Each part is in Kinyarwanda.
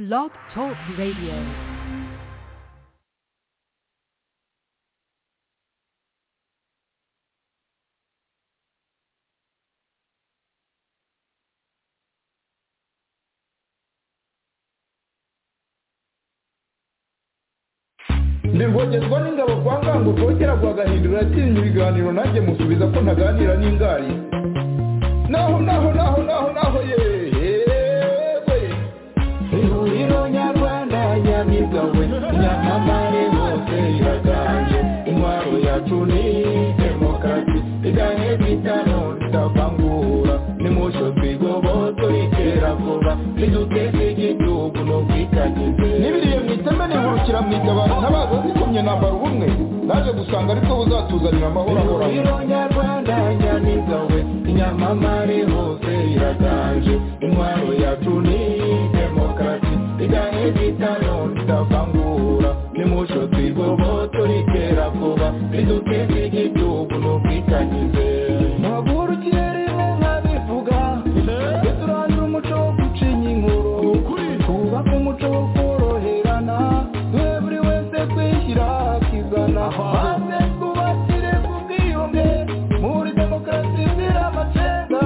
Blog Talk Radio. Ndirwogezwa n'ingabo kwa ngango rwogera rwagahindura atinya ibiganiro nanjye musubiza ko ntaganira n'ingari naho yewe ihuriro nyarwanda nyamigawe nyamamare hose iraganje intwaro yacu ni demokarasi iganye bitano ritavangura nimusho twigoboto itera vuba riduteze igihugu no kwitagize nibiriye mwiteme nihurukira mwigabana n'abazo zikomye nambara ubumwe naje gusanga ariko buzatuzanira amahoro ahoraho ihuriro nyarwanda nyamigawe nyamamare hose iraganje intwaro yacu ni demokarasi iganye bitano ritavangura nimusho twigoboto ritera vuba riduteze igihugu no kwitagize maguru kirere nkabivuga turandura umuco wo gucinya inkuru twubaka umuco wo koroherana duhe buri wese kwishyira akizana maze twubakire ku bwiyunge muri demokarasi izira amacenga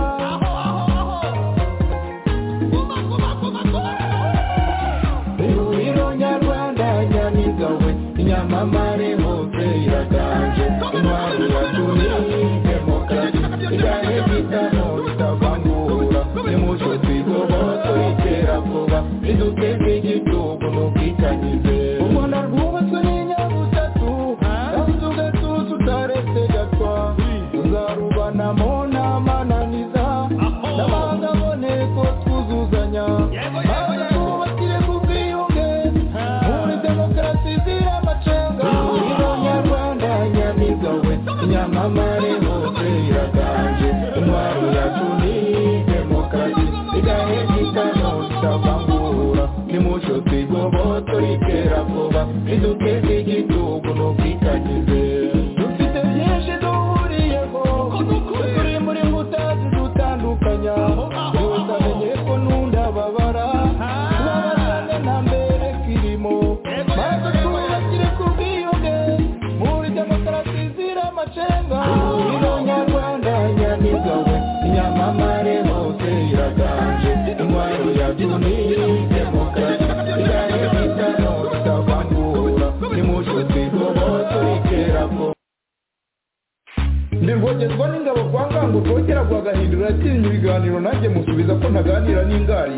ihuriro nyarwanda nyamigawe inyamamare hose iraganje intwaro yacu ni demokarasi iganye bitano ritavangura nimucyo twigoboto itera vuba riduteze igihugu no kwitagize u Rwanda rwubatswe n'inyabutatu kandi ugatuza utaretse gatwa tuzarubanamo n'amananiza n'amahanga aboneko twuzuzanya maze twubakire ku bwiyunge muri demokarasi izira amacenga ihuriro nyarwanda nyamigawe inyamamare hose iraganje intwaro yacu ni demokarasi igahe gitano ritavangura nimucyo twigoboto ritera vuba riduteze igihugu no kwitagize dufite byinshi duhuriyeho turi muri mbuta zidutandukanya yose amenye ko nundababara tubabazane na mbere kirimo maze twubakire ku bwiyunge muri demokarasi izira amacenga ihuriro nyarwanda nyamigawe inyamamare hose iraganje intwaro yacu ni demokarasi iganye bitano ritavangura nimucyo twigoboto ritera vuba ndirwogezwa n'ingabo kwa ngango rwogera rwagahindura atinya ibiganiro nanjye musubiza ko ntaganira n'ingari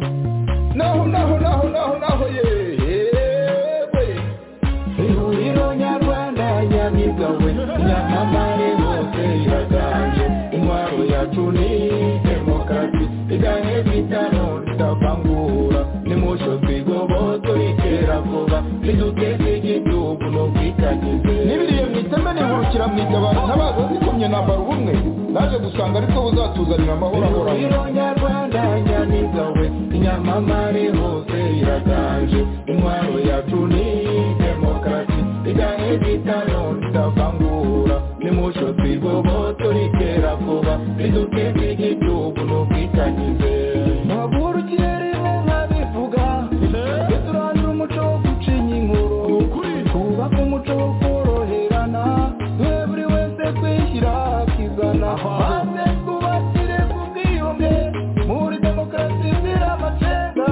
naho yewe ihuriro nyarwanda nyamigawe nyamamare hose iraganje intwaro yacu ni demokarasi iganye bitano ritavangura nimucyo twigoboto ritera vuba riduteze igihugu no kwitagize nibiriye mwiteme nihurukira mwigabana n'abazo zikomye nambara ubumwe naje gusanga ariko buzatuzanira amahoro ahoraho ihuriro nyarwanda nyamigawe inyamamare hose iraganje intwaro yacu ni demokarasi iganye bitano ritavangura nimucyo twigoboto ritera vuba riduteze igihugu no kwitagize maguru kirere nkabivuga turandura umuco wo gucinya inkuru twubaka umuco wo koroherana duhe buri wese kwishyira akizana maze twubakire ku bwiyunge muri demokarasi izira amacenga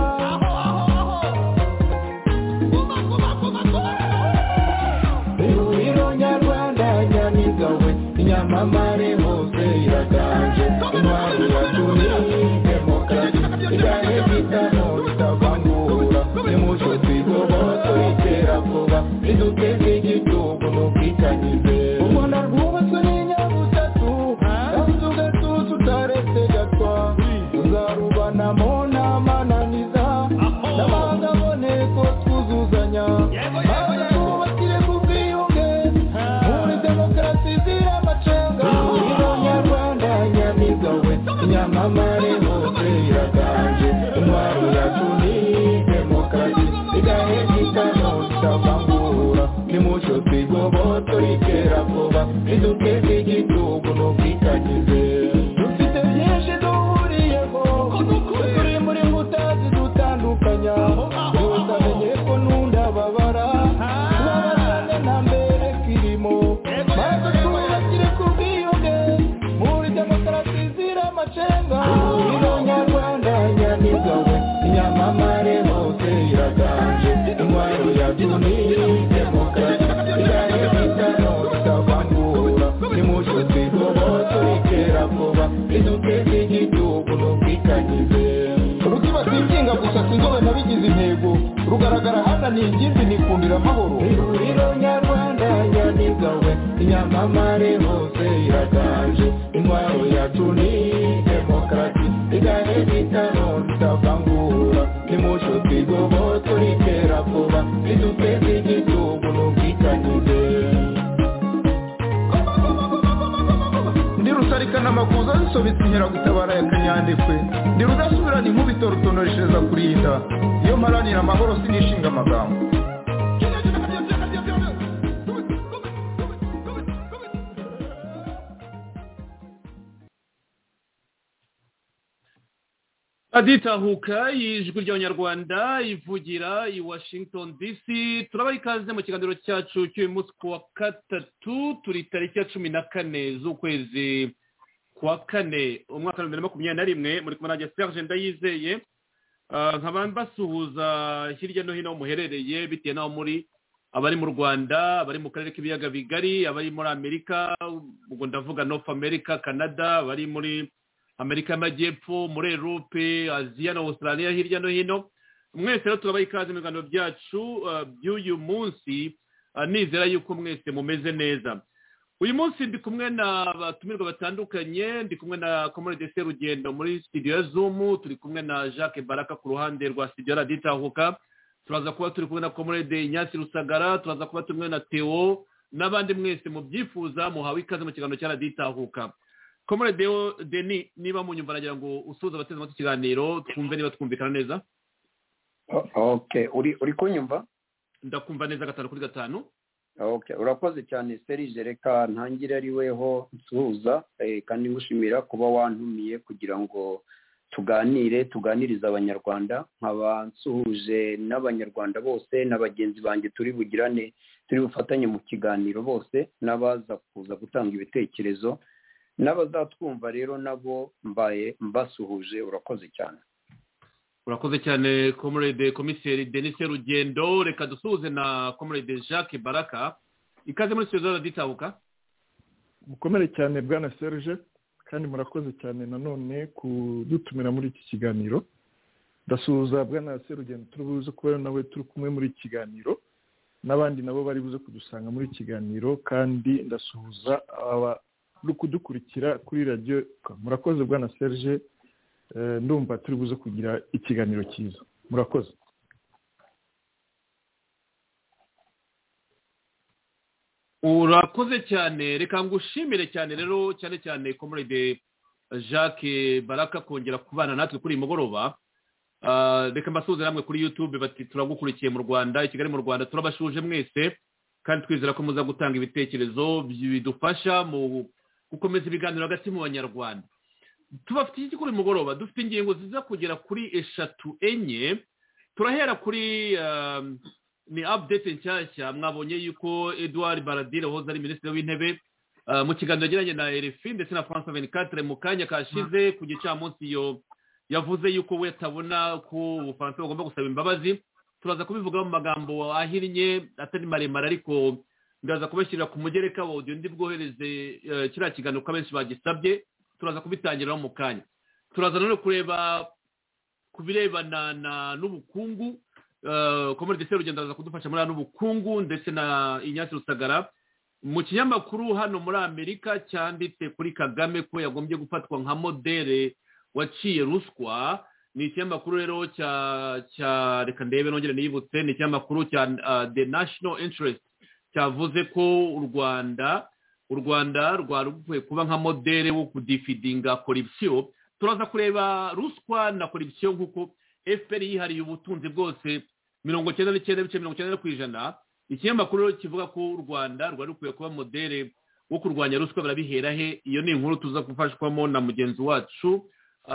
ihuriro nyarwanda nyamigawe inyamamare hose iraganje intwaro yacu ni demokarasi iganye bitano ritavangura nimucyo twigoboto ritera vuba riduteze igihugu no kwitagize u Rwanda rwubatswe n'inyabutatu kandi ugatuza utaretse gatwa tuzarubanamo n'amananiza n'amahanga aboneko twuzuzanya maze twubakire ku bwiyunge muri demokarasi izira amacenga ihuriro nyarwanda nyamigawe inyamamare hose iraganje intwaro yacu ni demokarasi igahe gitano ritavangura nimucyo twigoboto ritera yacu ni demokarasi igahe bitano bitavangura nimucyo twigoboto ritera vuba riduteze igihugu n'ubwitangize rukiba twinginga gusa sinzobe nabigize intego rugaragara hana ni ingimbi nikundira amahoro ihuriro nyarwanda nyamigawe inyamamare hose iraganje intwaro yacu ni demokarasi igahe bitano bitavangura nimucyo twigoboto ritera vuba riduteze igihugu n'ubwitangize ndi rusarikana amakuza zisobetse inkeragutabara ya kanyandekwe ndi rudasubirana inkubito rutonoreshereza kurinda iyo mparanira amahoro sinishinga amagambo aditahuka ijwi ry'abanyarwanda ivugira i Washington DC turabaha ikaze mu kiganiro cyacu cy'uyu munsi ku wa gatatu turi tariki ya 14 z'ukwezi kwa kane umwaka wa 2021 muri kumwe na Serge Ndayizeye nkaba mbasuhuza hirya no hino muherereye bitewe n'aho muri abari mu Rwanda abari mu karere k'ibiyaga bigari abari muri Amerika ubwo ndavuga North America Canada abari muri Amerika y'Amajyepfo muri Europe Asia na Australia hirya no hino mwese rero turabaha ikaze mu biganiro byacu by'uyu munsi nizera yuko mwese mumeze neza uyu munsi ndi kumwe na batumirwa batandukanye ndi kumwe na Comrade Serugendo muri studio ya Zoom turi kumwe na Jacques Baraka ku ruhande rwa studio Radio Tahuka turaza kuba turi kumwe na Comrade Inyasi Rusagara turaza kuba turi kumwe na Theo n'abandi mwese mubyifuza muhawe ikaze mu kiganiro cya Radio Tahuka Comrade Denis niba munyumva nagira ngo usuza abateze mu kiganiro twumve niba twumvikana neza Okay uri kunyumva ndakumva neza 5/5 Okay urakoze cyane Serge reka ntangire ari weho nsuhuza kandi ngushimira kuba wantumiye kugira ngo tuganiriza abanyarwanda nkaba nsuhuje n'abanyarwanda bose n'abagenzi banjye turi bufatanye mu kiganiro bose n'abaza kuza gutanga ibitekerezo n'abazatwumva rero nabo mbaye mbasuhuje urakoze cyane urakoze cyane Comrade Komiseri Denis Serugendo reka dusuhuze na Comrade Jacques Baraka ikaze muri studio raditabuka mukomere cyane bwana Serge kandi murakoze cyane nanone kudutumira muri iki kiganiro ndasuhuza bwana Serugendo turubuze kuba nawe turi kumwe muri iki kiganiro n'abandi nabo bari buze kudusanga muri iki kiganiro kandi ndasuhuza kudukurikira kuri radio murakoze bwana Serge ndumva turi buze kugira ikiganiro cyiza murakoze urakoze cyane reka ngushimire cyane rero cyane Comrade Jacques Baraka kongera kubana natwe kuri mugoroba reka mbasuhuze namwe kuri YouTube bati turagukurikiye mu Rwanda Kigali mu Rwanda turabashuje mwese kandi twizera ko muza gutanga ibitekerezo bidufasha mu gukomeza ibiganiro hagati mu banyarwanda tubafite iki kuri mugoroba dufite ingingo ziza kugera kuri 3-4 turahera kuri ni update nshyashya mwabonye yuko Edouard Baradile hoza ari minisitiri w'intebe mu kiganiro yagiranye na RFI ndetse na France 24 mu kanya kashize ku gicamunsi yo yavuze yuko we atabona ko Ubufaransa bugomba gusaba imbabazi turaza kubivuga mu magambo ahinnye atari maremare ariko ndaza kubashyirira ku mugereka wa audio ndi bwohereze kiriya kiganiro ko abenshi bagisabye turaza kubitangira mu kanya turaza none kureba kubirebana n'ubukungu Comrade Serugendo aza kudufasha muri n'ubukungu ndetse na Inyasi Rusagara mu kinyamakuru hano muri Amerika cyanditse kuri Kagame ko yagombye gufatwa nka modere waciye ruswa ni ikinyamakuru rero cya reka ndebe nongere niyibutse ni ikinyamakuru cya The National Interest cyavuze ko u Rwanda rwarukwiye kuba nka modere wo kudifidinga corruption turaza kureba ruswa na corruption nkuko FPR yihariye ubutunzi bwose 99.90% ikinyamakuru kivuga ko u Rwanda rwari rukwiye kuba modere wo kurwanya ruswa barabihera he iyo ni inkuru tuza gufashwamo na mugenzi wacu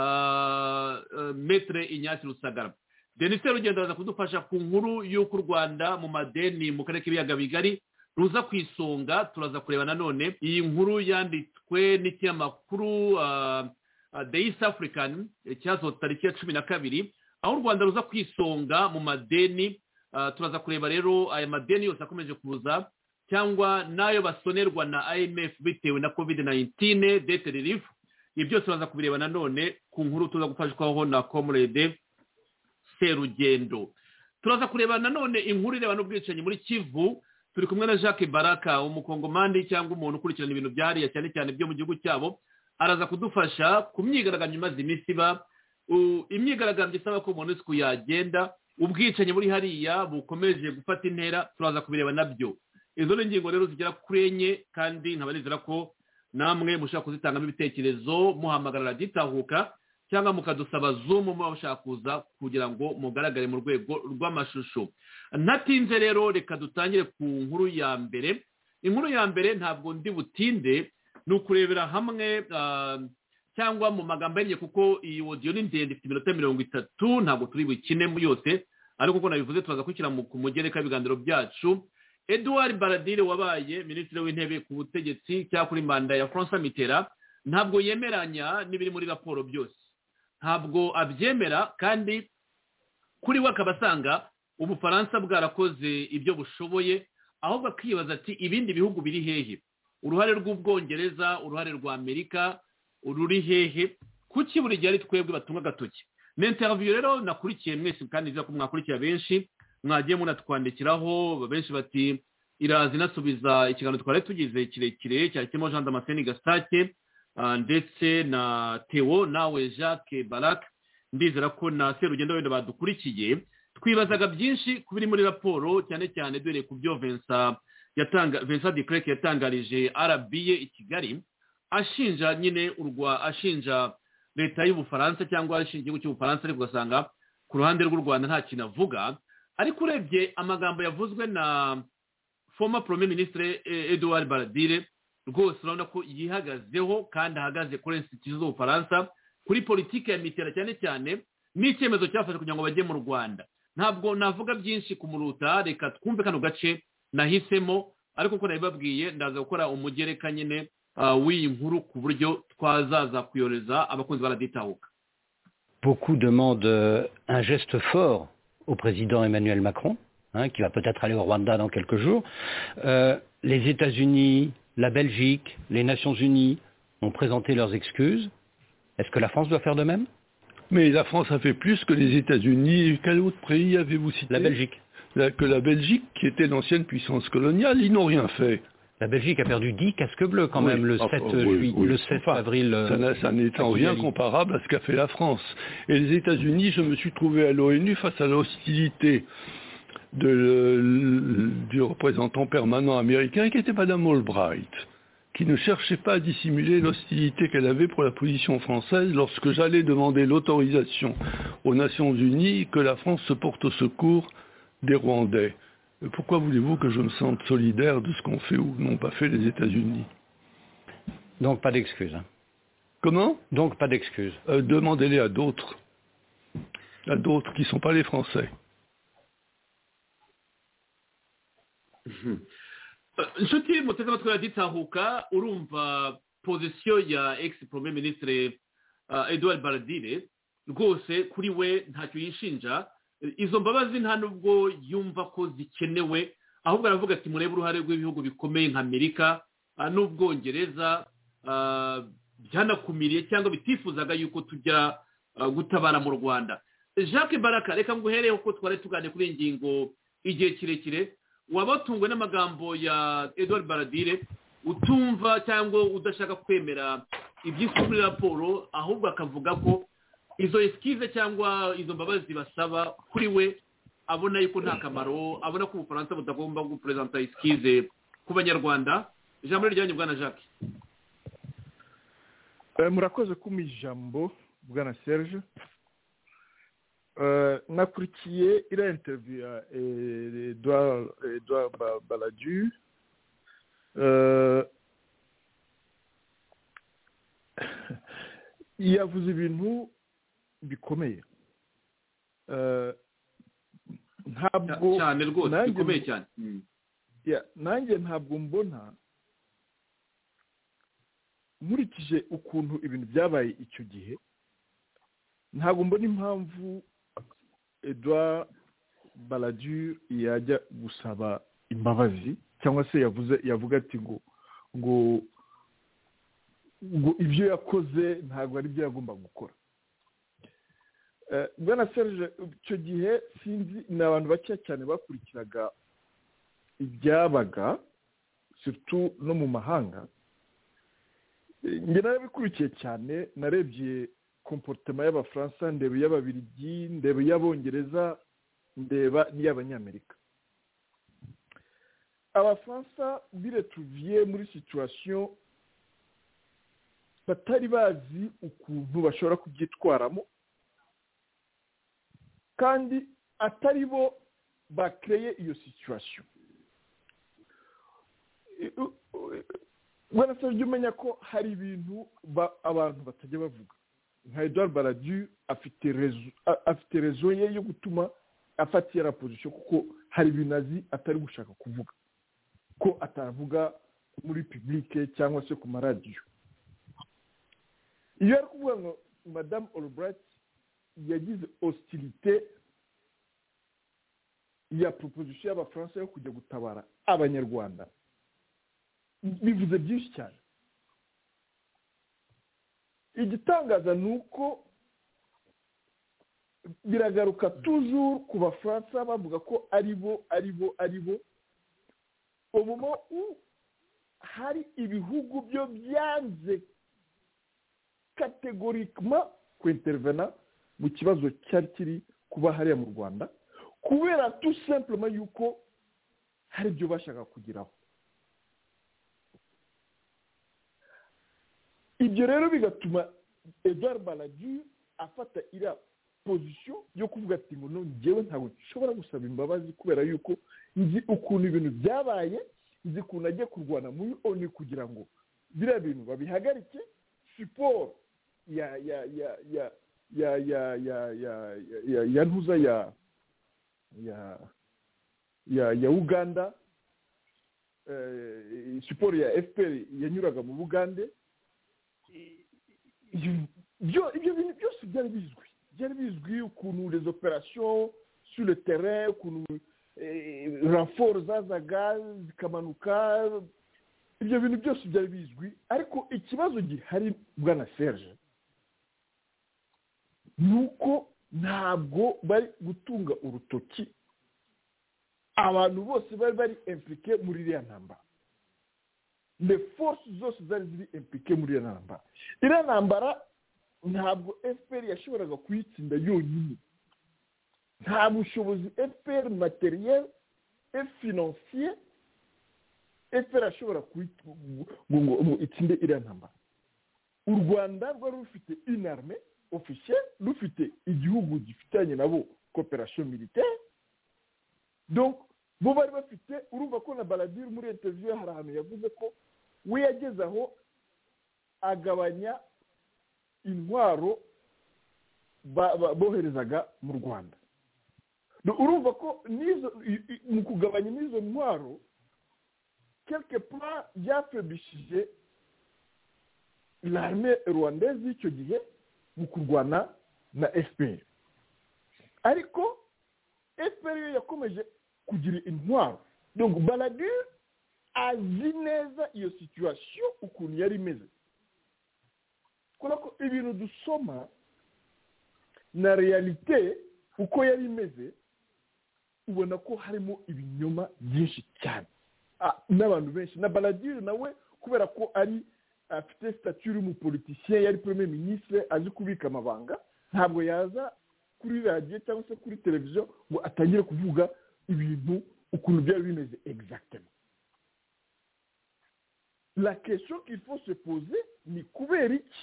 Maître Inyasi Rusagara Denis Serugendo aza kudufasha ku nkuru y'uko u Rwanda mu madeni mu karere k'ibiyaga bigari ruza kwisonga turaza kureba nanone iyi nkuru yanditswe n'ikinyamakuru The East African cyazo tariki ya 12 aho u Rwanda ruza kwisonga mu madeni turaza kureba rero aya madeni yose akomeje kuza cyangwa n'ayo basonerwa na IMF bitewe na COVID-19 debt relief. Ibi byose turaza kubireba nanone ku nkuru tuza gufashwaho na Comrade Serugendo. Turaza kureba nanone inkuru ireba n'ubwicanyi muri Kivu. Turi kumwe na Jacques Baraka, umukongomani cyangwa umuntu ukurikirana ibintu byariya cyane cyane byo mu gihugu cyabo. Araza kudufasha ku myigaragambyo imaze iminsi iba, imyigaragambyo isaba ko umuntu wese yagenda, ubwicanyi muri hariya bukomeje gufata intera. Turaza kubireba nabyo. Izo ni ingingo rero zigera kuri enye, kandi nkabanizera ko namwe mushaka kuzitangamo ibitekerezo muhamagarira Gitahuka cyangwa mukadusaba Zoom muba bashaka kuza kugira ngo mugaragare mu rwego rw'amashusho. Natinze rero reka dutangire ku nkuru ya mbere. Inkuru ya mbere ntabwo ndi butinde, ni ukurebera hamwe cyangwa mu magambo yenye kuko iyi audio ni ndende, ifite iminota 30, ntabwo turi bukine yose, ariko uko nabivuze turaza kwishyira ku mugereka w'ibiganiro byacu. Edouard Baradile wabaye minisitiri w'intebe ku butegetsi cyangwa kuri manda ya François Mitterrand ntabwo yemeranya n'ibiri muri raporo byose, ntabwo abyemera, kandi kuri we akabasanga Ubufaransa bwarakoze ibyo bushoboye, ahubwo akibaza ati ibindi bihugu biri hehe, uruhare rw'Ubwongereza, uruhare rwa Amerika ruri hehe, kuki buri gihe ari twebwe batunga agatoki. Ni interview rero nakurikiye mwese, kandi nzi ko mwakurikiye benshi, mwagiye munatwandikiraho benshi bati iraza inasubiza ikiganiro twari tugize kirekire cyarimo Jean Damascene Gasake ndetse na Theo nawe Jacques Barak. Ndizera ko na Serugendo wenda badukurikiye. Twibazaga byinshi kubiri muri raporo, cyane cyane dore ku byo Vincent de Klerk yatangarije RBA i Kigali, ashinja nyine ashinja leta y'Ubufaransa cyangwa ashinja igihugu cy'Ubufaransa, ariko ugasanga ku ruhande rw'u Rwanda nta kintu avuga. Ariko urebye amagambo yavuzwe na former Premier Ministre Edouard Baradile, rwose urabona ko yihagazeho kandi ahagaze kuri institution z'Ubufaransa, kuri politiki ya Mitterrand cyane cyane, n'icyemezo cyafashe kugira ngo bajye mu Rwanda. Ntabwo navuga byinshi kumuruta, reka twumve kano gace nahisemo, ariko uko nabibabwiye ndaza gukora umugereka nyine w'iyi nkuru ku buryo twazaza kuyoreza abakunzi baraditahuka. Beaucoup demandent un geste fort au président Emmanuel Macron, qui va peut-être aller au Rwanda dans quelques jours. Les États-Unis, la Belgique, les Nations Unies ont présenté leurs excuses. Est-ce que la France doit faire de même? Mais la France a fait plus que les États-Unis. Quel autre pays avez-vous cité? La Belgique. Que la Belgique, qui était l'ancienne puissance coloniale, ils n'ont rien fait. La Belgique a perdu 10 casques bleus quand même le 7 avril. Ça n'est en rien comparable à ce qu'a fait la France. Et les États-Unis, je me suis trouvé à l'ONU face à l'hostilité du représentant permanent américain, qui était Madame Albright, qui ne cherchait pas à dissimuler l'hostilité qu'elle avait pour la position française lorsque j'allais demander l'autorisation aux Nations Unies que la France se porte au secours des Rwandais. Pourquoi voulez-vous que je me sente solidaire de ce qu'ont fait ou n'ont pas fait les États-Unis? Donc pas d'excuses. Comment? Donc pas d'excuses. Demandez-les à d'autres qui ne sont pas les Français. Inshuti muteze amatwi raditahuka, urumva pozisiyo ya ex-premier ministre Edouard Baradile, rwose kuri we ntacyo yishinja. Izo mbabazi nta nubwo yumva ko zikenewe, ahubwo aravuga ati murebe uruhare rw'ibihugu bikomeye nka Amerika n'Ubwongereza byanakumiriye cyangwa bitifuzaga yuko tujya gutabara mu Rwanda. Jacques Baraka, reka nguhereho ko twari tuganire kuri ingingo igihe kirekire. Waba watungwe n'amagambo ya Edouard Baradile, utumva cyangwa udashaka kwemera ibyiswe muri raporo, ahubwo akavuga ko izo eskize cyangwa izo mbabazi basaba kuri we abona yuko nta kamaro, abona ko Ubufaransa butagomba gupresenta eskize ku Banyarwanda. Ijambo ryanyu bwana Jacques. Murakoze kuma ijambo bwana Serge. Nakurikiye iriya interview ya Edouard Baradile. Yavuze ibintu bikomeye, ntabwo cyane rwose bikomeye cyane. Nanjye ntabwo mbona, nkurikije ukuntu ibintu byabaye icyo gihe, ntabwo mbona impamvu Edouard Balladur yajya gusaba imbabazi cyangwa se yavuga ati ngo ibyo yakoze ntabwo ari byo yagomba gukora. Bwana Serge, icyo gihe sinzi ni abantu bake cyane bakurikiraga ibyabaga surtout no mu mahanga. Njye narabikurikiye cyane, narebye comportement y'Abafaransa, ndeba y'Ababiligi, ndeba y'Abongereza, ndeba n'iy'Abanyamerika. Abafaransa biretuviye muri situation batari bazi ukuntu bashobora kubyitwaramo, kandi atari bo bakreye iyo situation. Bwana Serge, umenya ko hari ibintu abantu batajya bavuga. Nka Edouard Balladur afite rezo ye yo gutuma afatiye la position, kuko hari ibintu azi atari gushaka kuvuga, ko atavuga muri publique cyangwa se ku maradiyo. Iyo ari kuvuga ngo Madame Albright yagize hostilité ya proposition y'Abafaransa yo kujya gutabara Abanyarwanda, bivuze byinshi cyane. Igitangaza ni uko biragaruka toujours ku Bafaransa bavuga ko ari bo moment où hari ibihugu byo byanze catégoriquement kwintervena mu kibazo cyari kiri kuba hariya mu Rwanda, kubera tout simplement yuko hari ibyo bashaka kugiraho. Ibyo rero bigatuma Edouard Balladur afata iriya position yo kuvuga ati ngo njyewe ntabwo nshobora gusaba imbabazi, kubera yuko nzi ukuntu ibintu byabaye, nzi ukuntu agiye kurwana muri ONU kugira ngo biriya bintu babihagarike. Support ya ntuza ya Uganda, support ya FPR yanyuraga mu Bugande. Ibyo bintu byose byari bizwi ukuntu les opérations sur le terrain, ukuntu renfort zazaga zikamanuka, ibyo bintu byose byari bizwi. Ariko ikibazo gihari, Bwana Serge, nuko ntabwo bari gutunga urutoki abantu bose bari impliqué muri iriya ntambara. Les forces zose zari ziri impliqué muri iriya ntambara. Iriya ntambara ntabwo FPR yashoboraga kuyitsinda yonyine. Nta bushobozi FPR matériel et financier FPR ashobora ngo itsinde iriya ntambara. U Rwanda rwari rufite une armée officielle, rufite igihugu gifitanye nabo coopération militaire. Donc bo bari bafite, urumva ko na Balladur muri interview hari ahantu yavuze ko we yageze aho agabanya intwaro boherezaga mu Rwanda. Urumva ko mu kugabanya n'izo ntwaro quelque part byafebishije l'armée rwandaise y'icyo gihe mu kurwana na FPR. Ariko FPR yo yakomeje kugira intwaro. Donc Balladur azi neza iyo situation ukuntu yari imeze, kubera ko ibintu dusoma na realite uko yari imeze, ubona ko harimo ibinyoma byinshi cyane n'abantu benshi. Na Balladur nawe kubera ko ari afite statut y'umupoliticien, yari premier ministre, azi kubika amabanga, ntabwo yaza kuri radio cyangwa se kuri televiziyo ngo atangire kuvuga ibintu ukuntu byari bimeze exactement. La question qu'il faut se poser ni kubera iki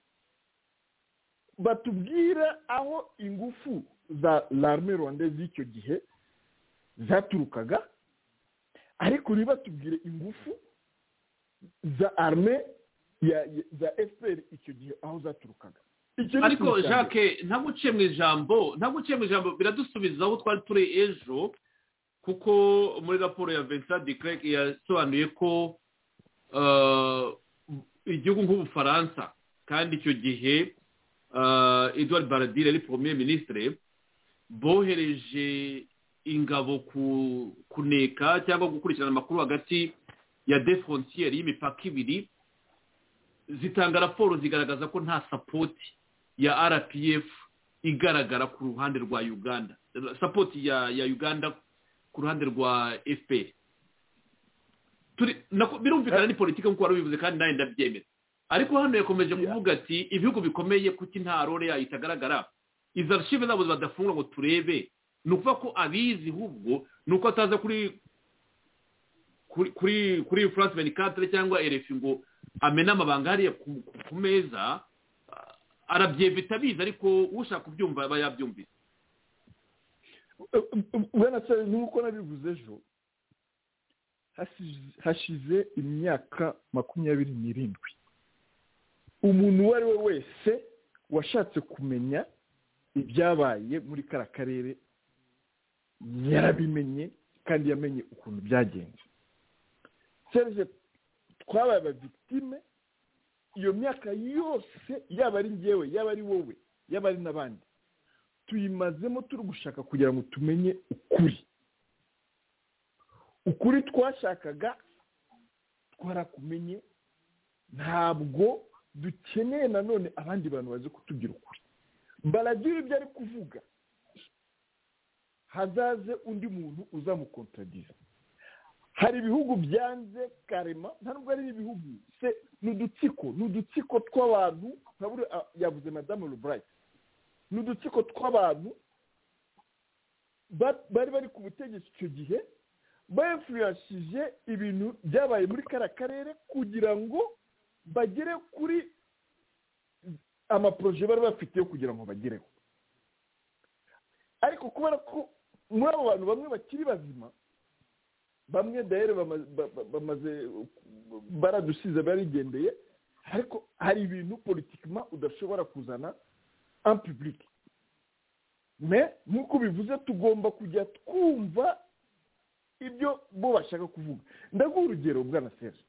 batubwira aho ingufu za l'armée rwandaise y'icyo gihe zaturukaga, ariko nibatubwire ingufu za armée za FPR icyo gihe aho zaturukaga. Ariko Jacques, ntaguciye mu ijambo biradusubiza aho twari turi ejo, kuko muri raporo ya Vincent de Clercq yasobanuye ko igihugu nk'Ubufaransa, kandi icyo gihe Edouard Balladur yari premier ministre, bohereje ingabo kuneka cyangwa gukurikirana amakuru hagati ya de frontiere y'imipaka ibiri zitanga raporo zigaragaza ko nta sapoti ya RPF igaragara ku ruhande rwa Uganda, sapoti ya Uganda ku ruhande rwa FPR. Birumvikana ni politiki nk'uko wari ubivuze kandi nawe ndabyemera, ariko hano yakomeje kuvuga ati ibihugu bikomeye kuki nta role yayo itagaragara, izo archive zabo badafungwa ngo turebe. Ni ukuvuga ko abizi ahubwo ni uko ataza kuri France 24 cyangwa RFI ngo amena amabanga hariya ku meza, arabyevita abizi, ariko ushaka kubyumva aba yabyumvise. Bwana se nuko nabivuze ejo, hashize imyaka 27 umuntu uwo ari we wese washatse kumenya ibyabaye muri kara karere yarabimenye kandi yamenye ukuntu byagenze. Serge, twabaye abavictime iyo myaka yose, yaba ari njyewe, yaba ari wowe, yaba ari n'abandi, tuyimazemo turi gushaka kugira ngo tumenye ukuri twashakaga twarakumenye. Ntabwo dukeneye nanone abandi bantu baze kutubwira ukuri. Baragira ibyo ari kuvuga, hazaze undi muntu uzamukontradiza. Hari ibihugu byanze karema, nta nubwo ari ibihugu, se n'udutsiko tw'abantu, nkaburi yavuze Madame Albright, n'udutsiko tw'abantu bari ku butegetsi icyo gihe, bayinfluenshije ibintu byabaye muri kara karere kugira ngo bagere kuri amaproje bari bafite yo kugira ngo bagereho. Ariko kubera ko muri abo bantu bamwe bakiri bazima, bamwe dahere bamaze baradusize barigendeye, ariko hari ibintu politikima udashobora kuzana en public. Mais nk'uko bivuze, tugomba kujya twumva ibyo bo bashaka kuvuga. Ndaguha urugero, Bwana Serge.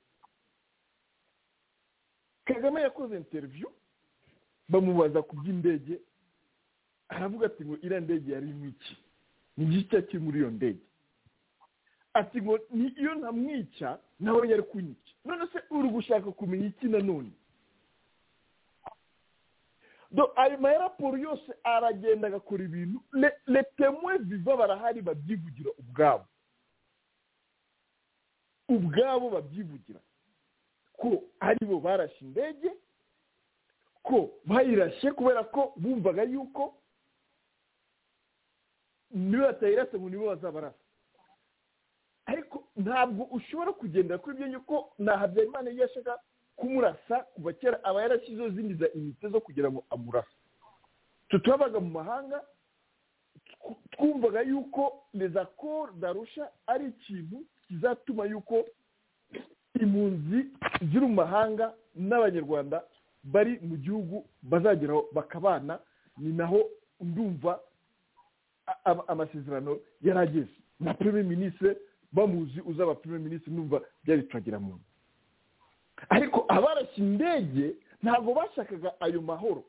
Kagame yakoze interview, bamubaza ku by'indege, aravuga ati ngo iriya ndege yari iki, ni igice kiri muri iyo ndege. Ati ngo iyo ntamwica nawe yari kunyica. None se uri gushaka kumenya iki nanone? Do ayo maraporo yose aragenda agakora ibintu, le témoins vivants barahari babyivugira ubwabo babyivugira ko ari bo barashe indege, ko bayirashe kubera ko bumvaga yuko niba batayirase ngo nibo bazabarasa. Ariko ntabwo ushobora kugendera kuri ibyo yuko na Habyarimana yashaka kumurasa kuva kera, aba yarashyizeho zindi za inite zo kugira ngo amurase. Tutabaga mu mahanga twumvaga yuko les accords d'Arusha ari ikintu kizatuma yuko impunzi ziri mu mahanga n'abanyarwanda bari mu gihugu bazageraho bakabana. Ni naho ndumva amasezerano yarageze na Premier Ministre bamuzi uzaba Premier Ministre, numva byari turagira mu. Ariko abarashye indege ntabwo bashakaga ayo mahoro.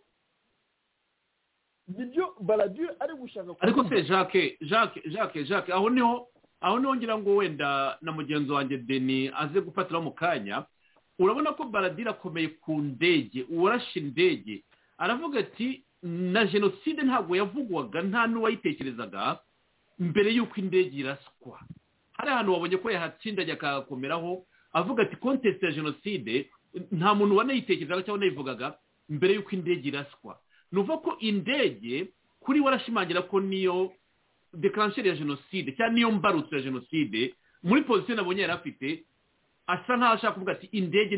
Nibyo baragira ari gushaka. Ariko se Jacques aho niho ngira ngo wenda na mugenzi wanjye Denis aze gufatira mu kanya. Urabona ko baradira akomeye ku ndege, uwarashe indege aravuga ati na jenoside ntabwo yavugwaga, nta n'uwayitekerezaga mbere y'uko indege iraswa. Hari ahantu wabonye ko yahatsindajya akakomeraho avuga ati contest ya jenoside nta muntu wanayitekerezaga cyangwa nayivugaga mbere y'uko indege iraswa. Nuva ko indege kuri warashimangira ko niyo declencher ya jenoside cyangwa niyo mbarutso ya jenoside. Muri position nabonye yari afite asa nkaho ashaka kuvuga ati indege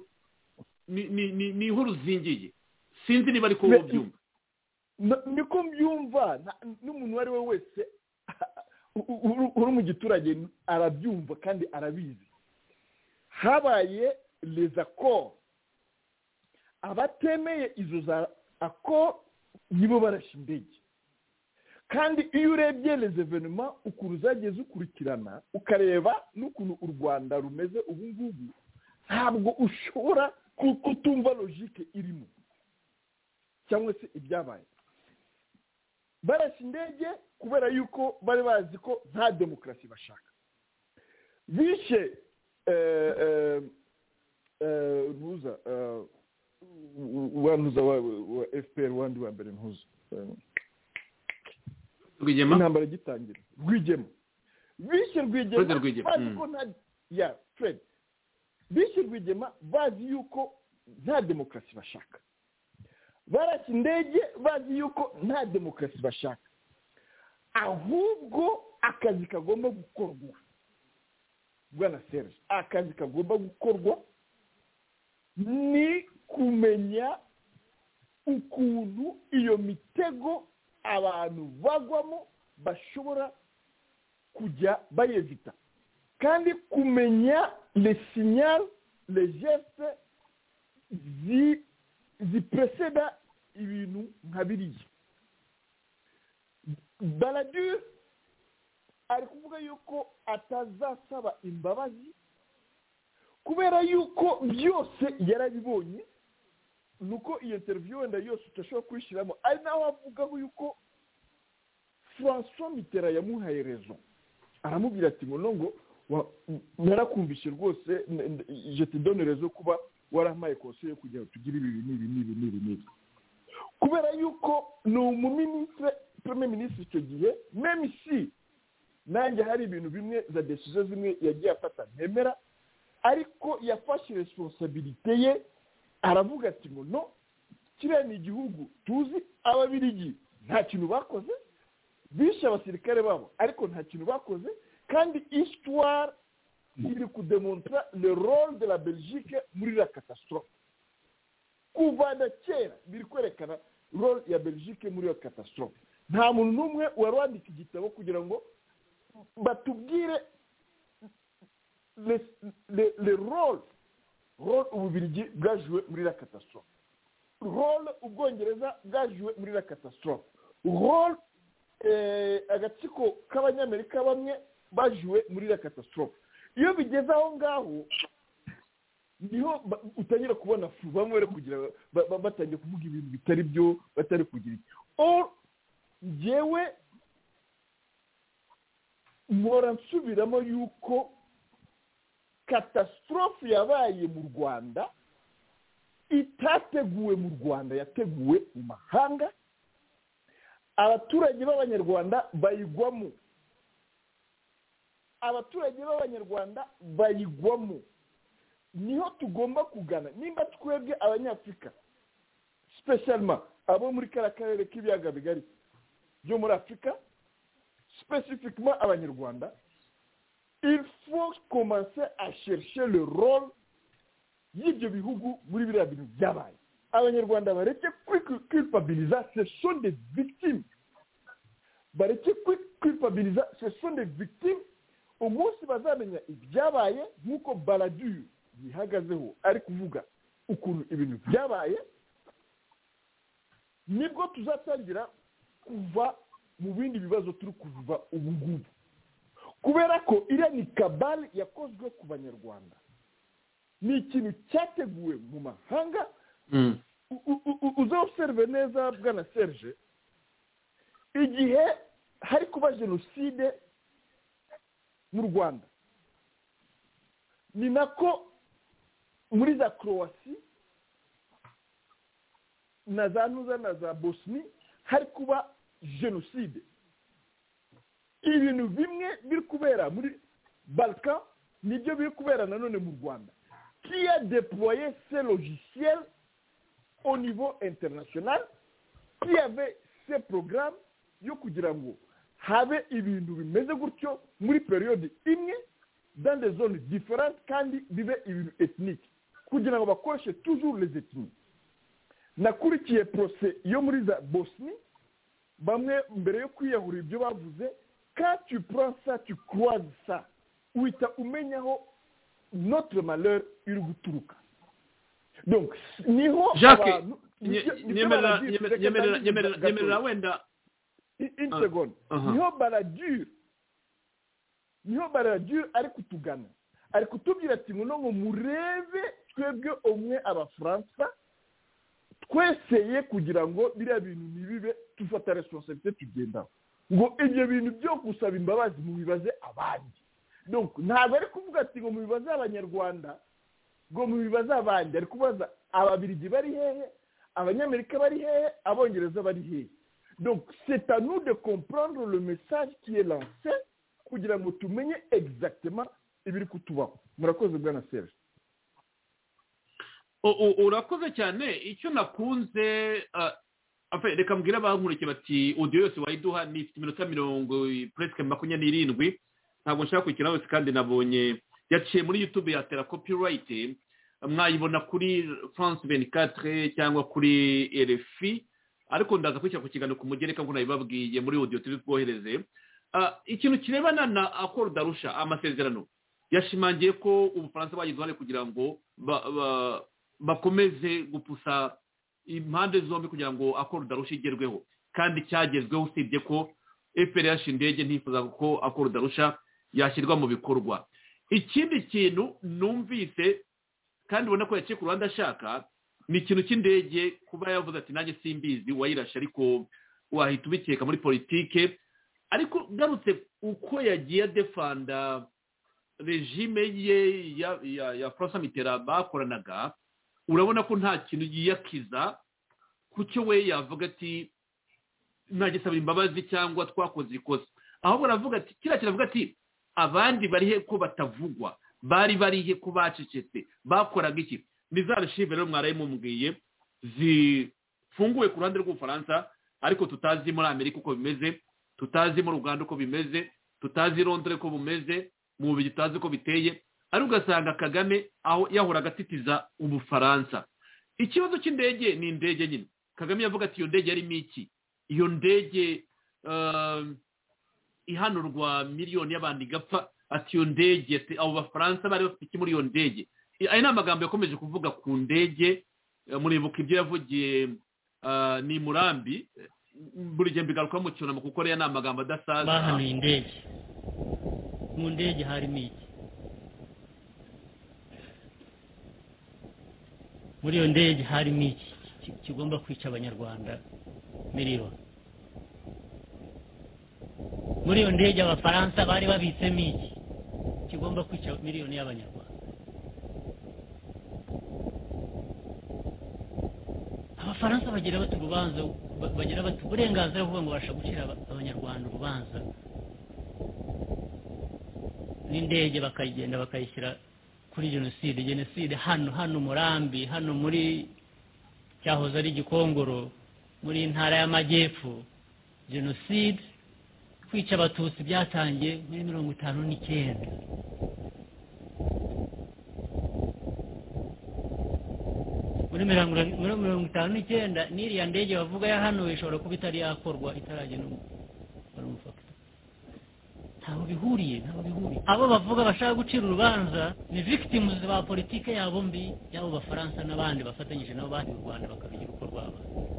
ni inkuru zingiye. Sinzi niba ariko byumva. Niko mbyumva, n'umuntu wari we wese uri mu giturage arabyumva kandi arabizi. Habaye les accords, abatemeye izo za accords nibo barashe indege. Kandi iyo urebye les événements ukuntu zageze ukurikirana ukareba n'ukuntu u Rwanda rumeze ubu ngubu, ntabwo ushobora kutumva logique irimo cyangwa se ibyabaye. barasa indege kubera yuko bari bazi ko nta demokarasi bashaka. Bishe ntuza wa FPR wandi wa mbere ntuza Rwigema intambara gitangira Rwigema bishe Rwigema bazi ko nta Fred bishe Rwigema bazi yuko nta demokarasi bashaka. Barasa indege bazi yuko nta demokarasi bashaka, ahubwo akazi kagomba gukorwa. Bwana Serge, akazi kagomba gukorwa ni kumenya ukuntu iyo mitego abantu bagwamo bashobora kujya bayevita, kandi kumenya les signaux, les gestes zipreseda ibintu nka biriya. Balladur ari kuvuga yuko atazasaba imbabazi kubera yuko byose yarabibonye, nuko iyo interview wenda yose utashobora kwishyiramo, ari naho avugaho yuko François Mitterrand yamuhaye raison. Aramubwira ati ngo narakumvishe rwose, je te donne raison kuba warampaye conseil kugira tugire ibi. Kubera yuko ni umuministre premier ministre icyo gihe, même si nanjye hari ibintu bimwe za decision zimwe yagiye afata ntemera, ariko yafashe responsabilité ye. Aravuga ati no, kiriya ni igihugu tuzi, ababirigi nta kintu bakoze, bishe abasirikare babo ariko nta kintu bakoze, kandi histoire iri kudemontra le rôle de la Belgique muri la catastrophe. Kuva da kera biri kwerekana rôle ya Belgique muri la catastrophe. Nta muntu n'umwe wari wandika igitabo kugira ngo batubwire le rôle ububirigi bwajuwe muri la catastrophe, rôle ubwongereza bwajuwe muri la catastrophe, rôle agatsiko k'abanyamerika bamwe bajuwe muri la catastrophe. Iyo bigeze aho ngaho niho utangira kubona bamwe bari kugira batangiye kuvuga ibintu bitari byo, batari kugira iki. Njyewe mpora nsubiramo yuko catastrophe yabaye mu Rwanda itateguwe mu Rwanda, yateguwe mu mahanga. Abaturage b'Abanyarwanda bayigwamo, niho tugomba kugana. Nimba twebwe Abanyafurika, spécialement abo muri karere k'ibiyaga bigari byo muri Afrika, spécifiquement Abanyarwanda, il faut commencer à chercher le rôle y'ibyo bihugu muri biriya bintu byabaye. Abanyarwanda bareke culpabiliser, ce sont des victimes. Bareke culpabiliser, ce sont des victimes. Umunsi bazamenya ibyabaye nk'uko Balladur yihagazeho ari kuvuga ukuntu ibintu byabaye, nibwo tuzatangira kuva mu bindi bibazo turi kuva ubu ngubu. Kubera ko iriya ni kabali yakozwe ku Banyarwanda, ni ikintu cyateguwe mu mahanga. Uzaobserve neza Bwana Serge, igihe hari kuba jenoside mu Rwanda, ni nako muri za Croatie na za Nuza na za Bosnie hari kuba jenoside. Ibintu bimwe biri kubera muri Balkan nibyo biri kubera nanone mu Rwanda. Qui a déployé ces logiciels au niveau international, qui avait ces programmes yo kugira ngo habe ibintu bimeze gutyo muri periode imwe dans des zones différentes, kandi bibe ibintu ethnique kugira ngo bakoreshe toujours les ethnies. Nakurikiye procès yo muri za Bosnie, bamwe mbere yo kwiyahura ibyo bavuze. Quand tu prends ça, tu croises ça, uhita umenyaho notre malheur iri guturuka. Donc niho Jacques, nyemerera wenda une seconde. Niho Balladur ari kutugana, ari kutubwira ati ngo murebe twebwe umwe Abafaransa tweseye kugira ngo biriya bintu nibibe tufata responsabilité tugenda ngo ibyo bintu byo gusaba imbabazi mu bibaze abandi donc ntabwo ari kuvuga ati ngo mu bibaze abanyarwanda ngo mu bibaze abandi ari kubaza ababirigi bari hehe abanyamerika bari hehe abongereza bari hehe donc c'est à nous de comprendre le message qui est lancé kugira ngo tumenye exactement ibiri kutubaho murakoze bwana Serge urakoze cyane icyo nakunze reka mbwira abankurikiye bati audio yose wayiduha ni iminota 27 ntabwo nshaka kuyikina yose kandi nabonye yaciye muri YouTube yatera copyright mwayibona kuri France 24 cyangwa kuri RFI ariko ndaza kwishyira ku kiganiro ku mugereka ngo nabibabwiye muri audio turi twohereze ikintu kirebana na accord d'Arusha amasezerano yashimangiye ko ubufaransa bagizwe kugira ngo bakomeze gupusa impande zombi kugira ngo accord d'Arusha igerweho kandi cyagezweho usibye ko FPR indege ntifuza ko accord d'Arusha yashyirwa mu bikorwa ikindi kintu numvise kandi ubona ko yaciye ku Rwanda ashaka ni ikintu cy'indege kuba yavuze ati nanjye simbizi wayirasha ariko wahita ubikeka muri politike ariko garutse uko yagiye defanda regime ye ya François Mitterrand bakoranaga urabona ko nta kintu yiyakiza kucyo we yavuga ati nagisaba imbabazi cyangwa twakoze ikosa ahubwo aravuga ati kiravuga ati abandi bari he ko batavugwa bari he ko bacecetse bakoraga iki nizarashive rero mwaraye mumubwiye zifunguwe ku ruhande rw'Ubufaransa ariko tutazi muri Amerika uko bimeze tutazi muri Uganda uko bimeze tutazi Londres uko bimeze mu bitazi ko biteye ari ugasanga Kagame aho yahoraga atitiza Ubufaransa ikibazo cy'indege ni indege nyine Kagame yavuga ati iyo ndege yari miki iyo ndege ihanurwa miliyoni y'abandi gapfa ati iyo ndege abo Bafaransa bari bafite muri iyo ndege aya ni amagambo yakomeje kuvuga ku ndege muribuka ibyo yavugiye ni Murambi buri gihe mbigaruka mu cyunamo kuko rero ni amagambo adasaza bahanuye indege mu ndege harimo iki muri iyo ndege harimo iki kigomba kwica abanyarwanda miliyoni muri iyo ndege abafaransa bari babitsemo iki kigomba kwica miliyoni y'abanyarwanda abafaransa bagira bati urubanza bagira bati uburenganzira bwo ngo basha gucira abanyarwanda urubanza n'indege bakayigenda bakayishyira kuri jenoside hano Murambi hano muri cyahoze ari Gikongoro muri ntara y'Amajyepfo jenoside kwica abatutsi byatangiye muri 59 muri 59 n'iriya ndege bavuga ya hano ishobora kuba itari yakorwa itaragena umufaka ntaho bihuriye abo bavuga bashaka gucira urubanza ni victims ba politike yabo mbi yabo Bafaransa n'abandi bafatanyije nabo bandi u Rwanda bakabigira uko rwaba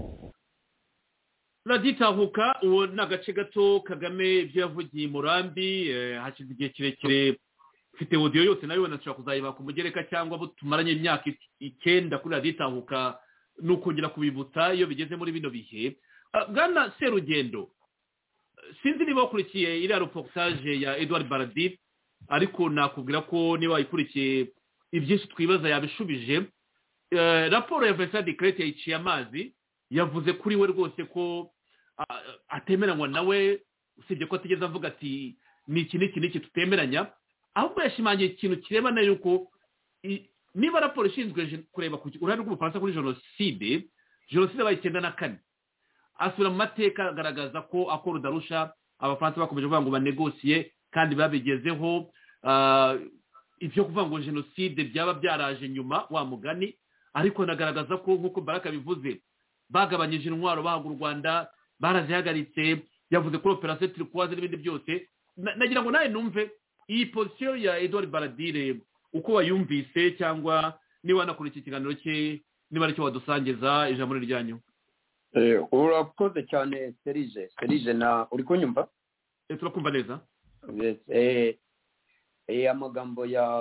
raditahuka uwo nagace gato Kagame ibyo yavugiye Murambi hashize igihe kirekire mfite audio yose nayo nashaka kuzayiba ku mugereka cyangwa abo tumaranye imyaka 9 kuri raditahuka n'ukongera kubibutsa iyo bigeze muri bino bihe bwana Serugendo sinzi niba wakurikiye iriya reportage ya Edouard Baradit ariko nakubwira ko niba wayikurikiye ibyinshi twibaza yabishubije raporo ya Vincent Decrete yiciye amazi yavuze kuri we rwose ko atemeranywa nawe usibye ko atigeze avuga ati ni iki tutemeranya ahubwo yashimangiye ikintu kirebana yuko niba raporo ishinzwe kureba ku ruhande rw'Ubufaransa kuri jenoside bayi 94 asubira mu mateka agaragaza ko accord d'Arusha abafaransa bakomeje kuvuga ngo banegosiye kandi babigezeho ibyo kuvuga ngo jenoside byaba byaraje nyuma wa mugani ariko nagaragaza ko nkuko Baraka bivuze bagabanyije intwaro bahaga u Rwanda barazihagaritse yavuze ko operation turquoise n'ibindi byose nagira ngo nawe numve iyi position ya Edouard Baradit uko wayumvise cyangwa niba nakora iki kiganiro cye niba ari cyo wadusangiza ijambo ryanyu urakoze cyane Serge na uri kunyumva turakumva neza amagambo ya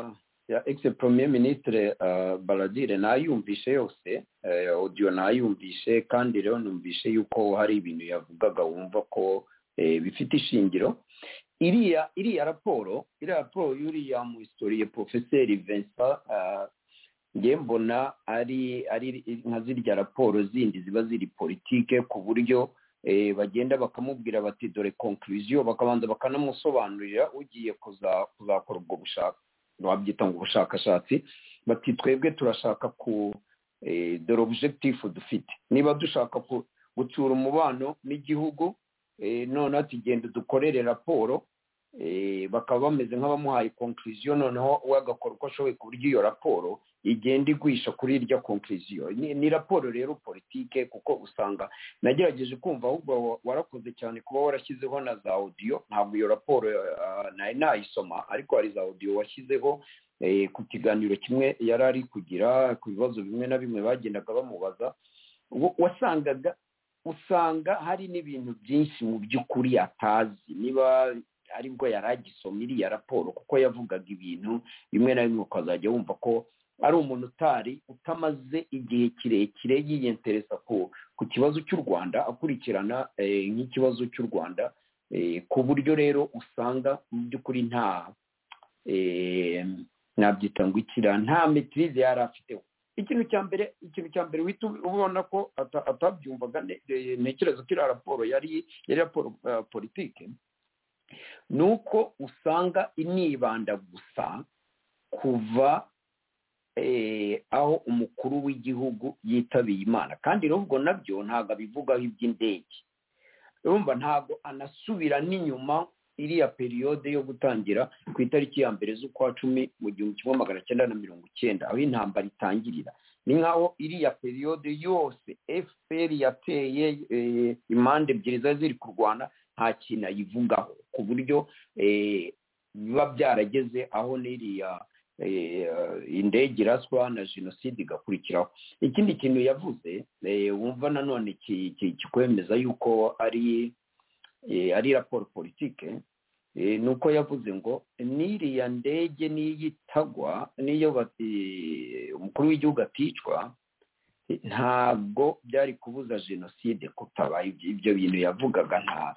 ya ex-premier ministre Baradire nayumvishe yose, audio nayumvishe, kandi rero numvishe yuko hari ibintu yavugaga wumva ko bifite ishingiro. Iriya raporo y'uriya mu historie Professeur Vincent nge mbona ari nka zirya raporo zindi ziba ziri politike, ku buryo bagenda bakamubwira bati dore conclusion, bakabanza bakanamusobanurira ugiye kuzakora ubwo bushaka, babyita ngo ubushakashatsi, bati twebwe turashaka ku dore objectif dufite, niba dushaka gutsura umubano n'igihugu, none ati genda dukorere raporo, bakaba bameze nk'abamuhaye conclusion, noneho wagakora uko ashoboye ku buryo iyo raporo igenda igwisha kuri irya conclusion. Ni raporo rero politike, kuko usanga nagerageje kumva ahubwo warakoze cyane kuba warashyizeho na za audio, ntabwo iyo raporo nayisoma, ariko hari za audio washyizeho ku kiganiro kimwe yari ari kugira ku bibazo bimwe na bimwe bagendaga bamubaza, usanga hari n'ibintu byinshi mu by'ukuri atazi, niba aribwo yaragisoma iriya raporo, kuko yavugaga ibintu bimwe na bimwe ukazajya wumva ko ari umuntu utamaze igihe kirekire yiyenteresa ku kibazo cy'u Rwanda, akurikirana nk'ikibazo cy'u Rwanda, ku buryo rero usanga mu by'ukuri nabyita ngo nta maîtrise yari afiteho. Ikintu cya mbere wita ubona ko atabyumvaga, ntekereza ko iriya raporo yari raporo politike, nuko usanga inibanda gusa kuva aho umukuru w'igihugu yitabiye Imana, kandi rero ubwo nabyo ntabwo abivugaho iby'indege, urumva ntabwo anasubira n'inyuma iriya periode yo gutangira ku itariki ya mbere z'ukwa 10 mu 1990 aho intambara itangirira. Ni nkaho iriya periode yose FPR yateye impande ebyiri ziri kurwana nta kintu ayivugaho, ku buryo biba byarageze aho n'iriya indege iraswa na jenoside igakurikiraho. Ikindi kintu yavuze wumva nanone kikwemeza yuko ari raporo politike, nuko yavuze ngo n'iriya ndege niyitagwa, niyo umukuru w'igihugu aticwa, ntabwo byari kubuza jenoside kutaba. Ibyo bintu yavugaga nta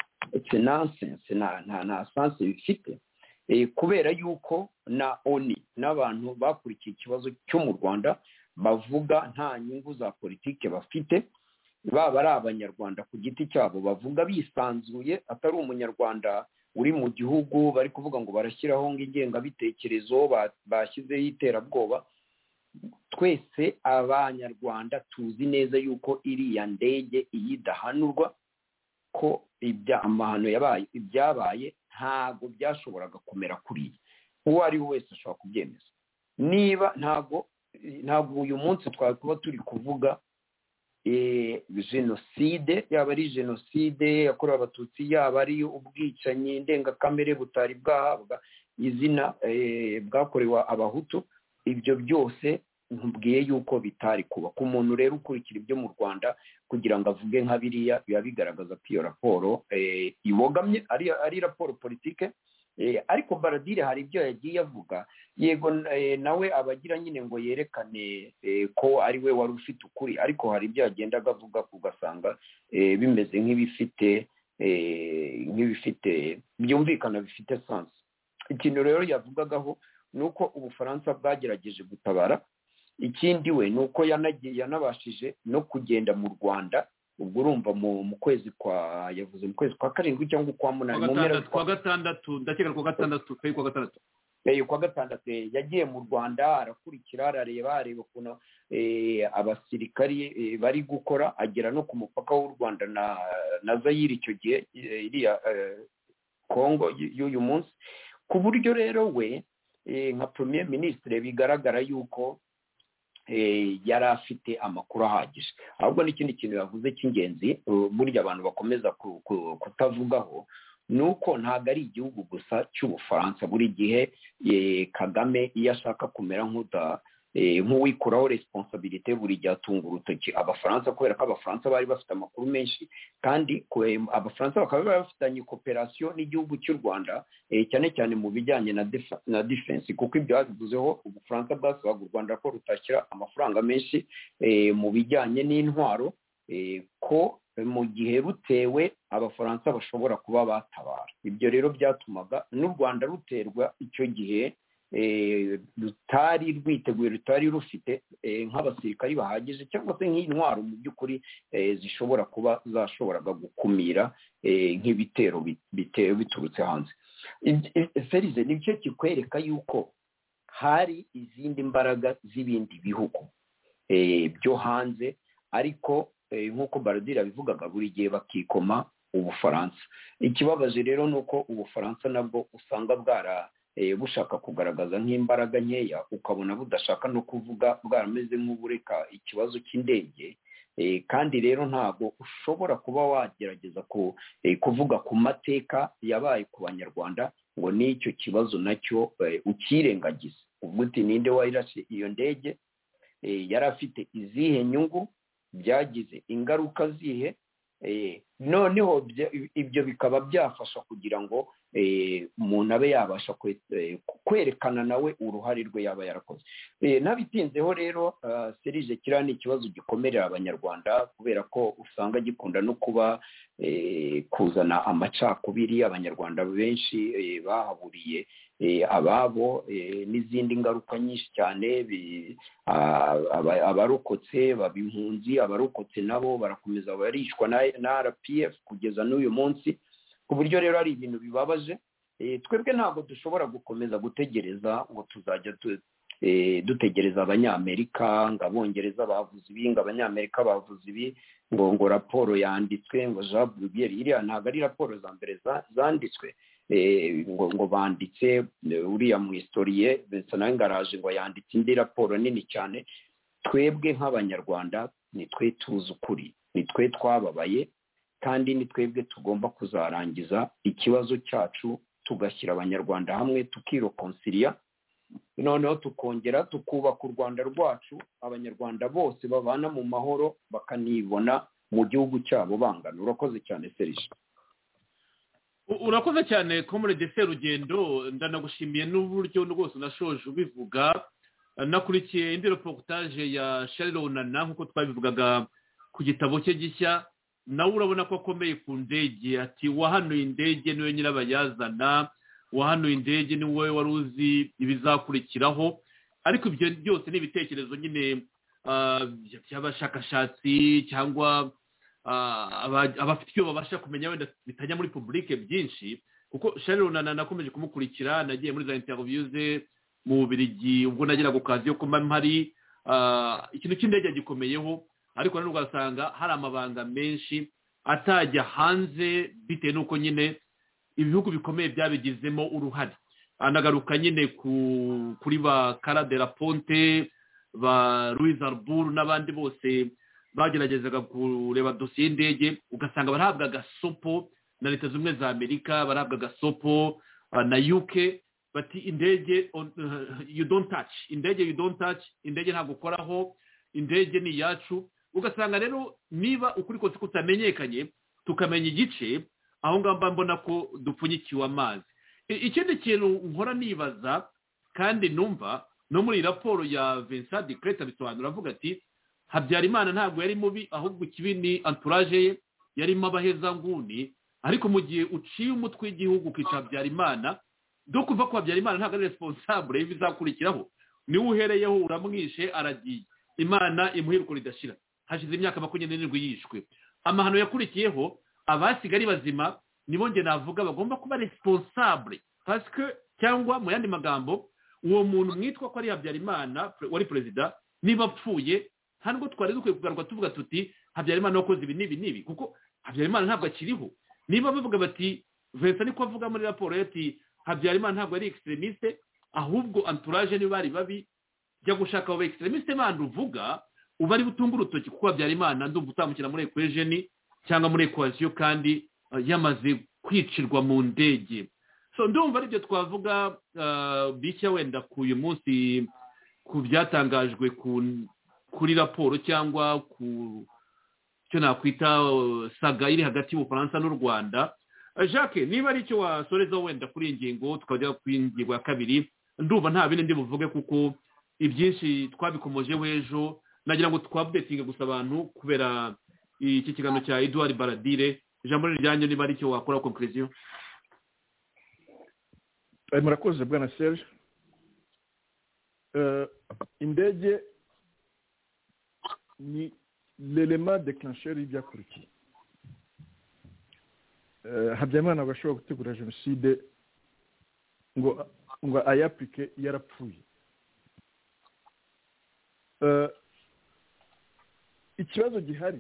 sense bifite, kubera yuko na ONU n'abantu bakurikiye ikibazo cyo mu Rwanda bavuga nta nyungu za politike bafite, baba ari abanyarwanda ku giti cyabo bavuga bisanzuye, atari umunyarwanda uri mu gihugu bari kuvuga ngo barashyiraho ng'ingengabitekerezo bashyizeho iterabwoba. Twese abanyarwanda tuzi neza yuko iriya ndege iyidahanurwa, ko amahano ibyabaye ntabwo byashoboraga kumera kuriya, uwo ari we wese ashobora kubyemeza. Niba ntabwo uyu munsi twari kuba turi kuvuga jenoside, yaba ari jenoside yakorewe abatutsi, yaba ari ubwicanyi ndengakamere butari bwahabwa izina bwakorewe abahutu, ibyo byose nkubwiye yuko bitari kuba. Ku muntu rero ukurikira ibyo mu Rwanda kugira ngo avuge nka biriya, biba bigaragaza ko iyo raporo ibogamye ari raporo politike. Ariko Baradire hari ibyo yagiye avuga, yego nawe abagira nyine ngo yerekane ko ari we wari ufite ukuri, ariko hari ibyo yagendaga avuga ugasanga bimeze nk'ibifite byumvikana, bifite sense. Ikintu rero yavugagaho nuko Ubufaransa bwagerageje gutabara. Ikindi we nuko yanabashije no kugenda mu Rwanda, ubwo urumva mu kwezi yavuze mu kwezi kwa 7 cyangwa kwa 8 kwa gatandatu, ndakeka kwa gatandatu kwa gatandatu yagiye mu Rwanda, arakurikira arareba ukuntu abasirikari bari gukora, agera no ku mupaka w'u Rwanda na Zaire icyo gihe, iriya Kongo y'uyu munsi, ku buryo rero we nka premier ministre bigaragara yuko yari afite amakuru ahagije. Ahubwo n'ikindi kintu yavuze cy'ingenzi burya abantu bakomeza kutavugaho, nuko ntabwo ari igihugu gusa cy'Ubufaransa. Buri gihe Kagame iyo ashaka kumera nk'uwikuraho responsabilité buri gihe atunga urutoki abafaransa kubera ko abafaransa bari bafite amakuru menshi kandi abafaransa bakaba bafitanye cooperation n'igihugu cy'u Rwanda cyane cyane mu bijyanye na defense kuko ibyo babivuzeho ubufaransa bwasabaga u Rwanda ko rutashyira amafaranga menshi mu bijyanye n'intwaro ko mu gihe rutewe abafaransa bashobora kuba batabara. Ibyo rero byatumaga n'u Rwanda ruterwa icyo gihe rutari rwiteguye rutari rufite nk'abasirikari bahagije cyangwa se nk'intwaro mu by'ukuri zishobora kuba zashoboraga gukumira nk'ibitero bitewe biturutse hanze. Ferize nicyo kikwereka yuko hari izindi mbaraga z'ibindi bihugu byo hanze ariko nk'uko Baradira bivugaga buri gihe bakikoma Ubufaransa. Ikibabaje rero nuko Ubufaransa nabwo usanga bushaka kugaragaza nk'imbaraga nkeya ukabona budashaka no kuvuga bwarameze nk'ubureka ikibazo cy'indege kandi rero ntabwo ushobora kuba wagerageza kuvuga ku mateka yabaye ku banyarwanda ngo n'icyo kibazo nacyo ukirengagize uvuga uti ninde wayirashe iyo ndege yari afite izihe nyungu byagize ingaruka zihe noneho ibyo bikaba byafasha kugira ngo umuntu abe yabasha kwerekana nawe uruhare rwe yaba yarakoze. Nabitinzeho rero Serije kiriya ni ikibazo gikomerera abanyarwanda kubera ko usanga gikunda no kuba kuzana amacakubiri abanyarwanda benshi bahaburiye ababo n'izindi ngaruka nyinshi cyane abarokotse babimpunzi abarokotse nabo barakomeza barishwa na RPF kugeza n'uyu munsi ku buryo rero ari ibintu bibabaje. Twebwe ntabwo dushobora gukomeza gutegereza ngo tuzajya dutegereza abanyamerika ngo abongereza bavuze ibi ngo abanyamerika bavuze ibi ngo raporo yanditswe ngo Jean Bruguière iriya ntabwo ari raporo za mbere zanditswe ngo banditse uriya mu historie Vincent Ngaraje ngo yanditse indi raporo nini cyane. Twebwe nk'abanyarwanda nitwe tuzi ukuri nitwe twababaye kandi ni twebwe tugomba kuzarangiza ikibazo cyacu tugashyira abanyarwanda hamwe tukirokonsilia noneho tukongera tukubaka u Rwanda rwacu abanyarwanda bose babana mu mahoro bakanibona mu gihugu cyabo bangana. Urakoze cyane Serge. Urakoze cyane Comrade Serugendo ndanagushimiye n'uburyo rwose unashoje ubivuga. Nakurikiye indi reportage ya Charles Onana nk'uko twabivugaga ku gitabo cye gishya nawe urabona ko akomeye ku ndege ati wahanuye indege niwe nyirabayazana wahanuye indege niwe wari uzi ibizakurikiraho ariko ibyo byose ni ibitekerezo nyine by'abashakashatsi cyangwa abafite icyo babasha kumenya wenda bitajya muri publike byinshi kuko Charles Onana nakomeje kumukurikira nagiye muri za interviews mu Bubiligi ubwo nageraga ku kazi yo kuba mpari ikintu cy'indege gikomeyeho ariko nanone ugasanga hari amabanga menshi atajya hanze bitewe n'uko nyine ibihugu bikomeye byabigizemo uruhare. Anagaruka nyine kuri ba Cara de la Ponte ba Louis Arbour n'abandi bose bageragezaga kureba dosiye y'indege ugasanga barahabwa gasopo na Leta Zunze Ubumwe za Amerika barahabwa gasopo na UK bati indege you don't touch indege ntabwo ukoraho indege ni yacu. Ugasanga rero niba ukuri kose kutamenyekanye tukamenya igice aho ngamba mbona ko dupfunyikiwe amazi. Ikindi kintu nkora nibaza kandi numva no muri raporo ya Vincent Decreta bisobanura avuga ati Habyarimana ntabwo yari mubi ahubwo ikibini entourage ye yarimo abaheza nguni ariko mu gihe uciye umutwe w'igihugu kica Habyarimana do kuva ko Habyarimana ntabwo ari responsable y'ibizakurikiraho niwe uhereyeho uramwishe aragiye Imana imuhiruko ridashira. Hashize imyaka 27 yishwe amahano yakurikiyeho abasigari bazima nibonge navuga bagomba kuba responsable parce que cyangwa mu yandi magambo uwo muntu mwitwa ko ari Habyarimana wari president niba apfuye ntabwo twari dukwiye kugaruka tuvuga tuti Habyarimana wakoze ibi nibi kuko Habyarimana ntabwo akiriho. Niba bavuga bati Vincent niko avuga muri raporo yati Habyarimana ntabwo ari extremiste ahubwo entourage ni bari babi jya gushaka abo extremiste bandi uvuga ubari butunga urutoki kuko Habyarimana ndumva utamukira muri equation cyangwa muri equation kandi yamaze kwicirwa mu ndege. So ndumva aribyo twavuga bishya wenda ku uyu munsi ku byatangajwe kuri raporo cyangwa ku cyo nakwita saga iri hagati y'Ubufaransa n'u Rwanda. Jacques, niba ari cyo wasoreza wenda kuri iyi ngingo tukajya ku ngingo ya kabiri, ndumva nta bindi ndi buvuge kuko ibyinshi twabikomojeho ejo, nagira ngo twabdetinge gusa abantu kubera iki kiganiro cya Edouard Baradire. Ijambo rijyanye niba ari cyo wakora conclusion. Murakoze bwana Serge. Indege ni l'élément déclencheur y'ibyakurikiye. Habyarimana agashobora gutegura jenoside ngo ayapike yarapfuye. Ikibazo gihari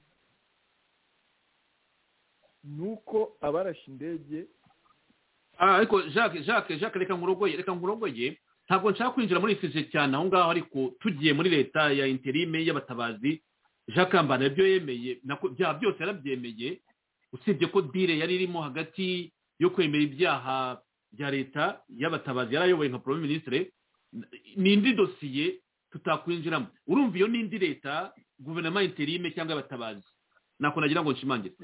nuko abarashe indege ariko Jacques reka nkurogoye ntabwo nshaka kwinjira muri sije cyane aho ngaho, ariko tugiye muri leta ya interime y'abatabazi, Jacques Kambanda ibyo yemeye bya byose yarabyemeye, usibye ko dire yari irimo hagati yo kwemera ibyaha bya leta y'abatabazi yarayoboye nka premier ministre, n'indi dosiye tutakwinjiramo. Urumva iyo n'indi leta guverinoma interime cyangwa abatabazi, nako nagira ngo nshimangire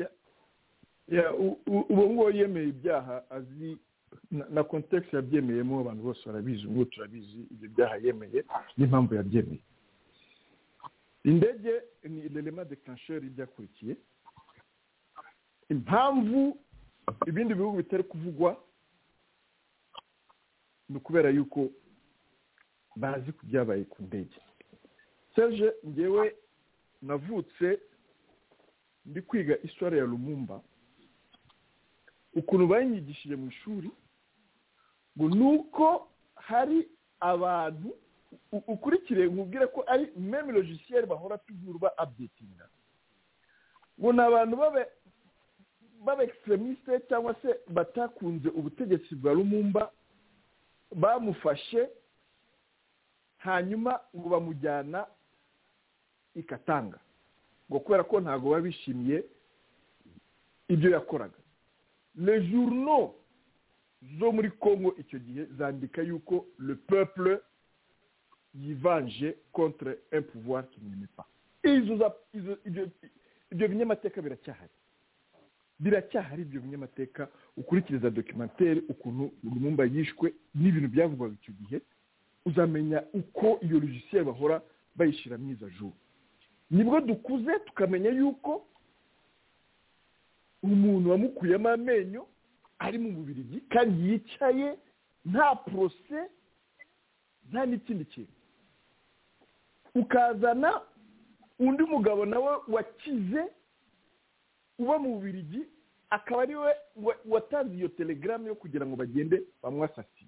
ubu ngo yemeye ibyaha azi na context yabyemeyemo, abantu bose barabizi, ngo turabizi ibyo byaha yemeye n'impamvu yabyemeye. Indege ni l'élément déclencheur y'ibyakurikiye. Impamvu ibindi bihugu bitari kuvugwa ni ukubera yuko bazi ku byabaye ku ndege. Serge, ngewe navutse ndi kwiga histoire ya Lumumba, ukuntu banyigishije mu ishuri ngo nuko hari abantu ukurikire nkubwire ko ari même logiciel bahora tugurwa updatinga, ngo n'abantu babe extremiste cyangwa se batakunze ubutegetsi bwa Lumumba, bamufashe hanyuma ngo bamujyana ikatanga, ngo kubera ko ntago babishimiye ibyo yakoraga. Les journaux zo muri Congo icyo gihe zandika yuko le peuple yivanje contre un pouvoir qui n'aimait pas. Ibyo binyamateka biracyahari ibyo binyamateka, ukurikiriza documentaire ukuntu Lumumba yishwe n'ibintu byavugwaga icyo gihe, uzamenya uko iyo logiciel bahora bayishira myiza jour. Nibwo dukuze tukamenya yuko umuntu wamukuyemo amenyo ari mu Bubiligi kandi yicaye nta procès nta n'ikindi kintu, ukazana undi mugabo nawe wakize uba mu Bubiligi akaba ari we watanze iyo telegram yo kugira ngo bagende bamwasasiye.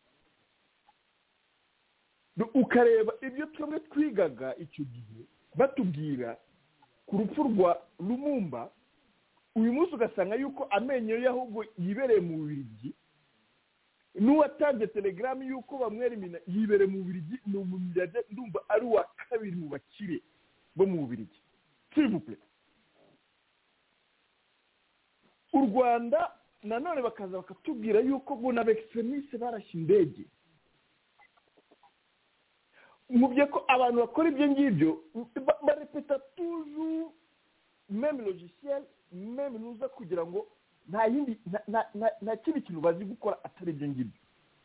Ukareba ibyo twebwe twigaga icyo gihe batubwira ku rupfu rwa Lumumba, uyu munsi ugasanga yuko amenyo ye ahubwo yibereye mu Bubiligi, n'uwatanze telegram yuko bamwerimina yibereye mu Bubiligi, ni umumiliyarde, ndumva ari uwa kabiri mu bakire bo mu Bubiligi. S'il vous plaît. U Rwanda nanone bakaza bakatubwira yuko ngo n'abextremiste barashye indege. Mubye ko abantu bakora ibyo ngibyo barepeta toujours même logiciel, même nuza kugira ngo nta yindi na kindi kintu bazi gukora atari ibyo ngibyo.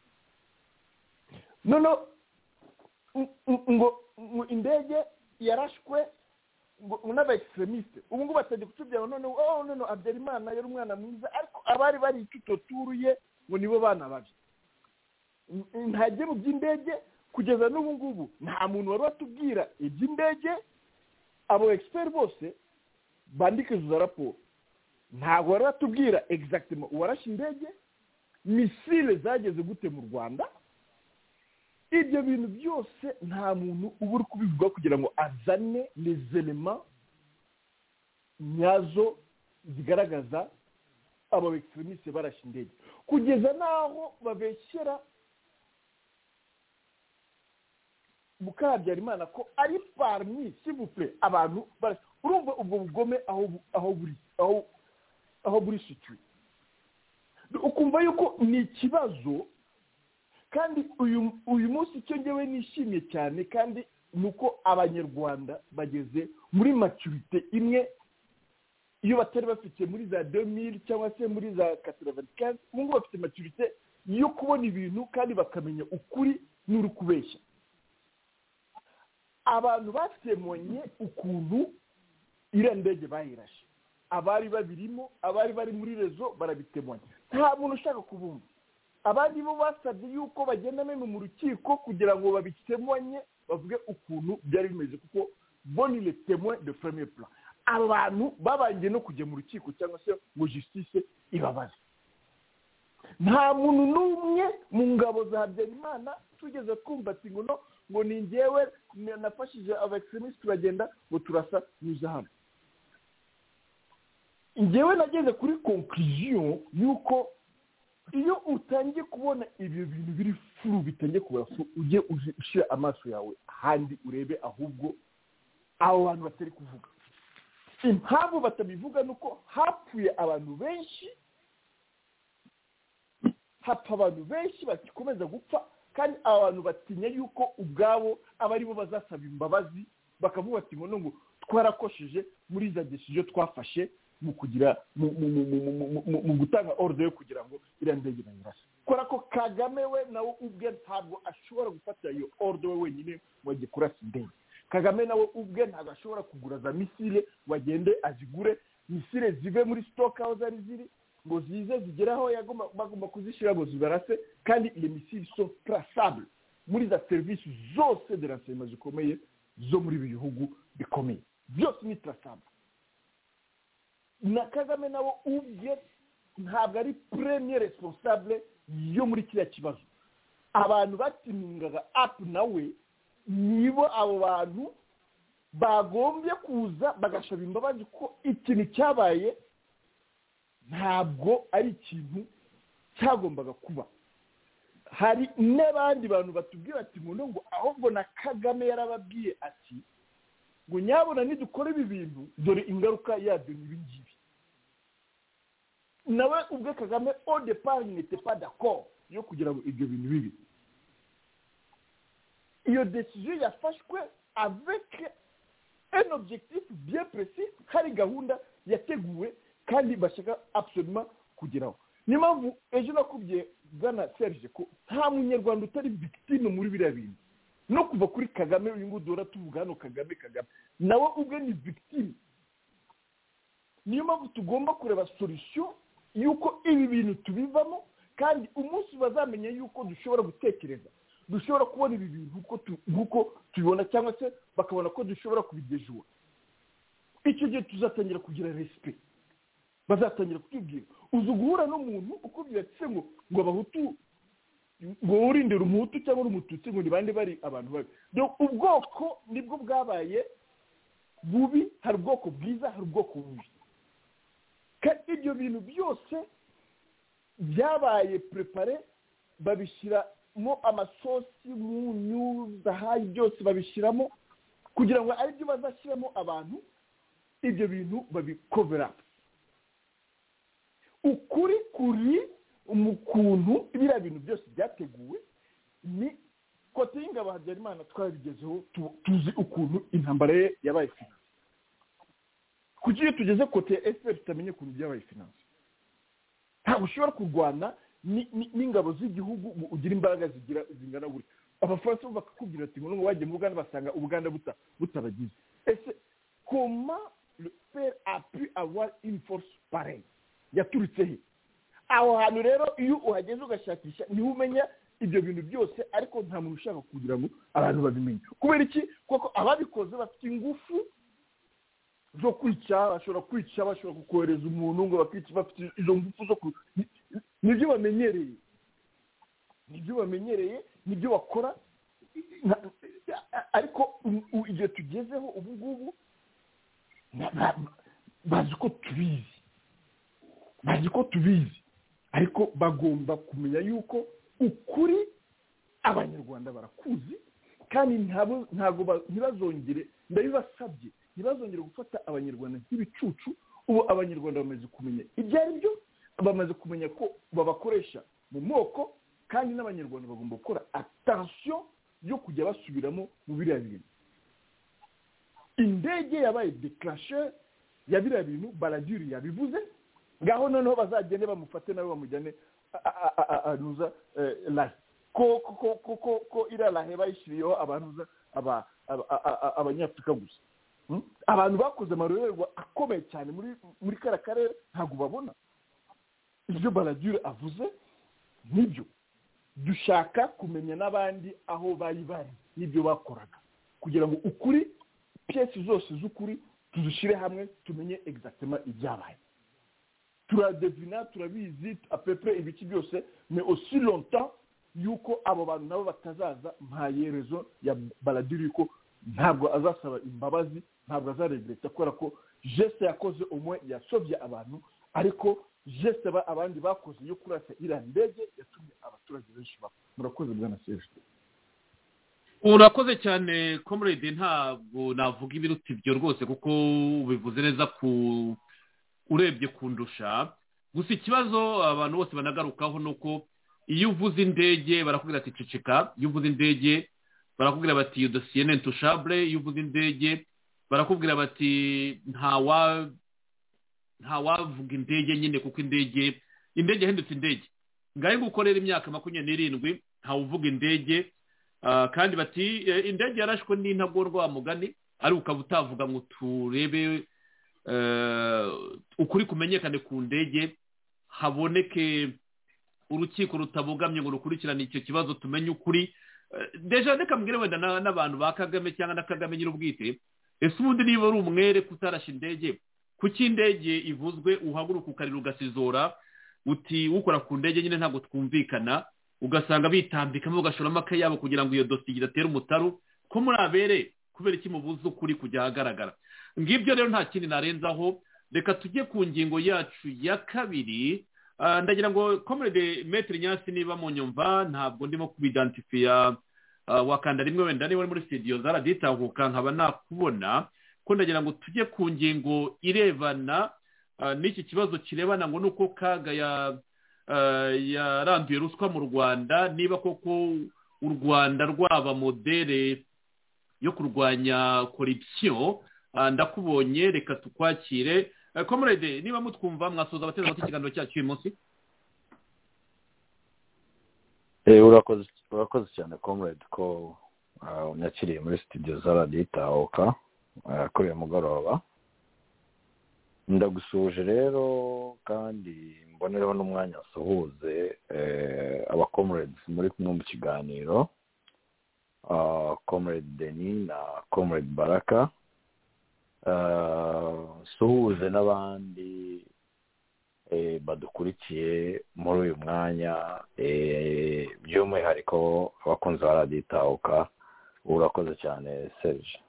Nono ngo indege yarashwe ngo n'aba-extremiste, ubu ngo batajya kutubwira none none Habyarimana yari umwana mwiza, ariko abari bari tutoturuye ngo nibo bana babi. Ntajye mu by'indege kugeza n'ubu ngubu nta muntu wari watubwira iby'indege. Abo expert bose bandika izo raporo ntabwo wari watubwira exactement uwarashe indege, misile zageze gute mu Rwanda. Ibyo bintu byose nta muntu uba uri kubivuga kugira ngo azane les éléments nyazo zigaragaza abo extremiste barashe indege, kugeza naho babeshyera Habyarimana ko ari parmi, s'il vous plaît, abantu urumva ubwo bugome aho buri situé. Ukumva yuko ni ikibazo kandi uyu munsi icyo ngewe nishimiye cyane kandi nuko abanyarwanda bageze muri maturité imwe iyo batari bafite muri za 2000 cyangwa se muri za 95 ubu bafite maturité yo kubona ibintu kandi bakamenya ukuri n'uri kubeshya. Abantu basemonye ukuntu iriya ndege bayirashe, abari babirimo, abari bari muri rezo barabitemanya, nta muntu ushaka kubumva. Abandi bo basabye yuko bagenda mu rukiko kugira ngo babitemanye bavuge ukuntu byari bimeze, kuko boni le témoin de premier plan. Abantu babanje no kujya mu rukiko cyangwa se ngo justice ibabaze. Nta muntu n'umwe mu ngabo za Habyarimana tugeze twumva ati ngo ni njyewe nafashije abextremiste turagenda ngo turasa nyuza hano. Njyewe nageze kuri conclusion yuko iyo utangiye kubona ibyo bintu biri furu bitangiye kuba ujye ushira amaso yawe handi urebe ahubwo abo bantu batari kuvuga. Impamvu batabivuga nuko hapfuye abantu benshi, hapfa abantu benshi bakikomeza gupfa, kandi abantu batinya yuko ubwabo abari bo bazasaba imbabazi bakavuga ati ngo twarakosheje muri za decision twafashe mu kugira mu gutanga order yo kugira ngo iriya ndege bayirase. Kora ko Kagame we nawe ubwe ntabwo ashobora gufata iyo order we wenyine ngo ajye kurasa indege. Kagame nawe ubwe ntabwo ashobora kugura za misile wagende azigure misile zive muri stock aho zari ziri ngo zize zigeraho bagomba kuzishira ngo zibarase, kandi les missiles sont traçables muri za service zose de renseignement zikomeye zo muri bihugu bikomeye, byose ni traçable. Na Kagame nawe ubwe ntabwo ari premier responsable yo muri kiriya kibazo. Abantu batimingaga up nawe nibo abo bantu bagombye kuza bagashaba imbabazi ko ikintu cyabaye ntabwo ari ikintu cyagombaga kuba. Hari n'abandi bantu batubwira ati ngo ahubwo na Kagame yarababwiye ati ngo nyabona nidukora ibi bintu dore ingaruka yabyo n'ibingibi. Nawe ubwe Kagame au départ n'était pas d'accord yo kugira ngo ibyo bintu bibi. Iyo décision yafashwe avec un objectif bien précis, hari gahunda yateguwe kandi bashaka absolument kugeraho. Ni mpamvu ejo nakubwiye bwana Serge ko nta munyarwanda utari victime muri biriya bintu. No kuva kuri Kagame uyu ngo dora tuvuga hano Kagame nawe ubwe ni victime. Niyo mpamvu tugomba kureba solution yuko ibi bintu tubivamo, kandi umunsi bazamenye yuko dushobora gutekereza, dushobora kubona ibi bintu uko tubibona, cyangwa se bakabona ko dushobora kubigejura, icyo gihe tuzatangira kugira respect. Bazatangira kutubwira uzi guhura n'umuntu ukubwira ati ngo abahutu ngo urindira umuhutu cyangwa umututsi ngo nibande bari abantu babi. Donc ubwoko nibwo bwabaye bubi, hari ubwoko bwiza, hari ubwoko bubi. Kandi ibyo bintu byose byabaye prepare, babishyiramo amasosi munyu zahayi byose babishyiramo kugira ngo ari byo bazashyiramo abantu ibyo bintu babicover up. Ukuri kuri umukuntu ibira bintu byose byateguwe ni kote y'ingabo Habyarimana twabigezeho, tuzi ukuntu intambara ye yabaye finance. Kuki iyo tugeze kote ya FPR tutamenye ukuntu byabaye finance? Ntabwo ushobora kurwana n'ingabo z'igihugu ugira imbaraga zingana gutya. Abafaransa bakakubwira ati ngo wajye mu Uganda basanga Uganda butabagize. Ese comment le père a pu avoir une force pareille? Yaturutse he? Aho hantu rero iyo uhageze ugashakisha niho umenya ibyo bintu byose, ariko nta muntu ushaka kugira ngo abantu babimenye. Kubera iki? Kuko ababikoze bafite ingufu zo kwica, bashobora kwica, bashobora kukohereza umuntu ngo bakica, bafite izo ngufu zo nibyo bamenyereye, nibyo bakora. Ariko igihe tugezeho ubu ngubu bazi ko tubizi, ariko bagomba kumenya yuko ukuri abanyarwanda barakuzi, kandi ntibazongere, ndabibasabye ntibazongere gufata abanyarwanda nk'ibicucu. Ubu abanyarwanda bamaze kumenya ibyo ari byo, bamaze kumenya ko babakoresha mu moko, kandi n'abanyarwanda bagomba gukora attention yo kujya basubiramo mu biriya bintu. Indege yabaye déclencheur ya biriya bintu Baladuri yabivuze, ngaho noneho bazagende bamufate nawe bamujyane anuza la ko ira la heba ishiriyo abanuza abanyafrika gusa. Abantu bakoze amarorerwa akomeye cyane muri kara karere ntago babona ibyo Baladuri avuze. Nibyo dushaka kumenya n'abandi aho bari n'ibyo bakoraga kugira ngo ukuri pièces zose z'ukuri tuzishire hamwe tumenye exactement ibyabaye. Turadevina turabizi à peu près ibiki byose, mais aussi longtemps yuko abo bantu nabo batazaza mpaye raison ya Baladuri ko ntabwo azasaba imbabazi, ntabwo azaregreta kubera ko geste yakoze umwe yasovye abantu, ariko geste abandi bakoze yo kurasa iriya ndege yatumye abaturage benshi bapfa. Murakoze bwana Serge. Urakoze cyane comrade, ntabwo navuga ibiruta ibyo rwose kuko ubivuze neza urebye kundusha. Gusa ikibazo abantu bose banagarukaho nuko iyo uvuze indege barakubwira ati ceceka, iyo uvuze indege barakubwira bati iyo dossier n'est intouchable, iyo uvuze indege barakubwira bati nta wavuga indege nyine kuko indege yahindutse indege. Ngaye gukorera imyaka 27 nta uvuga indege, kandi bati indege yarashwe n'intagorwa wa mugani, ari ukaba utavuga ngo turebe ukuri kumenyekane ku ndege, haboneke urukiko rutabogamye ngo rukurikirane icyo kibazo tumenye ukuri. Deja reka mbwire wenda n'abantu ba Kagame cyangwa na Kagame nyir'ubwite, ese ubundi niba ari umwere kutarasha indege, kuki indege ivuzwe uhaguruka ukarira ugasizora uti ukora ku ndege nyine ntabwo twumvikana, ugasanga bitambikamo ugashoramo akayabo kugira ngo iyo dosiye idatera umutaru ko muri abere kubera iki mubuze ukuri kujya ahagaragara. Ngibyo rero nta kindi narenzaho, reka tujye ku ngingo yacu ya kabiri. Ndagira ngo comrade Maître Nyasi niba mu nyumva, ntabwo ndimo kubidentifya wakanda rimwe wenda niba muri studio zaraditahuka nkaba nakubona ko. Ndagira ngo tujye ku ngingo irebana n'iki kibazo kirebana ngo nuko Kaga yaranduye ruswa mu Rwanda, niba koko u Rwanda rwaba modere yo kurwanya corruption. Ndakubonye, reka tukwakire comrade, niba mutwumva mwasoza abateza amatwi ikiganiro cyacu uyu munsi. Urakoze cyane comrade ko unyakiriye muri studio za Radio Itahuka kuri uyu mugoroba. Ndagusuje rero kandi mbonereho n'umwanya suhuze abacomrades muri kumwe mu kiganiro, comrade Denis na comrade Baraka, suhuze n'abandi badukurikiye muri uyu mwanya, by'umwihariko abakunzi ba Radio Itahuka. Urakoze cyane Serge.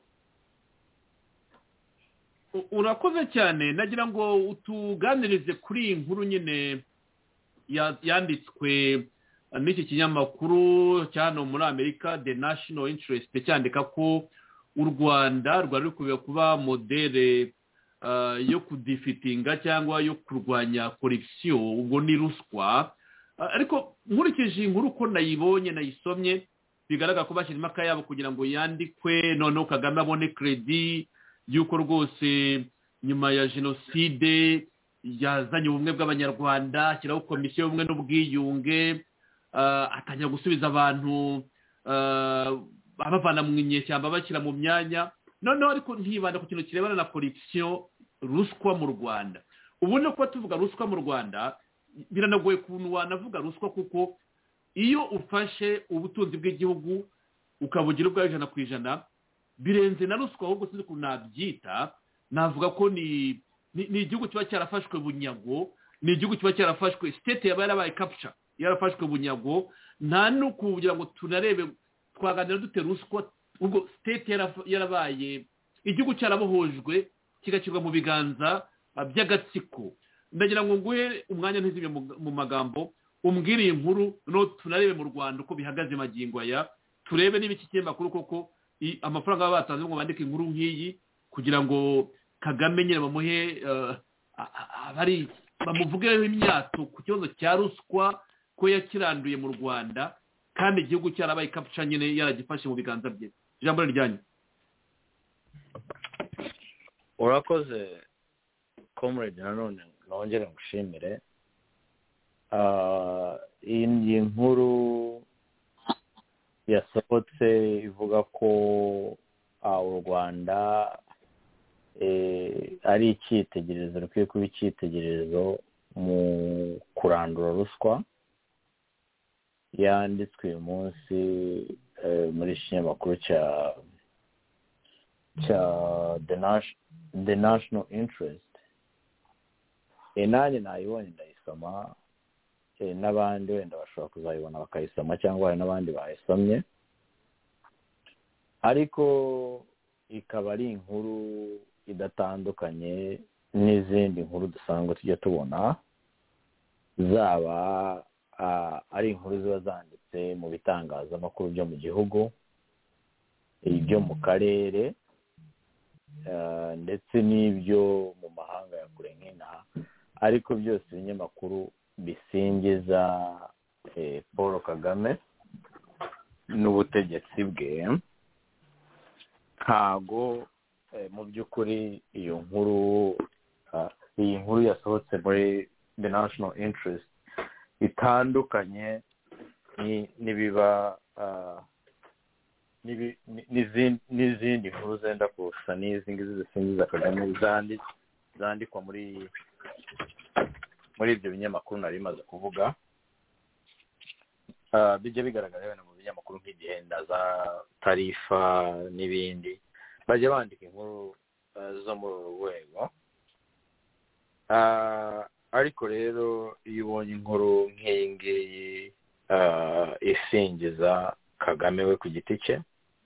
Urakoze cyane. Nagira ngo utuganirize kuri iyi nkuru nyine yanditswe n'iki kinyamakuru cyane muri Amerika, The National Interest, cyandika ko u Rwanda rwari rukwiye kuba modere yo kudifitinga cyangwa yo kurwanya corruption, ubwo ni ruswa. Ariko nkurikije inkuru ko nayibonye nayisomye, bigaragara ko bashyirimo akayabo kugira ngo yandikwe, noneho Kagame abone credit yuko rwose nyuma ya jenoside yazanye ubumwe bw'abanyarwanda, ashyiraho komisiyo y'ubumwe n'ubwiyunge, atangira gusubiza abantu abavana mu inyeshyamba bashyira mu myanya. Noneho ariko ntibanda ku kintu kirebana na corruption, ruswa mu Rwanda. Ubu no kuba tuvuga ruswa mu Rwanda biranagoye kuntu wanavuga ruswa, kuko iyo ufashe ubutunzi bw'igihugu ukabugira ubwawe 100%, birenze na ruswa, ahubwo sinzi ukuntu nabyita. Navuga ko ni igihugu kiba cyarafashwe bunyago, ni igihugu kiba cyarafashwe, state yaba yarabaye capture, yarafashwe bunyago. Nta no kugira ngo tunarebe twaganira dute ruswa, ubwo state yarabaye igihugu cyarabohojwe kigakirwa mu biganza by'agatsiko. Ndagira ngo nguhe umwanya ntizibye mu magambo, umbwire iyi nkuru no tunarebe mu Rwanda uko bihagaze magingo aya, turebe niba iki kinyamakuru koko amafaranga baba batanze ngo bandike inkuru nk'iyi kugira ngo Kagame nyine bamuhe bamuvugeho imyato ku kibazo cya ruswa ko yakiranduye mu Rwanda kandi igihugu cyarabaye capture nyine yaragifashe mu biganza bye. Ijambo ryanyu. Urakoze comrade, nanone nongere ngushimire. Iyi nkuru yasohotse ivuga ko u Rwanda ari icyitegererezo, rukwiye kuba icyitegererezo mu kurandura ruswa, yanditswe uyu munsi muri ikinyamakuru cya The National Interest. Nanjye nayibonye ndayisoma, n'abandi wenda bashobora kuzayibona bakayisoma, cyangwa hari n'abandi bayisomye, ariko ikaba ari inkuru idatandukanye n'izindi nkuru dusanzwe tujya tubona, zaba ari inkuru ziba zanditse mu bitangazamakuru byo mu gihugu, ibyo mu karere, ndetse n'ibyo mu mahanga ya kure nk'inaha, ariko byose ibinyamakuru bisingiza Paul Kagame n'ubutegetsi bwe. Ntago mu by'ukuri iyi nkuru yasohotse muri The National Interest itandukanye n'ibiba n'izindi nkuru zenda gusa n'izi ngizi zisingiza Kagame zandikwa muri ibyo binyamakuru nari maze kuvuga. Bijya bigaragara mu binyamakuru nk'igihe za Tarifa n'ibindi, bajya bandika inkuru zo muri uru rwego. Ariko rero iyo ubonye inkuru nk'iyi ngiyi isingiza Kagame we ku giti cye,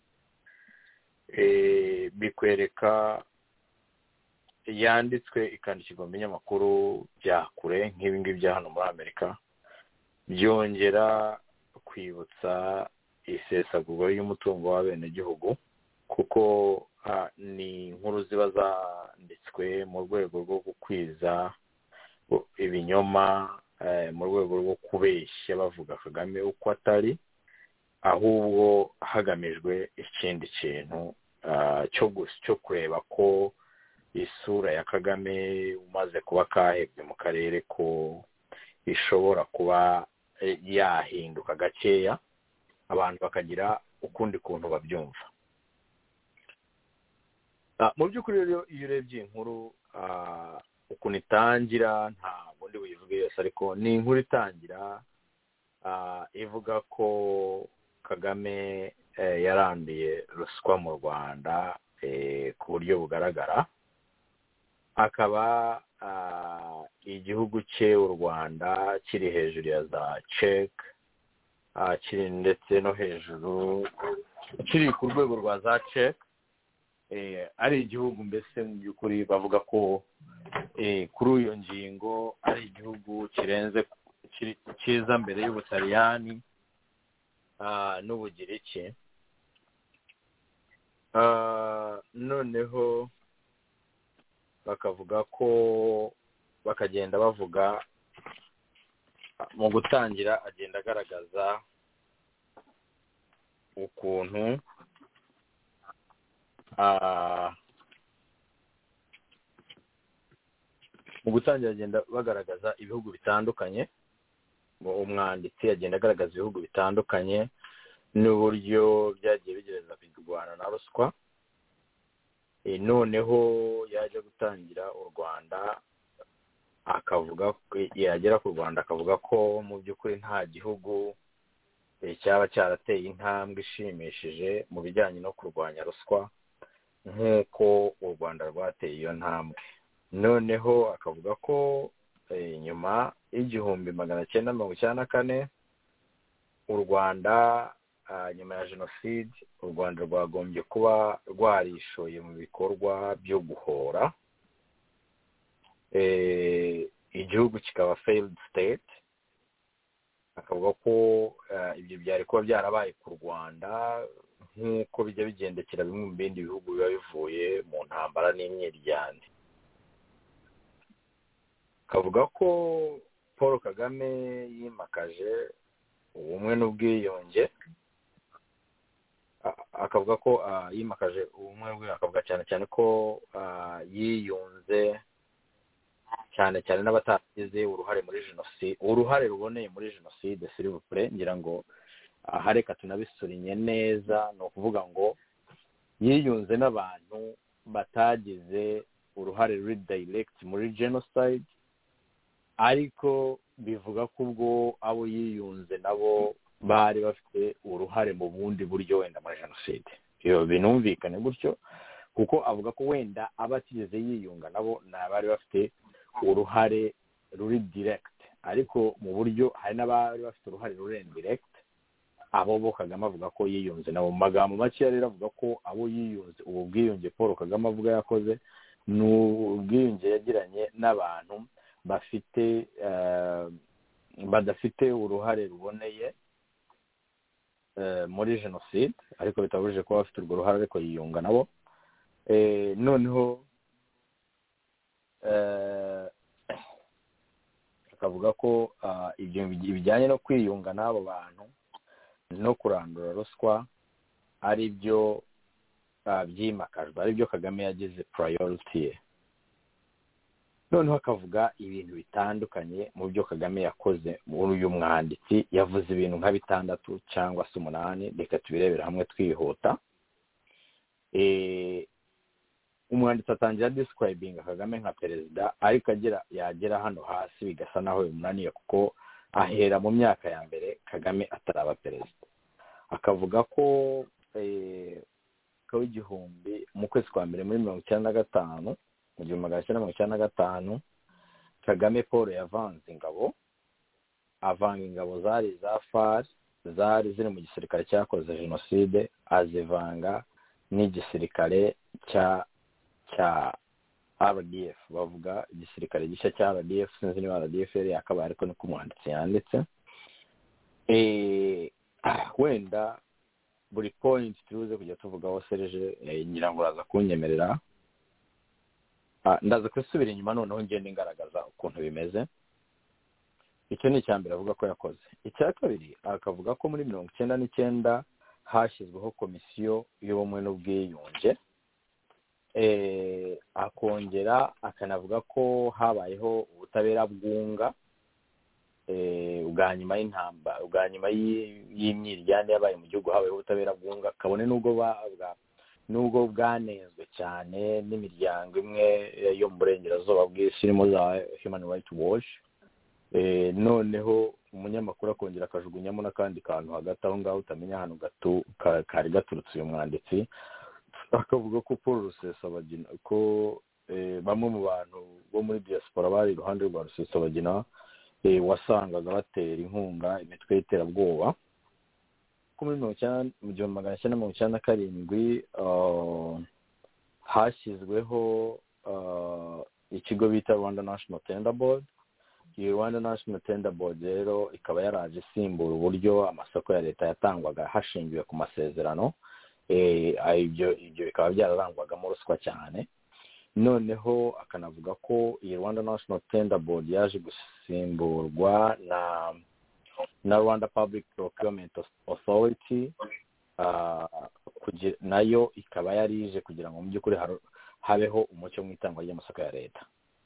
bikwereka yanditswe ikandikirwa mu binyamakuru bya kure nk'ibi ngibi bya hano muri Amerika, byongera kwibutsa isesagurwa y'umutungo w'abenegihugu, kuko ni inkuru ziba zanditswe mu rwego rwo gukwiza ibinyoma, mu rwego rwo kubeshya bavuga Kagame uko atari, ahubwo hagamijwe ikindi kintu cyo kureba ko isura ya Kagame umaze kuba kahebwe mu karere ko ishobora kuba yahinduka gakeya, abantu bakagira ukundi kuntu babyumva. Mu by'ukuri rero iyo urebye inkuru ukuntu itangira, ntabwo ndi buyivuge yose, ariko ni inkuru itangira ivuga ko Kagame yaranduye ruswa mu Rwanda ku buryo bugaragara, akaba igihugu cye u Rwanda kiri hejuru ya za Czech, kiri ndetse no hejuru, kiri ku rwego rwa za Czech, ari igihugu mbese mu by'ukuri bavuga ko kuri iyo ngingo ari igihugu kiza mbere y'Ubutaliyani n'Ubugiriki. Noneho bakavuga ko bakagenda bavuga, mu gutangira agenda agaragaza ukuntu mu gutangira agenda bagaragaza ibihugu bitandukanye, umwanditsi agenda agaragaza ibihugu bitandukanye n'uburyo byagiye bigereza kurwana na ruswa. Noneho yaje gutangira u Rwanda, akavuga yagera ku Rwanda akavuga ko mu by'ukuri nta gihugu cyaba cyarateye intambwe ishimishije mu bijyanye no kurwanya ruswa nk'uko u Rwanda rwateye iyo ntambwe. Noneho akavuga ko nyuma y'1994 u Rwanda, nyuma ya jenoside, u Rwanda rwagombye kuba rwarishoye mu bikorwa byo guhora, igihugu kikaba failed state. Akavuga ko ibyo byari kuba byarabaye ku Rwanda nk'uko bijya bigendekera bimwe mu bindi bihugu biba bivuye mu ntambara n'imyiryane. Akavuga ko paul kagame yimakaje ubumwe n'ubwiyunge, akavuga ko yimakaje ubumwe bwe, akavuga cyane cyane ko yiyunze cyane cyane n'abatagize uruhare muri jenoside, uruhare ruboneye muri jenoside s'il vous plaît. Ngira ngo aha reka tunabisurinye neza, ni ukuvuga ngo yiyunze n'abantu batagize uruhare ruri direct muri genocide, ariko bivuga ko ubwo abo yiyunze nabo bari bafite uruhare mu bundi buryo wenda muri jenoside. Iyo binumvikane gutyo, kuko avuga ko wenda abatigeze yiyunga nabo n'abari bafite uruhare ruri direct, ariko mu buryo hari n'abari bafite uruhare ruri indirect. Abo bo Kagame avuga ko yiyunze nabo. Mu magambo make rero avuga ko abo yiyunze, ubu bwiyunge Paul Kagame avuga yakoze ni ubwiyunge yagiranye n'abantu bafite badafite uruhare ruboneye muri jenoside, ariko bitabujije kuba bafite urwo ruhare ariko yiyunga nabo. Noneho akavuga ko ibyo bijyanye no kwiyunga n'abo bantu no kurandura ruswa ari byo byimakajwe, ari byo Kagame yagize priority ye. Noneho akavuga ibintu bitandukanye mu byo Kagame yakoze. Muri uyu mwanditsi yavuze ibintu nka 6 cyangwa 8, reka tubirebera hamwe twihuta. Umwanditsi atangira describing Kagame nka perezida, ariko yagera hano hasi bigasa naho bimunaniye, kuko ahera mu myaka ya mbere Kagame ataraba perezida. Akavuga ko w'igihumbi mu kwezi kwa mbere muri 1995, mu 1995 Kagame Paul yavanze ingabo, avanga ingabo zari za FARC zari ziri mu gisirikare cyakoze jenoside, azivanga n'igisirikare cya RDF. Bavuga igisirikare gishya cya RDF, sinzi niba RDF yari akabaye, ariko niko umwanditsi yanditse. Wenda buri point turuze kujya tuvugaho Serge, ngira ngo uraza kunyemerera. Ndaza kwisubira inyuma noneho ngende ngaragaza ukuntu bimeze. Icyo ni icyambere avuga ko yakoze. Icya kabiri akavuga ko muri 1999 hashyizweho komisiyo y'ubumwe n'ubwiyunge. Akongera akanavuga ko habayeho ubutabera bwunga ubwa nyuma y'intambara, ubwa nyuma y'imyiryane yabaye mu gihugu habayeho ubutabera bwunga, kabone nubwo bwanenzwe cyane n'imiryango imwe yo mu burengerazuba bw'isi irimo za Human Rights Watch. Noneho umunyamakuru akongera akajugunyamo n'akandi kantu hagati aho ngaho utamenya ahantu kari gaturutse uyu mwanditsi, akavuga ko Paul Rusesabagina, ko bamwe mu bantu bo muri diaspora bari iruhande rwa Rusesabagina wasangaga batera inkunga imitwe y'iterabwoba. Ko muri 1997 hashyizweho ikigo bita Rwanda National Tender Board. Iyi Rwanda National Tender Board rero ikaba yaraje isimbura uburyo amasoko ya leta yatangwaga hashingiwe ku masezerano. Ibyo bikaba byararangwagamo ruswa cyane. Noneho akanavuga ko iyi Rwanda National Tender Board yaje gusimburwa na Rwanda Public Procurement Authority, nayo ikaba yarije kugira ngo mu by'ukuri habeho umucyo mu itangwa ry'amasoko ya leta.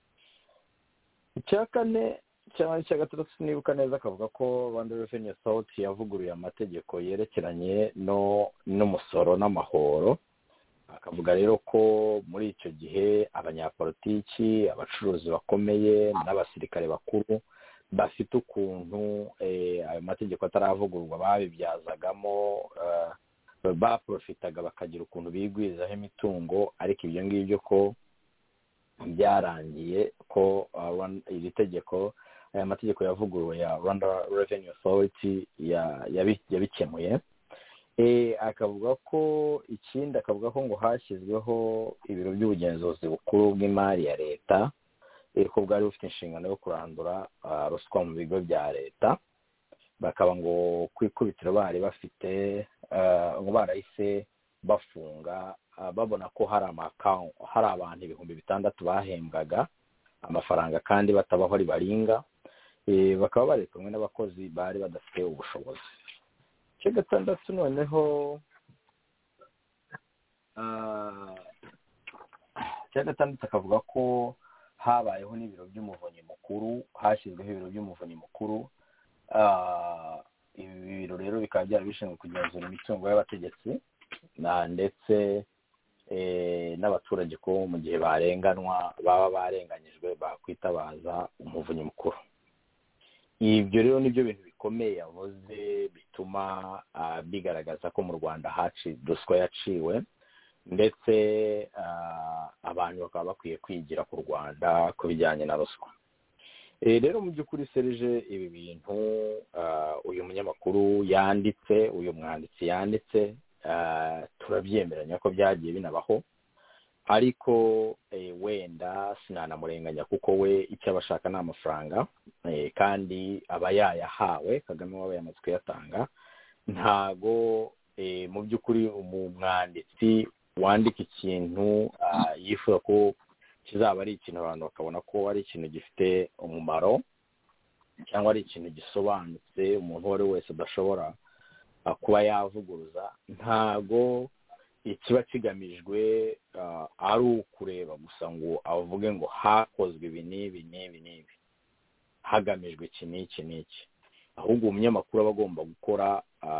Icya kane cyangwa icya gatatu sinibuka neza, akavuga ko Rwanda Revenue Authority yavuguruye amategeko yerekeranye n'umusoro n'amahoro. Akavuga rero ko muri icyo gihe abanyapolitiki, abacuruzi bakomeye n'abasirikare bakuru bafite ukuntu ayo mategeko ataravugururwa babibyazagamo, baprofitaga bakagira ukuntu bigwizaho imitungo, ariko ibyo ngibyo ko byarangiye ko iri tegeko, aya mategeko yavuguruwe ya Rwanda Revenue Authority yabikemuye. Akavuga ko ikindi, akavuga ko ngo hashyizweho ibiro by'ubugenzuzi bukuru bw'imari ya leta, ko bwari bufite inshingano yo kurandura ruswa mu bigo bya leta. Bakaba ngo ku ikubitiro bari bafite ngo barahise bafunga, babona ko hari abantu 6,000 bahembwaga amafaranga kandi batabaho ari baringa. bakaba bari kumwe n'abakozi bari badafite ubushobozi. Cya gatandatu noneho akavuga ko habayeho n'ibiro by'umuvunyi mukuru, hashyizweho ibiro by'umuvunyi mukuru. Ibi biro rero bikaba byari bishinzwe kugenzura imitungo y'abategetsi ndetse n'abaturage ko mu gihe barenganwa baba barenganyijwe bakwitabaza umuvunyi mukuru. Ibyo rero nibyo bintu bikomeye yavuze bituma bigaragaza ko mu Rwanda ruswa yaciwe, ndetse abantu bakaba bakwiye kwigira ku Rwanda ku bijyanye na ruswa. Rero mu by'ukuri Serge, ibi bintu uyu munyamakuru yanditse, uyu mwanditsi yanditse, turabyemeranya ko byagiye binabaho, ariko wenda sinanamurenganya kuko we icyo abashaka ni amafaranga, kandi aba yayahawe, Kagame waba yamaze kuyatanga. Ntago mu by'ukuri umwanditsi wandika ikintu yifuza ko kizaba ari ikintu abantu bakabona ko ari ikintu gifite umumaro cyangwa ari ikintu gisobanutse umuntu uwo ari wese adashobora kuba yavuguruza. Ntago ikiba kigamijwe ari ukureba gusa ngo avuge ngo hakozwe ibi n'ibi n'ibi n'ibi, hagamijwe iki n'iki n'iki, ahubwo umunyamakuru aba agomba gukora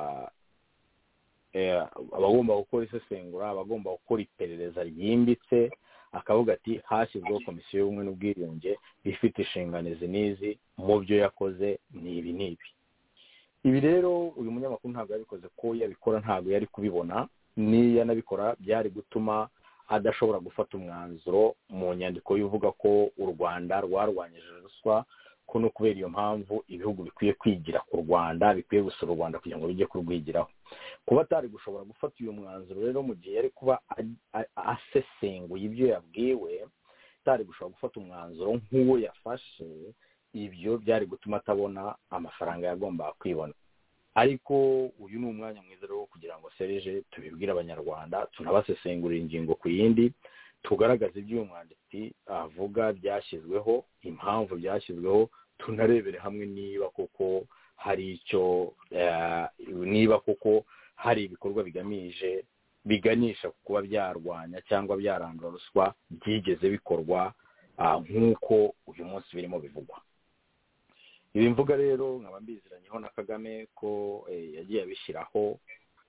isesengura, aba agomba gukora iperereza ryimbitse, akavuga ati hashyizweho komisiyo y'ubumwe n'ubwiyunge ifite inshingano izi n'izi, mu byo yakoze ni ibi n'ibi. Ibi rero uyu munyamakuru ntabwo yabikoze, ko yabikora ntabwo yari kubibona, niyo yanabikora byari gutuma adashobora gufata umwanzuro mu nyandiko y'uvuga ko u Rwanda rwarwanyije ruswa, ko no kubera iyo mpamvu ibihugu bikwiye kwigira ku Rwanda, bikwiye gusura u Rwanda kugira ngo bijye kurwigiraho. Kuba atari gushobora gufata uyu mwanzuro rero mu gihe yari kuba asesenguye ibyo yabwiwe, atari gushobora gufata umwanzuro nk'uwo yafashe, ibyo byari gutuma atabona amafaranga yagombaga kwibona. Ariko uyu ni umwanya mwiza rero kugira ngo Serge tubibwire abanyarwanda, tunabasesengurira ingingo ku yindi, tugaragaze ibyo uyu mwanditsi avuga byashyizweho, impamvu byashyizweho, tunarebere hamwe niba koko hari icyo niba koko hari ibikorwa biganisha ku kuba byarwanya cyangwa byarandura ruswa byigeze bikorwa nk'uko uyu munsi birimo bivugwa. Ibi mvuga rero nkaba mbiziranyeho na Kagame ko yagiye abishyiraho,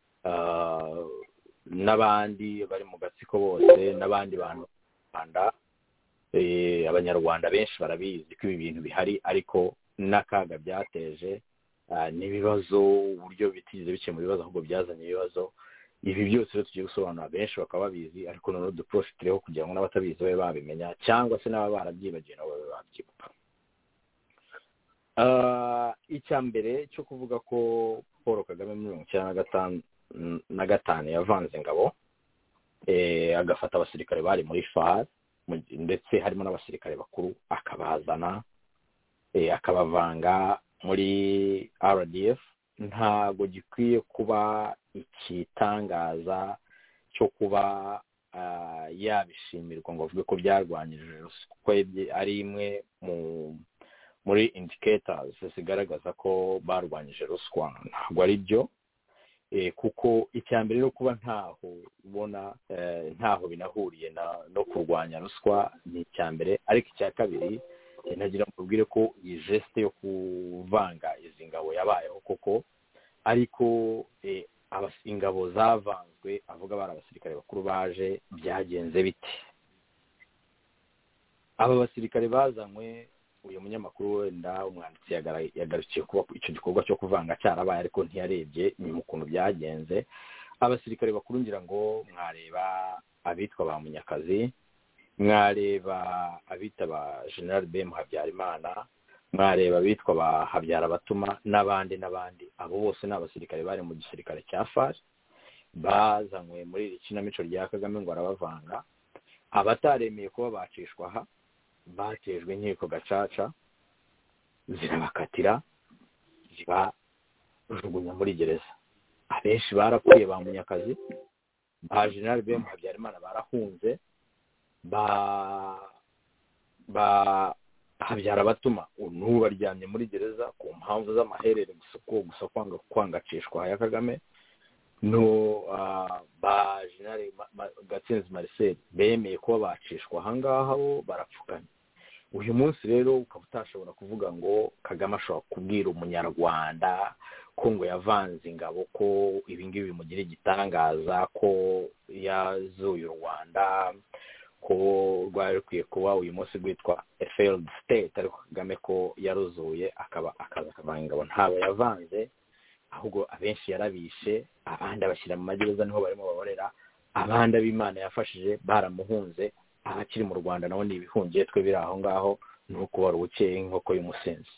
n'abandi bari mu gatsiko bose, n'abandi bantu mu Rwanda. Abanyarwanda benshi barabizi ko ibi bintu bihari, ariko n'akaga byateje n'ibibazo, uburyo bitigeze bikemura ibibazo ahubwo byazanye ibibazo. Ibi byose rero tugiye gusobanura, benshi bakaba babizi, ariko noneho duprofitireho kugira ngo n'abatabizi babe babimenya, cyangwa se n'aba barabyibagiwe nabo babe babyibuka. Icya mbere cyo kuvuga ko Paul Kagame muri 1995 yavanze ingabo, agafata abasirikare bari muri FARC, ndetse harimo n'abasirikare bakuru, akabazana akabavanga muri RDF, ntago gikwiye kuba ikitangaza cyo kuba yabishimirwa ngo avuge ko byarwanyije ruswa, ari imwe muri indicators zigaragaza ko barwanyije ruswa. Ntabwo ari byo, kuko icya mbere rero kuba ntaho binahuriye no kurwanya ruswa ni icya mbere, ariko icya kabiri nagira mubwire ko iyi geste yo kuvanga izi ngabo yabayeho koko, ariko ingabo zavanzwe avuga bari abasirikare bakuru baje, byagenze bite? Aba basirikare bazanywe, uyu munyamakuru wenda umwanditsi yagarukiye kuba icyo gikorwa cyo kuvanga cyarabaye, ariko ntiyarebye nyuma ukuntu byagenze. Abasirikare bakuru ngira ngo mwareba abitwa ba Munyakazi, mwareba abita ba General BM Habyarimana, mwareba abitwa ba Habyarabatuma n'abandi. Abo bose ni abasirikare bari mu gisirikare cya FARC, bazanywe muri iri kinamico rya Kagame ngo arabavanga. Abataremeye kuba bacishwa aha batejwe inkiko gacaca, zirabakatira, zibajugunya muri gereza. Abenshi barapfuye, ba Munyakazi, ba General BM Habyarimana barahunze, ba habyara abatuma n'ubu baryamye muri gereza ku mpamvu z'amaherere gusa kwangacishwa ya Kagame no ba General Gatsinzi Marcel bemeye kuba bacishwa ahangaha bo barapfukanye. Uyu munsi rero ukaba utashobora kuvuga ngo Kagame ashobora kubwira umunyarwanda ko ngo yavanze ingabo, ko ibingibi bimugira igitangaza, ko yazuye u Rwanda, ko rwari rukwiye kuba uyu munsi rwitwa a failed state, ariko Kagame ko yaruzuye akaza akavanga ingabo. Ntabwo yavanze, ahubwo abenshi yarabishe, abandi abashyira mu magereza niho barimo baborera, abandi ab'Imana yafashije baramuhunze, abakiri mu Rwanda nabo ni ibihungiye, twe biri aho ngaho ni ukubara ubukeye nk'uko y'umusenzi.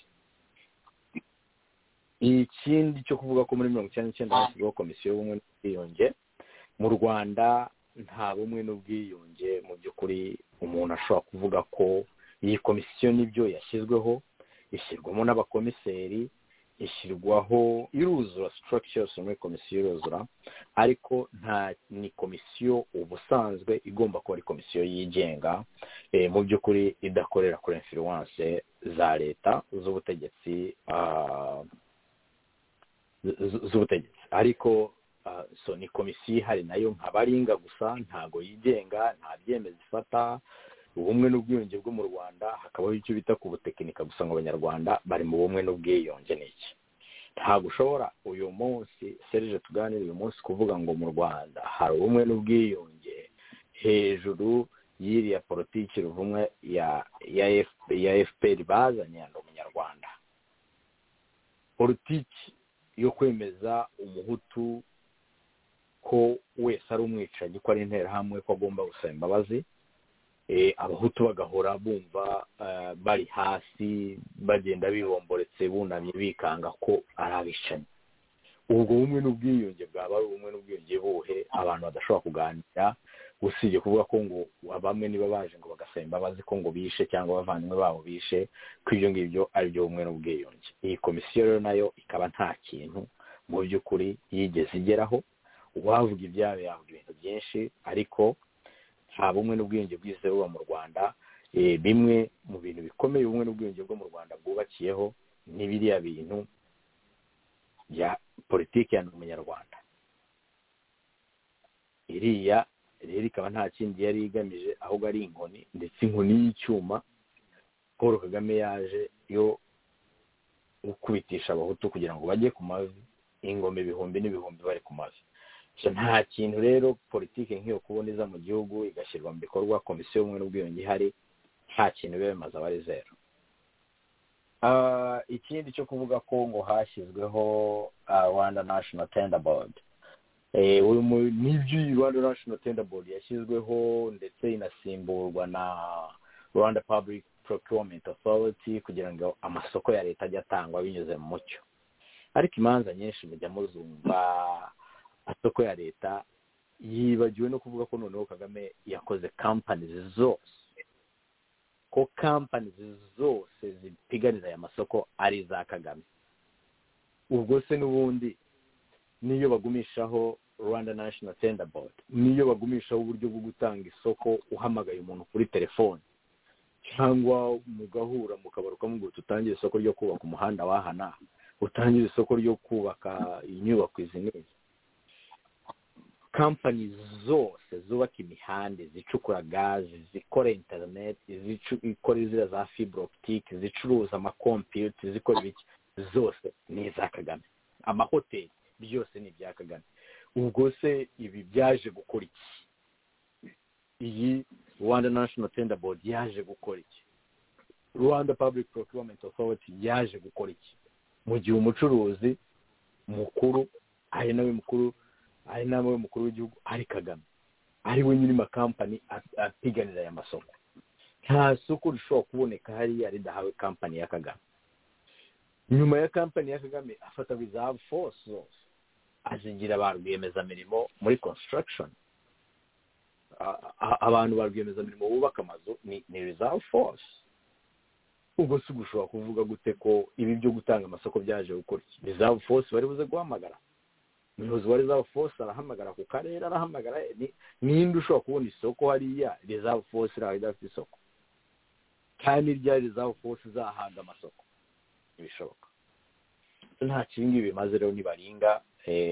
Ikindi cyo kuvuga ko muri 1999 hashyizweho komisiyo y'ubumwe n'ubwiyunge mu Rwanda, nta bumwe n'ubwiyunge mu by'ukuri umuntu ashobora kuvuga ko iyi komisiyo nibyo yashyizweho, ishyirwamo n'abakomiseri, ishyirwaho iruzura structures muri komisiyo iruzura, ariko ni komisiyo ubusanzwe igomba kuba ari komisiyo yigenga, mu by'ukuri idakorera kuri influence za leta z'ubutegetsi ariko so ni komisiyo ihari nayo nkabaringa gusa, ntago yigenga, nta byemezo ifata. Ubumwe n'ubwiyunge bwo mu Rwanda hakabaho icyo bita ku butekinika gusa ngo abanyarwanda bari mu bumwe n'ubwiyunge. N'iki ntabwo ushobora uyu munsi Serge tuganira uyu munsi kuvuga ngo mu Rwanda hari ubumwe n'ubwiyunge hejuru y'iriya politiki ruvumwe ya FPR bazanye hano umunyarwanda, politiki yo kwemeza umuhutu ko wese ari umwicanyi, ko ari interahamwe, ko agomba gusaba imbabazi, abahutu bagahora bumva bari hasi bagenda bibomboretse bunamye bikanga ko ari abicanyi. Ubwo bumwe n'ubwiyunge bwaba ari ubumwe n'ubwiyunge buhe abantu badashobora kuganira, usibye kuvuga ko ngo bamwe niba baje ngo bagasaba imbabazi ko ngo bishe cyangwa abavandimwe babo bishe, ko ibyo ngibyo ari byo bumwe n'ubwiyunge. Iyi komisiyo rero nayo ikaba nta kintu mu by'ukuri yigeze igeraho. Uwavuga ibyabo yavuga ibintu byinshi, ariko nta bumwe n'ubwiyunge bwize buba mu Rwanda. Bimwe mu bintu bikomeye ubumwe n'ubwiyunge bwo mu Rwanda bwubakiyeho ni biriya bintu bya politiki ya umunyarwanda. Iriya rero ikaba nta kindi yari igamije, ahubwo ari inkoni, ndetse inkoni y'icyuma Paul Kagame yaje yo gukubitisha abahutu kugira ngo bajye ku mavi, ingome ibihumbi n'ibihumbi bari ku mavi. Nta kintu rero politiki nk'iyo kuboneza mu gihugu igashyirwa mu bikorwa, komisiyo y'ubumwe n'ubwiyunge ihari, nta kintu biba bimaze aba ari zero. Ikindi cyo kuvuga ko ngo hashyizweho Rwanda National Tender Board, n'ibyo Rwanda National Tender Board yashyizweho ndetse inasimburwa na Rwanda Public Procurement Authority kugira ngo amasoko ya leta ajye atangwa binyuze mu mucyo. Ariko imanza nyinshi mujya muzumva amasoko ya leta, yibagiwe no kuvuga ko noneho Kagame yakoze companies zose, ko companies zose zipiganira aya masoko ari za Kagame. Ubwo se n'ubundi niyo bagumishaho Rwanda National Tender Board, niyo bagumishaho uburyo bwo gutanga isoko uhamagaye umuntu kuri telefone, cyangwa mugahura mukabaruka ngo tutangire isoko ryo kubaka umuhanda wahana, utangire isoko ryo kubaka inyubako izi neza. Companies zose zubaka imihanda, zicukura gazi, zikora internet, zikora izira za fibre optique, zicuruza amakompiyuta, zikora ibiki, zose ni iza Kagame. Amahoteli byose ni ibya Kagame. Ubwo se ibi byaje gukora iki? Iyi Rwanda National Tender Board yaje gukora iki? Rwanda Public Procurement Authority yaje gukora iki? Mu gihe umucuruzi mukuru ari nawe mukuru w'igihugu ari Kagame, ari we nyiri makampani apiganira aya masoko. Nta soko rishobora kuboneka hariya ridahawe kampani ya Kagame. Nyuma ya kampani ya Kagame afata reserve force zose, azingira ba rwiyemezamirimo muri construction. Abantu ba rwiyemezamirimo bubaka amazu ni reserve force. Ubwo si gushobora kuvuga gute ko ibi byo gutanga amasoko byaje gukora iki? Reserve force bari buze guhamagara, umuyobozi wa reserve force arahamagara ku karere, arahamagara ninde ushobora kubona isoko hariya reserve force iraho idafite isoko? kandi ryari reserve force zahaga amasoko ibishoboka. Nta kingi bimaze rero nibaringa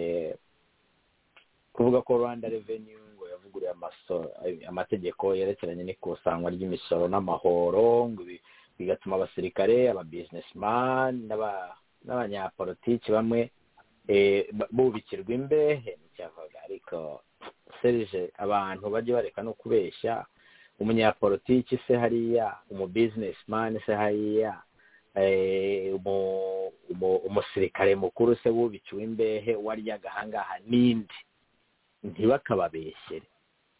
kuvuga ko Rwanda Revenue ngo yavuguruye amategeko yerekeranye n'ikusanywa ry'imisoro n'amahoro ngo bigatuma abasirikare aba businessman n'abanyapolitiki bamwe bubikirwa imbehe n'icyavuga. Ariko Serge abantu bajye bareka no kubeshya. Umunyapolitiki se hariya, umubusinessman se hariya, umusirikare mukuru se bubikiwe imbehe waryaga ahangaha n'indi. Ntibakababeshyere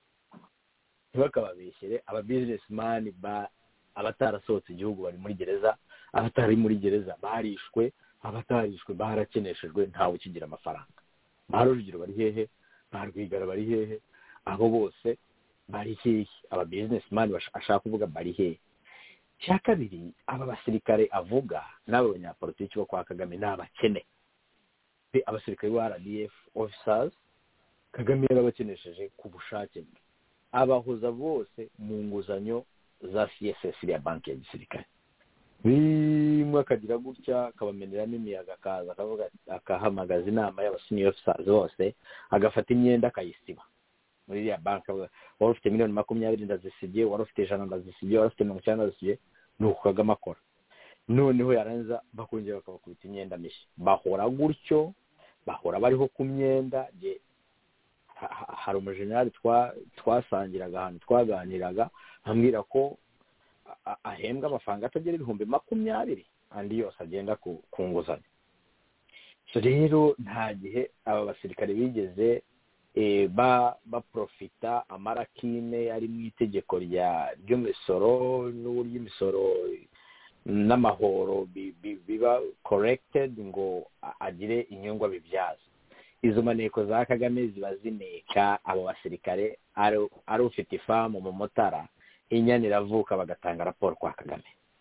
aba businessman abatarasohotse igihugu bari muri gereza, abatari muri gereza barishwe, abatarishwe barakeneshejwe, ntawe ukigira amafaranga. Barujugiro bari hehe, barwigara bari hehe, abo bose bari hehe? Aba businessman ashaka kuvuga bari hehe? Cya kabiri, aba basirikare avuga n'abo banyapolitiki bo kwa Kagame n'abakene. Abasirikare ba RDF officers Kagame yarabakenesheje ku bushake bwe, abahoza bose mu nguzanyo za CSS ya banki ya gisirikare. Bimwe akagira gutya akabameneramo imiyaga, akaza akavuga akahamagaza inama y'abasenior officers bose, agafata imyenda akayisiba muri ya banki. Wari ufite miliyoni 20 ndazisibye, wari ufite 100 ndazisibye, wari ufite 90 ndazisibye, nuko Kagame akora. Noneho yaranza bakongera bakabakubita imyenda mishya, bahora gutyo, bahora bariho ku myenda. Hari umujenerali twasangiraga ahantu twaganiraga ambwira ko ahembwa amafaranga atagera 20,000 andi yose agenda ku nguzanyo. So rero nta gihe aba basirikare bigeze baprofita amarakine ari mu itegeko ry'imisoro n'uburyo imisoro n'amahoro biba corrected ngo agire inyungu abibyaza. Izo maneko za Kagame ziba zineka abo basirikare ari ufite ifamu mu Mutara, inyana iravuka bagatanga raporo kwa Kagame.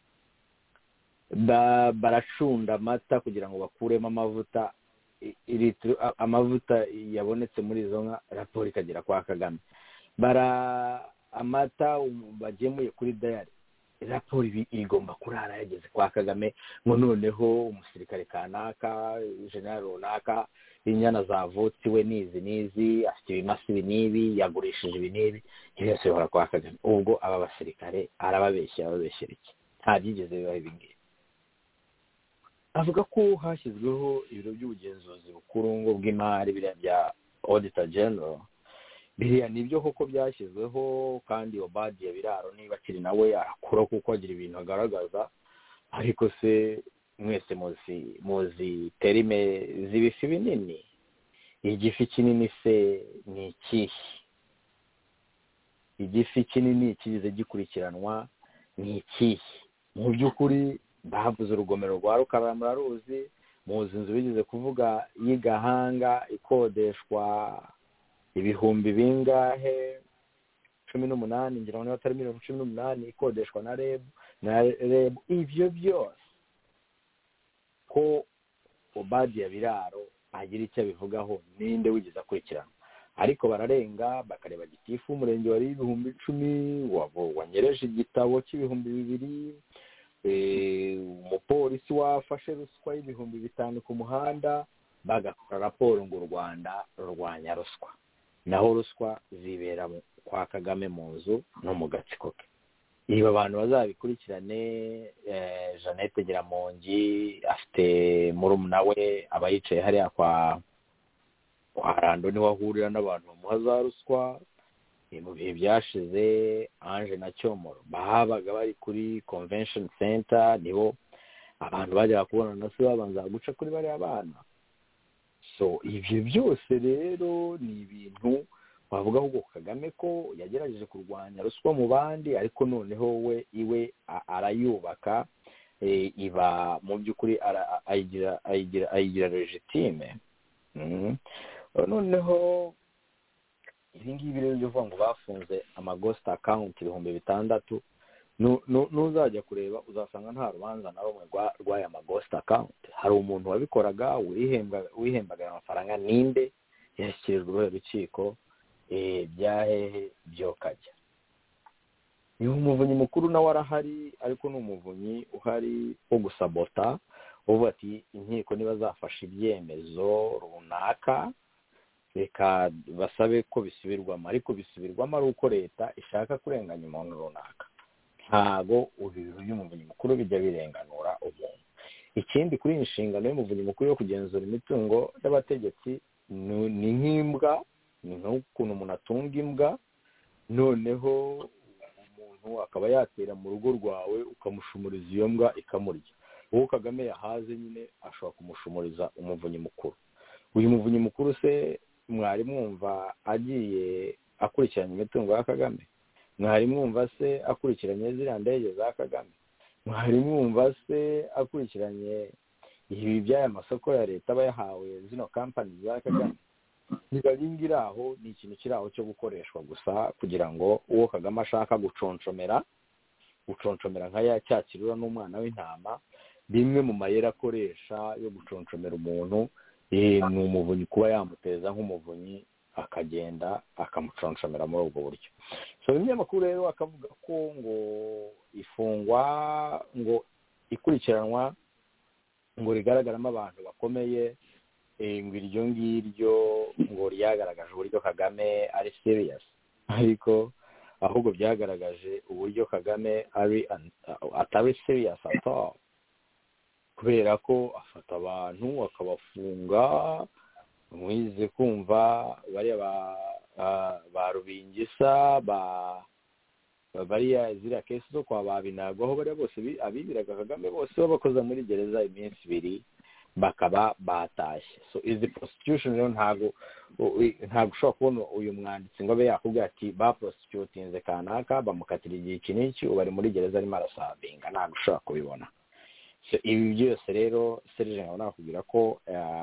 Baracunda amata kugira ngo bakuremo amavuta, amavuta yabonetse muri izo nka, raporo ikagera kwa Kagame. Amata bagemuye kuri dayari, raporo igomba kurara yageze kwa Kagame. ngo noneho umusirikare kanaka, general runaka, inyana zavutse we nizi, afite ibimasi binibi, yagurishije ibinibi, byose bihora kwa Kagame. Ubwo aba basirikare ababeshyera iki? Nta byigeze bibaho ibingibi. Avuga ko hashyizweho ibiro by'ubugenzuzi bukuru ngo bw'imari biriya bya Auditor General. Biriya nibyo koko byashyizweho, kandi Obadiah Biraro niba akiri nawe arakura kuko agira ibintu agaragaza. Ariko se mwese muzi terime z'ibifi binini, igifi kinini se ni ikihe? Igifi kinini kigize gikurikiranwa ni ikihe? Mu by'ukuri bavuze urugomero rwa Rukarama ruzi, muzi inzu bigeze kuvuga y'Igahanga ikodeshwa ibihumbi bingahe, 18, ngira ngo atari 18, ikodeshwa na REB. Ibyo byose ko Obadiah Biraro agira icyo abivugaho, ninde wigeze akurikirana? Ariko bararenga bakareba gitifu umurenge wari 10,000 wanyereje igitabo cy'ibihumbi 2,000, umupolisi wafashe ruswa y'ibihumbi 5 ku muhanda, bagakora raporo ngo u Rwanda rurwanya ruswa. Naho ruswa zibera kwa Kagame mu nzu no mu gatsiko ke. Niba abantu bazabikurikirane, Jeannette Giramongi afite murumuna we abayicaye hariya kwa Rando, niho ahurira n'abantu bamuha za ruswa. Mu bihe byashize Ange na Cyomoro bahabaga bari kuri Convention Center, niho abantu bajya kubona na se babanza guca kuri bariya bana. So ibyo byose rero ni ibintu bavuga ahubwo Kagame ko yagerageje kurwanya ruswa mu bandi, ariko noneho we iwe arayubaka, iba mu by'ukuri ayigira legitime. Noneho ibi ngibi rero byo ngo bafunze amaghost account 6,000, nuzajya kureba uzasanga nta rubanza na rumwe rw'aya maghost account. Hari umuntu wabikoraga wihembaga amafaranga, ninde yashyikirijwe urukiko, byahehe byo kajya. ni umuvunyi mukuru nawe arahari, ariko ni umuvunyi uhari wo gusabota, uvuga ati inkiko niba zafashe ibyemezo runaka reka basabe ko bisubirwamo, ariko bisubirwamo ari uko leta ishaka kurenganya umuntu runaka. Ntago ibintu by'umuvunyi mukuru bijya birenganura umuntu. Ikindi kuri iyi nshingano y'umuvunyi mukuru yo kugenzura imitungo y'abategetsi ni nk'imbwa, ni nk'ukuntu umuntu atunga imbwa, noneho umuntu akaba yatera mu rugo rwawe ukamushumuriza iyo mbwa ikamurya. Uwo Kagame yahaze nyine ashobora kumushumuriza umuvunyi mukuru. Uyu muvunyi mukuru se mwari mwumva agiye akurikiranye imitungo ya Kagame? Mwari mwumva se akurikiranye ziriya ndege za Kagame? Mwari mwumva se akurikiranye ibi by'aya masoko ya leta aba yahawe zino kampani za Kagame? Ntibari aho, ni ikintu kiri aho cyo gukoreshwa gusa kugira ngo uwo Kagame ashaka guconshomera nka ya cyakirura n'umwana w'intama. Bimwe mu mayeri akoresha yo guconshomera umuntu ni umuvunyi kuba yamuteza nk'umuvunyi akagenda akamuconshomera muri ubwo buryo. So ibinyamakuru rero akavuga ko ngo ifungwa ngo ikurikiranwa ngo rigaragaramo abantu bakomeye, ngo iryo ngiryo ngo ryagaragaje uburyo Kagame ari serious, ariko ahubwo byagaragaje uburyo Kagame atari serious at all, kubera ko afata abantu akabafunga. Mwize kumva bariya ba Rubingisa bariya ziriya kesi zo kwa Babinago, aho bariya bose abibiraga Kagame bose babakoza muri gereza iminsi 2 bakaba batashye. So izi prostitution rero ntago ushobora kubona uyu mwanditsi ngo abe yakubwira ati ba prostitutinze kanaka bamukatira igihe kiniki ubari muri gereza arimo arasabinga, ntago ushobora kubibona. So ibi byose rero Serge nkaba nakubwira ko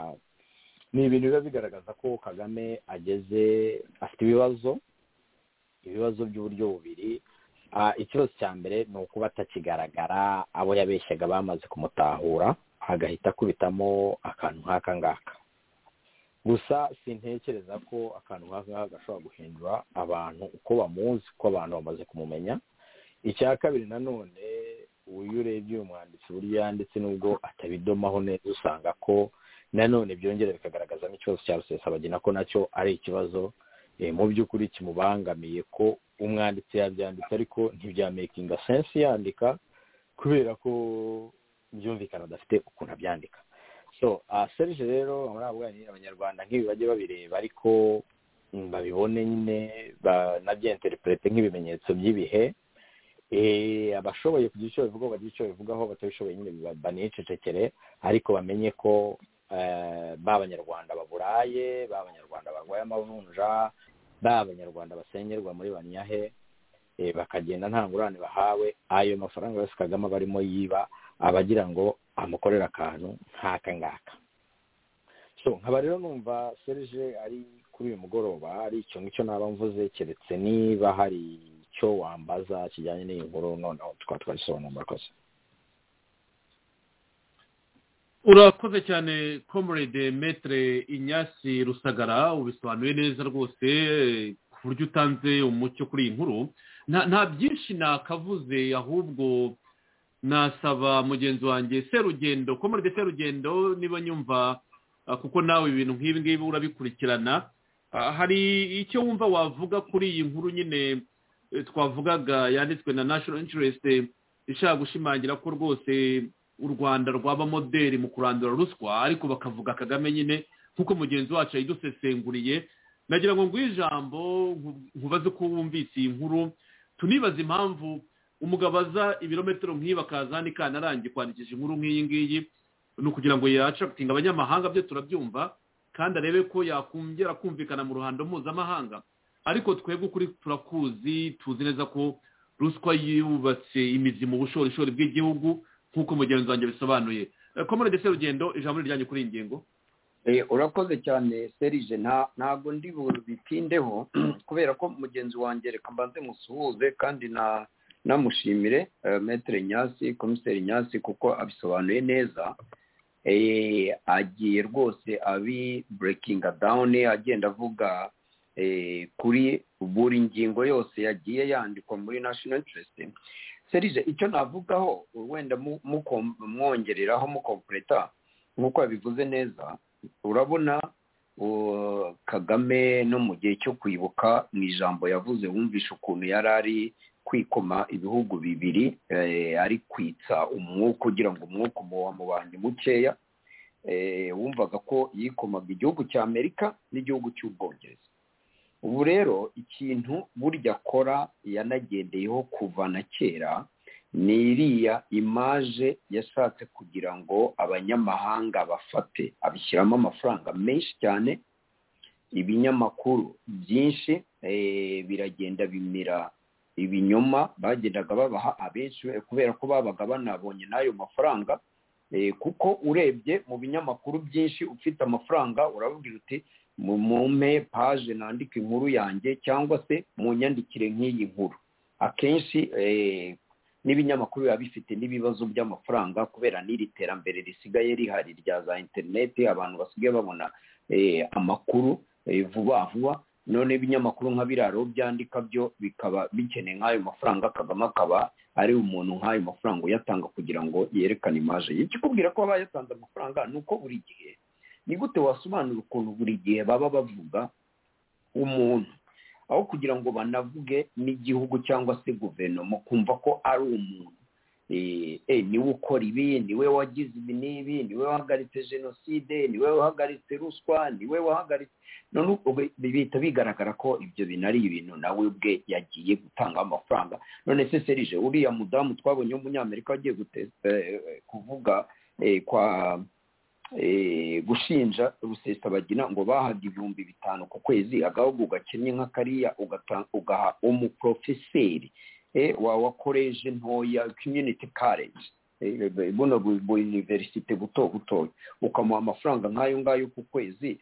ni ibintu biba bigaragaza ko Kagame afite ibibazo by'uburyo bubiri. Ikibazo cya mbere ni ukuba atakigaragara, abo yabeshyaga bamaze kumutahura agahita akubitamo akantu nk'aka ngaka. Gusa sintekereza ko akantu nk'aka ngaka gashobora guhindura abantu uko bamuzi, ko abantu bamaze kumumenya. Icya kabiri nanone, uyu urebye uyu mwanditsi uburyo yanditse nubwo atabidomaho neza, usanga ko nanone byongera bikagaragaza n'ikibazo cya Rusesabagina ko nacyo ari ikibazo mu by'ukuri kimubangamiye, ko umwanditsi yabyanditse ariko ntibyamakinga sense yandika kubera ko byumvikana adafite ukuntu abyandika. So Serge rero abanyarwanda abanyarwanda nk'ibi bajye babireba ariko babibone nyine banabyenterprete nk'ibimenyetso by'ibihe. Abashoboye kugira icyo bivuga bagira icyo bivugaho, batabishoboye nyine banicecekere, ariko bamenye ko b'abanyarwanda baburaye, b'abanyarwanda barwaye amavunja, b'abanyarwanda basengerwa muri banyahe, bakagenda nta ngurane bahawe. Ayo mafaranga yose Kagame barimo yiba abagira ngo amukorera akantu nk'aka ngaka. So nkaba rero numva Serge ari kuri uyu mugoroba ari icyo ngicyo naba mvuze, keretse niba hari icyo wambaza kijyanye n'iyi nkuru noneho twagisobanura. Murakoze. Urakoze cyane Comrade Maître Ignace Rusagara, ubisobanuye neza rwose ku buryo utanze umucyo kuri iyi nkuru. Nta byinshi nakavuze, ahubwo nasaba mugenzi wanjye Serugendo, Comrade Serugendo, niba nyumva, kuko nawe ibintu nk'ibi ngibi urabikurikirana, hari icyo wumva wavuga kuri iyi nkuru nyine twavugaga yanditswe na National Interest ishaka gushimangira ko rwose u Rwanda rwaba modeli mu kurandura ruswa, ariko bakavuga Kagame nyine nk'uko mugenzi wacu yidusesenguriye. Nagira ngo nguhe ijambo nkubaze ko wumvise iyi nkuru, tunibaza impamvu umugabo aza ibirometero nk'ibi akaza hano ikanarangiye kwandikisha inkuru nk'iyi ngiyi. Ni ukugira ngo yacakitinga abanyamahanga, byo turabyumva, kandi arebe ko yakongera kumvikana mu ruhando mpuzamahanga. Ariko twebwe ukuri turakuzi, tuzi neza ko ruswa yubatse imizi mu bushorishori bw'igihugu nk'uko mugenzi wanjye bisobanuye. Comrade Serugendo, ijambo rijyanye kuri iyi ngingo. Urakoze cyane Serge, ntabwo ndi bubitindeho kubera ko mugenzi wanjye reka mbanze musuhuze kandi namushimire Maître Ignace, Komiseri Ignace, kuko abisobanuye neza. Agiye rwose abi breaking down, agenda avuga kuri buri ngingo yose yagiye yandikwa muri national interest. Serije icyo navugaho wenda mwongereraho mukompleta nk'uko yabivuze neza, urabona Kagame no mu gihe cyo kwibuka mu ijambo yavuze wumvisha ukuntu yari ari kwikoma ibihugu bibiri, ari kwitsa umwuka kugira ngo umwuka mubanye mukeya, wumvaga ko yikomaga igihugu cya Amerika n'igihugu cy'Ubwongereza. Ubu rero ikintu burya akora yanagendeyeho kuva na kera ni iriya imaje yashatse kugira ngo abanyamahanga bafate, abishyiramo amafaranga menshi cyane, ibinyamakuru byinshi biragenda bimira ibinyoma bagendaga babaha abenshi kubera ko babaga banabonye n'ayo mafaranga, kuko urebye mu binyamakuru byinshi ufite amafaranga urababwira uti mumpe paje nandika inkuru yanjye cyangwa se mu nyandikire nk'iyi nkuru. Akenshi n'ibinyamakuru biba bifite n'ibibazo by'amafaranga kubera n'iri terambere risigaye rihari rya za interineti, abantu basigaye babona amakuru vuba vuba, none ibinyamakuru nka biraro byandika byo bikaba bikeneye nk'ayo mafaranga, Kagame akaba ari umuntu nk'ayo mafaranga uyatanga kugira ngo yerekane imaje ye. Ikikubwira ko aba yatanze amafaranga ni uko buri gihe, ni gute wasobanura ukuntu buri gihe baba bavuga umuntu aho kugira ngo banavuge n'igihugu cyangwa se guverinoma, kumva ko ari umuntu niwe ukora ibi, niwe wagize ibi n'ibi, niwe wahagaritse jenoside, niwe wahagaritse ruswa, niwe wahagaritse, none bihita bigaragara ko ibyo bintu ari ibintu nawe ubwe yagiye gutanga amafaranga. None se Serije uriya mudamu twabonye w'umunyamerika wagiye kuvuga gushinja Rusesabagina ngo bahaga 5,000 ku kwezi, agahugu gakennye nka kariya ugaha umuprofeseri wakoreje ntoya community college, buno universite buto ukamuha amafaranga nk'ayo ngayo ku kwezi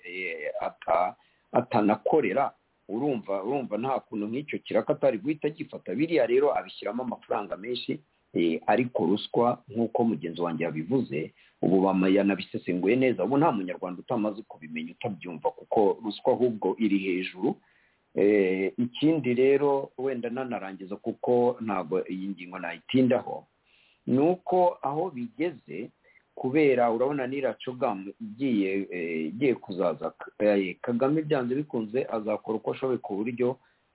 atanakorera, urumva nta kuntu nk'icyo kiraka atari guhita gifata. Biriya rero abishyiramo amafaranga menshi, ariko ruswa nk'uko mugenzi wanjye yabivuze ubu yanabisesenguye neza, ubu nta munyarwanda utamaze kubimenya utabyumva, kuko ruswa ahubwo iri hejuru. Ikindi rero wenda nanarangiza kuko ntabwo iyi ngingo nayitindaho, ni uko aho bigeze kubera urabona n'iracogam igiye kuzaza, Kagame byanze bikunze azakora uko ashoboye ku buryo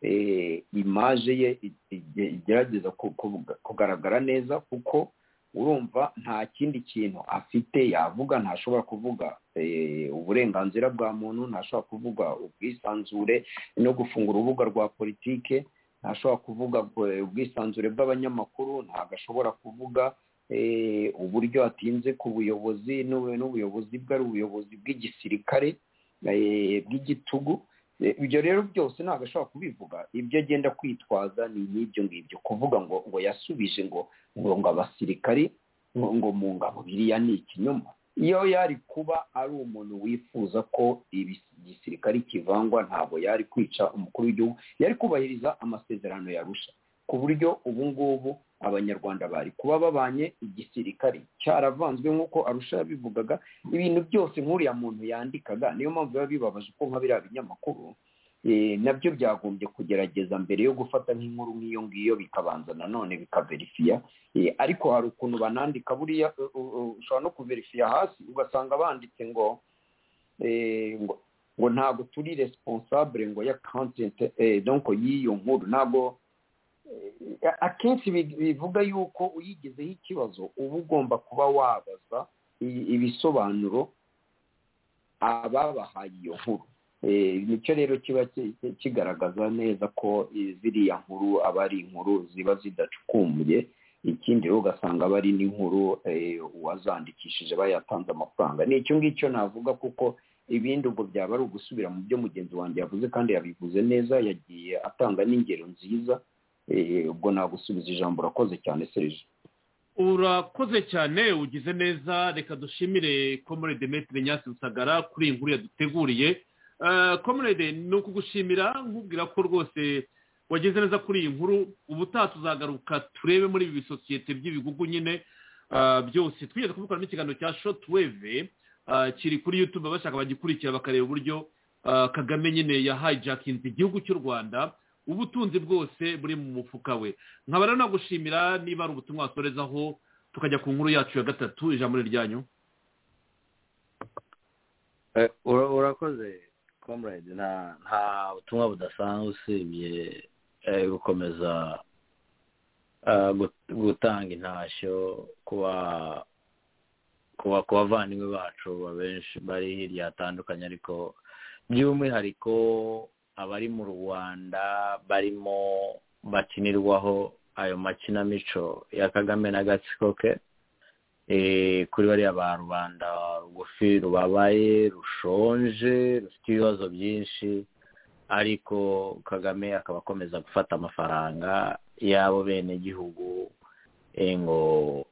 imaje ye igerageza kugaragara neza, kuko urumva nta kindi kintu afite yavuga. Ntashobora kuvuga uburenganzira bwa muntu, ntashobora kuvuga ubwisanzure no gufunga urubuga rwa politike, ntashobora kuvuga ubwisanzure bw'abanyamakuru, ntabwo ashobora kuvuga uburyo atinze ku buyobozi n'ubuyobozi bwe ari ubuyobozi bw'igisirikare bw'igitugu. Ibyo rero byose ntabwo ashobora kubivuga. Ibyo agenda kwitwaza ni nk'ibyo ngibyo, kuvuga ngo yasubije ngo abasirikari ngo mu ngabo, biriya ni ikinyoma. Iyo yari kuba ari umuntu wifuza ko igisirikari kivangwa, ntabwo yari kwica umukuru w'igihugu, yari kubahiriza amasezerano yarusha, ku buryo ubu ngubu abanyarwanda bari kuba babanye, igisirikari cyaravanzwe nk'uko arusha yabivugaga, ibintu byose nk'uriya muntu yandikaga. Niyo mpamvu biba bibabaje ko nka biriya binyamakuru nabyo byagombye kugerageza mbere yo gufata nk'inkuru nk'iyo ngiyo bikabanza nanone bikaverifiya, ariko hari ukuntu banandika buriya ushobora no kuverifiya hasi ugasanga banditse ngo ntabwo turi responsable ngo ya content donc y'iyo nkuru. Ntabwo akenshi bivuga yuko uyigezeho ikibazo uba ugomba kuba wabaza ibisobanuro ababahaye iyo nkuru. Nicyo rero kiba kigaragaza neza ko ziriya nkuru aba ari inkuru ziba zidacukumbuye. Ikindi rero ugasanga aba ari n'inkuru uwazandikishije bayatanze amafaranga. Ni icyo ngicyo navuga, kuko ibindi ubwo byaba ari ugusubira mu byo mugenzi wanjye yavuze, kandi yabivuze neza, yagiye atanga n'ingero nziza. Ubwo nagusubiza ijambo. Urakoze cyane Serge. Urakoze cyane, ugize neza. Reka dushimire Comrade Demetri Nyasi Rusagara kuri iyi nkuru yaduteguriye. Comrade, ni ukugushimira nkubwira ko rwose wageze neza kuri iyi nkuru. Ubutaha tuzagaruka turebe muri ibi bisosiyete by'ibigugu nyine byose. Twigeze kuvuga n'ikiganiro cya Shortwave kiri kuri YouTube, abashaka bagikurikira bakareba uburyo Kagame nyine ya hijakinze igihugu cy'u Rwanda, ubutunzi bwose buri mu mufuka we. Nkaba rero nagushimira niba ari ubutumwa wasorezaho tukajya ku nkuru yacu ya gatatu, ijambo ryanyu. Urakoze comrade, nta butumwa budasanzwe usibye gukomeza gutanga intashyo kuba bavandimwe bacu abenshi bari hirya hatandukanye, ariko by'umwihariko abari mu Rwanda barimo bakinirwaho ayo makinamico ya Kagame n'agatsiko ke, kuri bariya ba rubanda rugufi rubabaye rushonje rufite ibibazo byinshi, ariko Kagame akaba akomeza gufata amafaranga y'abo bene gihugu ngo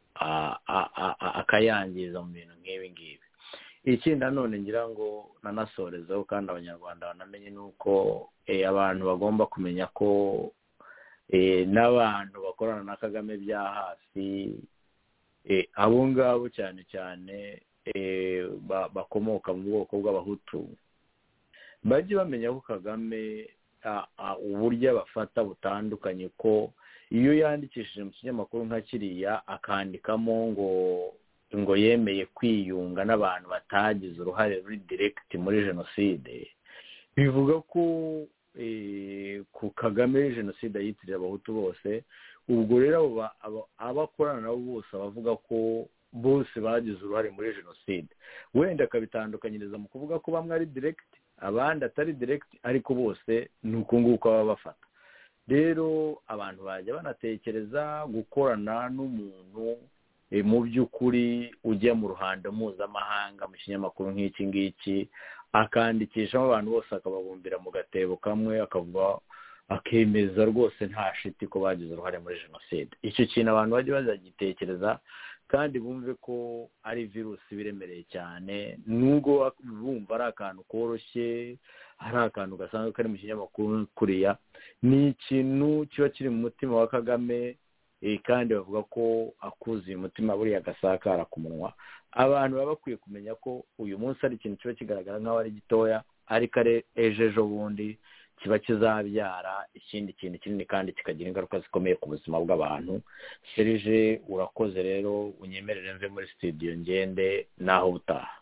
akayangiza mu bintu nk'ibi ngibi. Ikindi nanone ngira ngo nanasorezeho kandi abanyarwanda banamenye nuko abantu bagomba kumenya ko n'abantu bakorana na Kagame bya hafi, abo ngabo cyane cyane bakomoka mu bwoko bw'abahutu, bajye bamenya ko Kagame uburyo abafata butandukanye, ko iyo yandikishije mu kinyamakuru nka kiriya akandikamo ngo yemeye kwiyunga n'abantu batagize uruhare ruri direct muri jenoside, bivuga ko ku Kagame jenoside yitirira abahutu bose. Ubwo rero abakorana nabo bose bavuga ko bose bagize uruhare muri jenoside, wenda akabitandukanyiriza mu kuvuga ko bamwe ari direct abandi atari direct, ariko bose ni uko nguko baba bafata. Rero abantu bajya banatekereza gukorana n'umuntu mu by'ukuri ujya mu ruhando mpuzamahanga mu kinyamakuru nk'iki ngiki, akandikishamo abantu bose akababumbira mu gatebo kamwe, akavuga akemeza rwose nta shiti ko bagize uruhare muri jenoside. Icyo kintu abantu bajya bazagitekereza kandi bumve ko ari virusi biremereye cyane, nubwo bumva ari akantu koroshye, hari akantu gasanzwe kari mu kinyamakuru kuriya, ni ikintu kiba kiri mu mutima wa Kagame, kandi bavuga ko akuzuye umutima buriya gasakara ku munwa. Abantu baba bakwiye kumenya ko uyu munsi ari ikintu kiba kigaragara nk'aho ari gitoya, ariko ari ejo bundi kiba kizabyara ikindi kintu kinini kandi kikagira ingaruka zikomeye ku buzima bw'abantu. Serge, urakoze rero, unyemerere mve muri studio ngende naho utaha.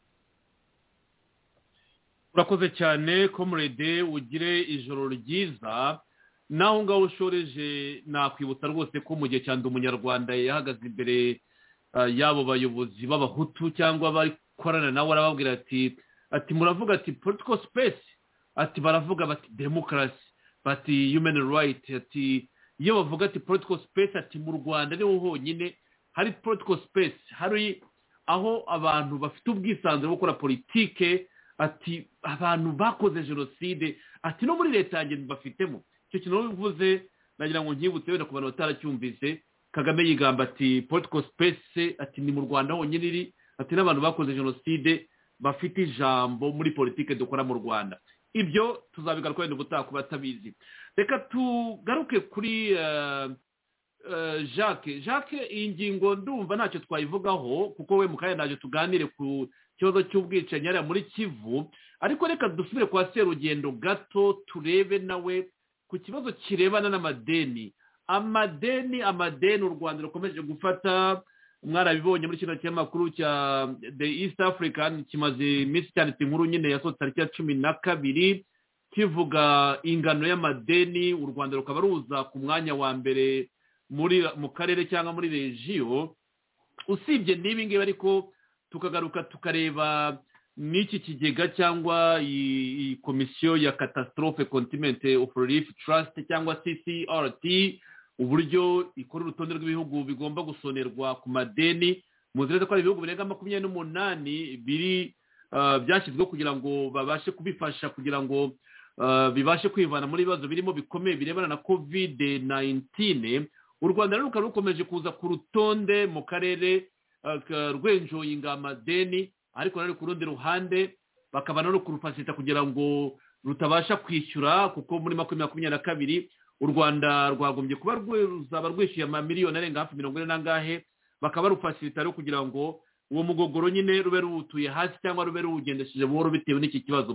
Urakoze cyane comrade, ugire ijoro ryiza. Naho ngaho ushoreje nakwibutsa rwose ko mu gihe cya Ndi Umunyarwanda yahagaze imbere y'abo bayobozi b'abahutu cyangwa bakorana nawe, arababwira ati muravuga ati political space, ati baravuga bati democracy, bati human right, ati iyo bavuga ati political space, ati mu Rwanda niho honyine hari political space, hari aho abantu bafite ubwisanzure bwo gukora politike, ati abantu bakoze jenoside, ati no muri leta yanjye bafitemo. Icyo kintu bivuze nagira ngo nkibutse wenda ku bantu bataracyumvise, Kagame yigamba ati political space, ati ni mu Rwanda honyine iri, ati n'abantu bakoze jenoside bafite ijambo muri politike dukora mu Rwanda. Ibyo tuzabigaruka wenda ubutaha ku batabizi. Reka tugaruke kuri Jacques, iyi ngingo ndumva ntacyo twayivugaho kuko we mukanya naje tuganire ku kibazo cy'ubwicanyi ari muri Kivu, ariko reka dusubire kwa Serugendo gato turebe nawe ku kibazo kirebana n'amadeni. Amadeni u Rwanda rukomeje gufata, mwarabibonye muri kino kinyamakuru cya The East African kimaze iminsi cyanditse inkuru nyine yasohotse tariki ya 12 kivuga ingano y'amadeni. U Rwanda rukaba ruza ku mwanya wa mbere mu karere cyangwa muri regiyo. Usibye n'ibi ngibi ariko tukagaruka tukareba n'iki kigega cyangwa iyi komisiyo ya Catastrophe Containment of Relief Trust cyangwa CCRT, uburyo ikora urutonde rw'ibihugu bigomba gusonerwa ku madeni. Muzireze ko ari ibihugu birenga 28 biri byashyizweho kugira ngo babashe kubifasha kugira ngo bibashe kwivana muri bibazo birimo bikomeye birebana na COVID-19. U Rwanda rukaba rukomeje kuza ku rutonde mu karere rwenjoyinga amadeni, ariko rero ku rundi ruhande bakaba no kurufasita kugira ngo rutabasha kwishyura, kuko muri 2022 u Rwanda rwagombye kuba ruzaba rwishyuye amamiliyoni arenga hafi 40 nangahe, bakaba rufasita rero kugira ngo uwo mugogoro nyine rube rutuye hasi cyangwa rube rugendesheje buhoro bitewe n'iki kibazo.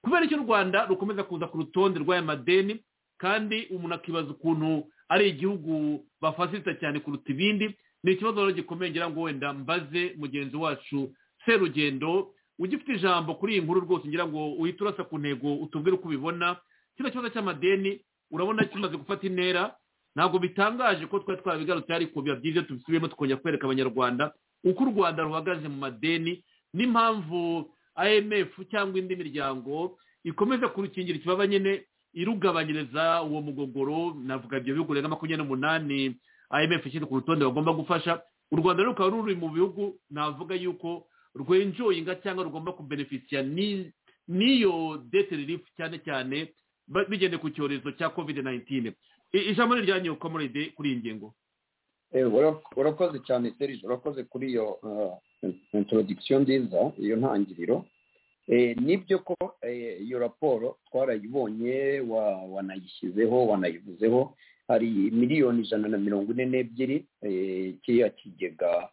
kubera icyo u Rwanda rukomeza kuza ku rutonde rw'aya madeni kandi umuntu akibaza ukuntu ari igihugu bafasita cyane kuruta ibindi. Ni ikibazo rero gikomeye ngira ngo wenda mbaze mugenzi wacu Serugendo ugifite ijambo kuri iyi nkuru rwose ngira ngo uhite urasa ku ntego utubwire uko ubibona kino kibazo cy'amadeni. Urabona kimaze gufata intera, ntabwo bitangaje ko twari twarabigarutse ariko biba byiza tubisubiyemo tukongera kwereka abanyarwanda uko u Rwanda ruhagaze mu madeni n'impamvu IMF cyangwa indi miryango ikomeza kurukingira ikibaba nyine irugabanyiriza uwo mugogoro. Navuga ibyo bihugu renga 28 IMF ishyize ku rutonde bagomba gufasha. U Rwanda rukaba ruri mu bihugu navuga yuko rwenjoyinga cyangwa rugomba kubenefisia n'iyo debt relief cyane cyane bigende ku cyorezo cya COVID-19. Ijambo ni ryanyu komorede kuri iyi ngingo. Urakoze cyane Serge, urakoze kuri iyo introduction nziza, iyo ntangiriro. Nibyo ko iyo raporo twarayibonye, wanayishyizeho wanayivuzeho. Hari miliyoni 142 kiriya kigega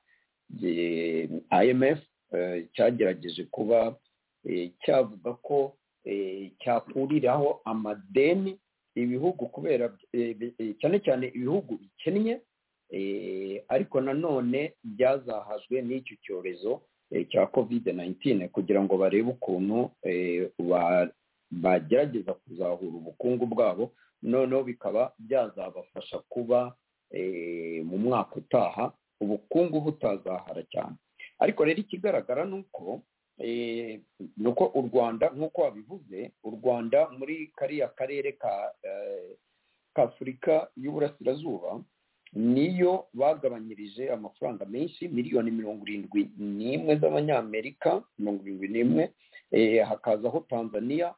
IMF cyagerageje kuba cyavuga ko cyakuriraho amadeni ibihugu kubera cyane cyane ibihugu bikennye, ariko nanone byazahajwe n'icyo cyorezo cya COVID-19 kugira ngo barebe ukuntu bagerageza kuzahura ubukungu bwabo, noneho bikaba byazabafasha kuba mu mwaka utaha ubukungu butazahara cyane. Ariko rero ikigaragara nuko u Rwanda nk'uko wabivuze, u Rwanda muri kariya karere ka Afurika y'Uburasirazuba niyo bagabanyirije amafaranga menshi, miliyoni 71 z'abanyamerika, 71. Hakazaho Tanzania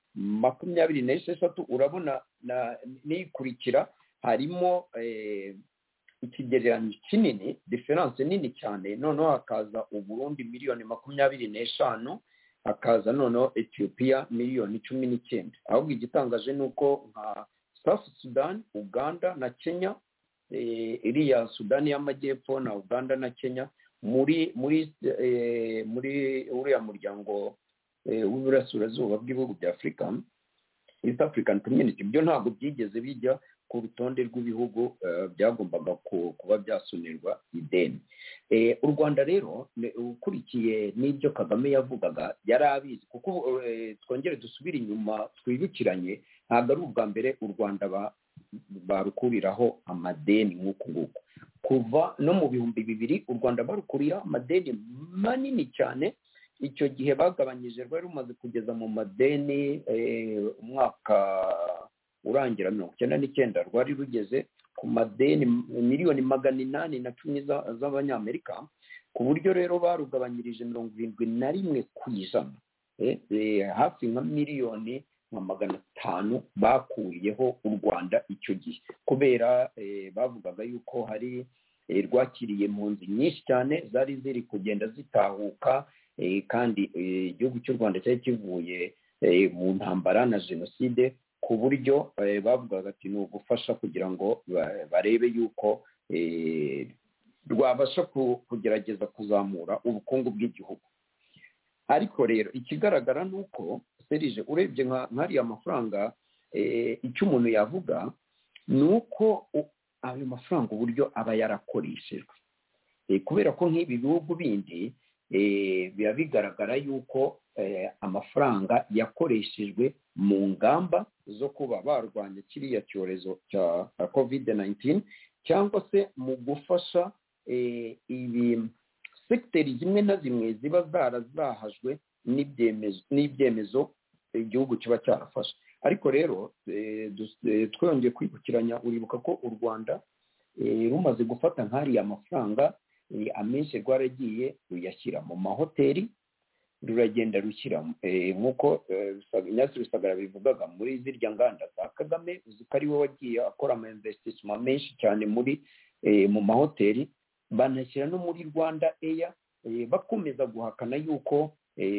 26. Urabona n'ikurikira harimo ikigereranyo kinini, diferanse nini cyane. Noneho hakaza Uburundi miliyoni 25, hakaza noneho Ethiopia miliyoni 19. Ahubwo igitangaje nuko nka South Sudan, Uganda na Kenya, iriya Sudani y'Amajyepfo na Uganda na Kenya muri uriya muryango w'Uburasirazuba bw'ibihugu bya Afurika, East African Community, byo ntabwo byigeze bijya ku rutonde rw'ibihugu byagombaga kuba byasonerwa ideni. U Rwanda rero ukurikiye n'ibyo Kagame yavugaga yari abizi, kuko twongere dusubire inyuma twibukiranye, ntabwo ari ubwa mbere u Rwanda barukuriraho amadeni nk'uku nguku. Kuva no mu 2000 u Rwanda barukurira amadeni manini cyane. Icyo gihe bagabanyije rwari rumaze kugeza mu madeni umwaka urangira 1999 rwari rugeze ku madeni miliyoni 810 z'abanyamerika, ku buryo rero barugabanyirije 71 ku ijana, hafi nka miliyoni 500 bakuriyeho u Rwanda icyo gihe, kubera bavugaga yuko hari rwakiriye impunzi nyinshi cyane zari ziri kugenda zitahuka, kandi igihugu cy'u Rwanda cyari kivuye mu ntambara na jenoside, ku buryo bavugaga ati ni ugufasha kugira ngo barebe yuko rwabasha kugerageza kuzamura ubukungu bw'igihugu. Ariko rero ikigaragara ni uko Serge, urebye nk'ariya mafaranga, icyo umuntu yavuga ni uko ayo mafaranga uburyo aba yarakoreshejwe, kubera ko nk'ibi bihugu bindi biba bigaragara yuko amafaranga yakoreshejwe mu ngamba zo kuba barwanya kiriya cyorezo cya COVID-19, cyangwa se mu gufasha ibi sekiteri zimwe na zimwe ziba zarazahajwe n'ibyemezo igihugu kiba cyarafashe. Ariko rero twongeye kwibukiranya, uribuka ko u Rwanda rumaze gufata nk'ariya mafaranga amenshi rwaragiye ruyashyira mu mahoteli, ruragenda rushyira nk'uko Ignace Rusagara bivugaga muri zirya nganda za Kagame, uzi ko ari we wagiye akora ama investissement menshi cyane mu mahoteli, banashyira no muri Rwanda Air, bakomeza guhakana yuko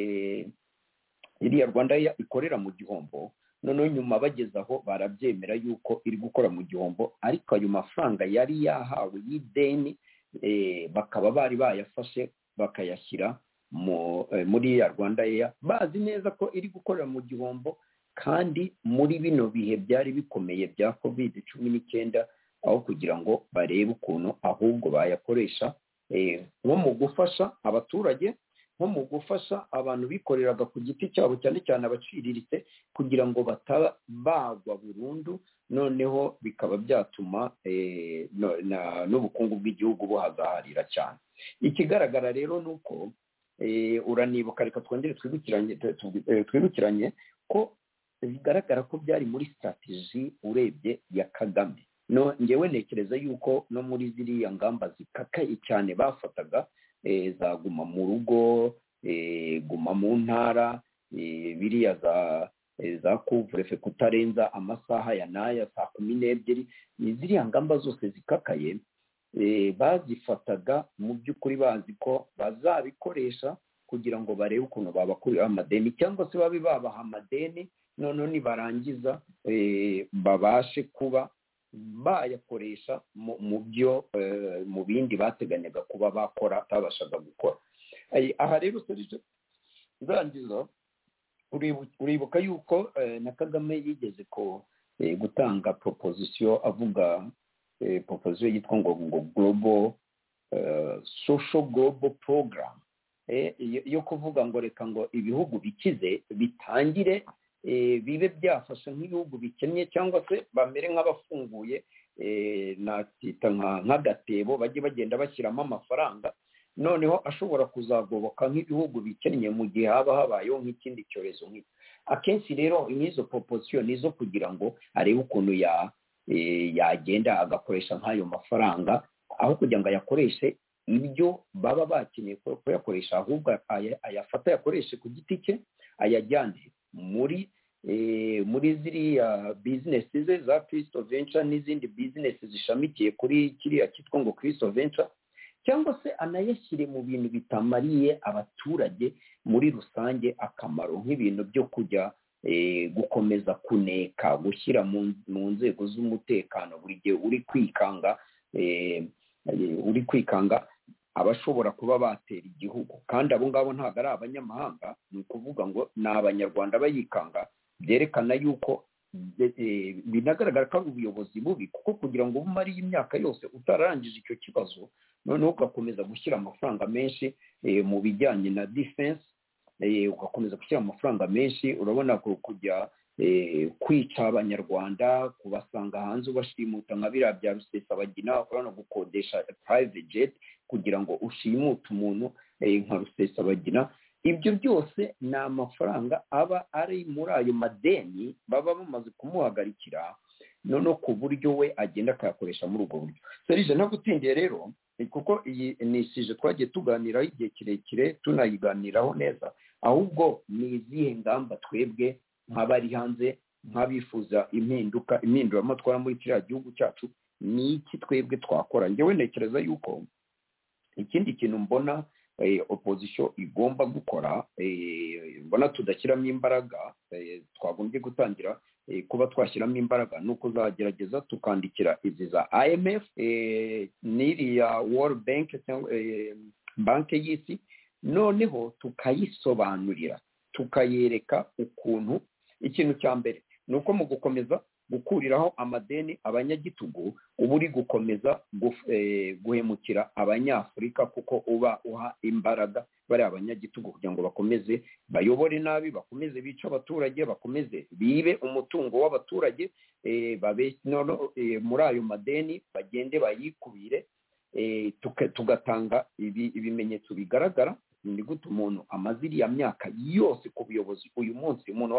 iriya Rwanda Air ikorera mu gihombo. Noneho nyuma bageze aho barabyemera yuko iri gukora mu gihombo, ariko ayo mafaranga yari yahawe y'ideni bakaba bari bayafashe bakayashyira muri ya Rwanda Air bazi neza ko iri gukorera mu gihombo kandi muri bino bihe byari bikomeye bya COVID-19 aho kugira ngo barebe ukuntu ahubwo bayakoresha nko mu gufasha abaturage, nko mu gufasha abantu bikoreraga ku giti cyabo cyane cyane abaciriritse kugira ngo batabagwa burundu, noneho bikaba byatuma n'ubukungu bw'igihugu buhazaharira cyane. Ikigaragara rero ni uko uranibuka, reka twongere twibukiranye ko bigaragara ko byari muri strategy urebye ya Kagame. No ngewe nekereza yuko no muri ziriya ngamba zikakaye cyane bafataga za guma mu rugo, guma mu ntara, biriya za couvre-feu kutarenza amasaha ya naya saa 12, ziriya ngamba zose zikakaye bazifataga mu by'ukuri bazi ko bazabikoresha kugira ngo barebe ukuntu babakurira amadeni cyangwa se babe babaha amadeni, none nibarangiza babashe kuba bayakoresha mu byo mu bindi bateganyaga kuba bakora babashaga gukora. Aha rero urangiza uribuka yuko na Kagame yigeze ko gutanga proposition, avuga proposition yitwa ngo global social global program, yo kuvuga ngo reka ngo ibihugu bikize bitangire bibe byafasha nk'ibihugu bikennye cyangwa se bamere nk'abafunguye nakita nk'agatebo bajye bagenda bashyiramo amafaranga, noneho ashobora kuzagoboka nk'ibihugu bikennye mu gihe haba habayeho nk'ikindi cyorezo nk'iki. Akenshi rero n'izo proposition nizo kugira ngo arebe ukuntu yagenda agakoresha nk'ayo mafaranga, aho kugira ngo ayakoreshe ibyo baba bakeneye kuyakoresha, ahubwo ayafata yakoreshe ku giti cye, ayajyane muri ziriya businesses za Crystal Venture n'izindi businesses zishamikiye kuri kiriya cyitwa ngo Crystal Venture, cyangwa se anayashyire mu bintu bitamariye abaturage muri rusange akamaro, nk'ibintu byo kujya gukomeza kuneka, gushyira mu nzego z'umutekano buri gihe uri kwikanga abashobora kuba batera igihugu, kandi abo ngabo ntabwo ari abanyamahanga, ni ukuvuga ngo ni abanyarwanda bayikanga. Byerekana yuko binagaragara ko ari ubuyobozi bubi, kuko kugira ngo umare imyaka yose utararangije icyo kibazo, noneho ugakomeza gushyira amafaranga menshi mu bijyanye na defense, ugakomeza gushyira amafaranga menshi, urabona kujya kwica abanyarwanda, kubasanga hanze ubashimuta nka biriya bya Rusesabagina, urabona gukodesha private jet kugira ngo ushimute umuntu nka Rusesabagina. Ibyo byose ni amafaranga aba ari muri ayo madeni baba bamaze kumuhagarikira, noneho ku buryo we agenda akayakoresha muri ubwo buryo. Serije nagutindiye rero, kuko iyi nisije twagiye tuganiraho igihe kirekire tunayiganiraho neza, ahubwo ni izihe ngamba twebwe nk'abari hanze, nk'abifuza impinduramatwara muri kiriya gihugu cyacu, ni iki twebwe twakora? Njyewe ntekereza yuko ikindi kintu mbona opposition igomba gukora, mbona tudashyiramo imbaraga, twagombye gutangira kuba twashyiramo imbaraga, ni ukuzagerageza tukandikira izi za IMF n'iriya World Bank cyangwa banki y'isi, noneho tukayisobanurira, tukayereka ukuntu ikintu cya mbere ni uko mu gukomeza gukuriraho amadeni abanyagitugu uba uri gukomeza guhemukira abanyafurika, kuko uba uha imbaraga bari abanyagitugu kugira ngo bakomeze bayobore nabi, bakomeze bica abaturage, bakomeze bibe umutungo w'abaturage, muri ayo madeni bagende bayikubire. Tugatanga ibimenyetso bigaragara, ni gute umuntu amaze iriya myaka yose ku buyobozi, uyu munsi umuntu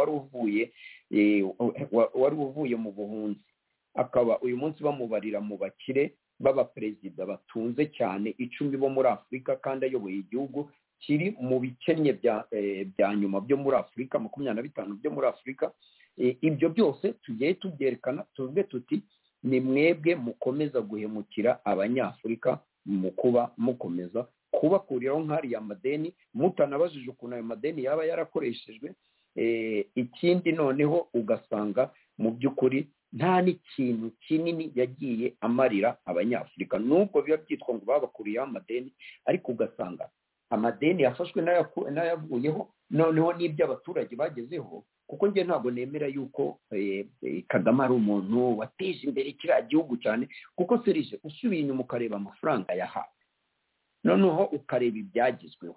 wari uvuye mu buhunzi akaba uyu munsi bamubarira mu bakire b'abaperezida batunze cyane 10 bo muri Afurika, kandi ayoboye igihugu kiri mu bikennye bya nyuma byo muri Afurika, 25 byo muri Afurika. Ibyo byose tugiye tubyerekana, tuvuge tuti ni mwebwe mukomeza guhemukira abanyafurika mu kuba mukomeza kubakuriraho nk'ariya madeni, mutanabajije ukuntu ayo madeni yaba yarakoreshejwe. Ikindi noneho ugasanga mu by'ukuri nta n'ikintu kinini yagiye amarira abanyafurika, nubwo biba byitwa ngo babakuriyeho amadeni, ariko ugasanga amadeni yafashwe n'ayavuyeho noneho n'ibyo abaturage bagezeho, kuko njye ntabwo nemera yuko Kagame ari umuntu wateje imbere kiriya gihugu cyane, kuko serije usubiye inyuma ukareba amafaranga yahawe noneho ukareba ibyagezweho,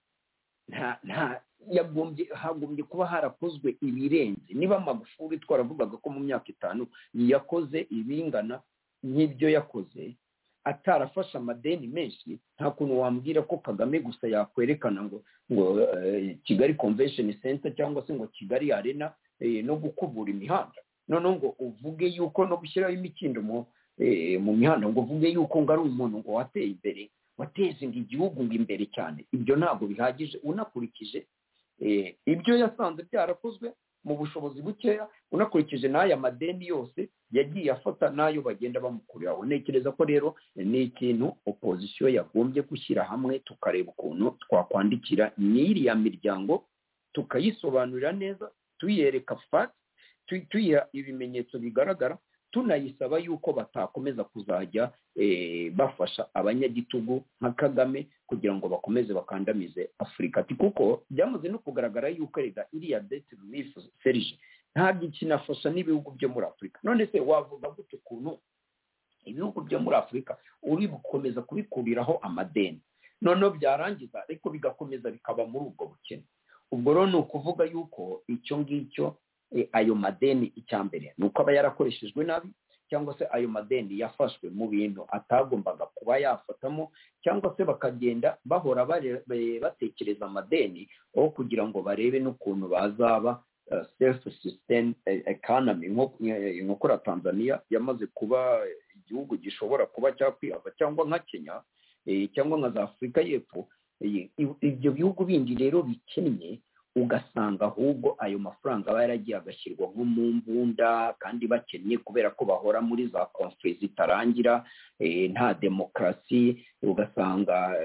hagombye kuba harakozwe ibirenze. Niba Magufuli twaravugaga ko mu myaka 5 yakoze ibingana nk'ibyo yakoze atarafasha amadeni menshi, nta kuntu wambwira ko Kagame gusa yakwerekana ngo Kigali Convention Center cyangwa se ngo Kigali Arena no gukubura imihanda, noneho ngo uvuge yuko no gushyiraho imikindo mu mihanda ngo uvuge yuko ngo ari umuntu ngo wateye imbere, wateze igihugu ngo imbere cyane. Ibyo ntabwo bihagije unakurikije ibyo yasanze byarakozwe mu bushobozi bukeya, unakurikije n'aya madeni yose yagiye afata n'ayo bagenda bamukuriraho. Ntekereza ko rero ni ikintu opozisiyo yagombye gushyira hamwe, tukareba ukuntu twakwandikira n'iriya miryango tukayisobanurira neza, tuyereka fact, tuyiha ibimenyetso bigaragara, tunayisaba yuko batakomeza kuzajya bafasha abanyagitugu nka Kagame kugira ngo bakomeze bakandamize Afurika. Kuko byamaze no kugaragara yuko rega iriya debt relief serije ntabwo ikinafasha n'ibihugu byo muri Afurika. None se wavuga gute ukuntu ibihugu byo muri Afurika uri gukomeza kubikuriraho amadeni, noneho byarangiza ariko bigakomeza bikaba muri ubwo bukene? Ubwo rero ni ukuvuga yuko icyo ngicyo ayo madeni icyambere nuko aba yarakoreshejwe nabi, cyangwa se ayo madeni yafashwe mu bintu atagombaga kuba yafatamo, cyangwa se bakagenda bahora batekereza amadeni aho kugira ngo barebe n'ukuntu bazaba self-sustain economy. nko kuri Tanzania yamaze kuba igihugu gishobora kuba cyakwihaza, cyangwa nka Kenya cyangwa nka za Afurika y'Epfo. Ibyo bihugu bindi rero bikennye ugasanga ahubwo ayo mafaranga aba yaragiye agashyirwa nko mu mbunda, kandi bakennye kubera ko bahora muri za conflict zitarangira, nta demokarasi, ugasanga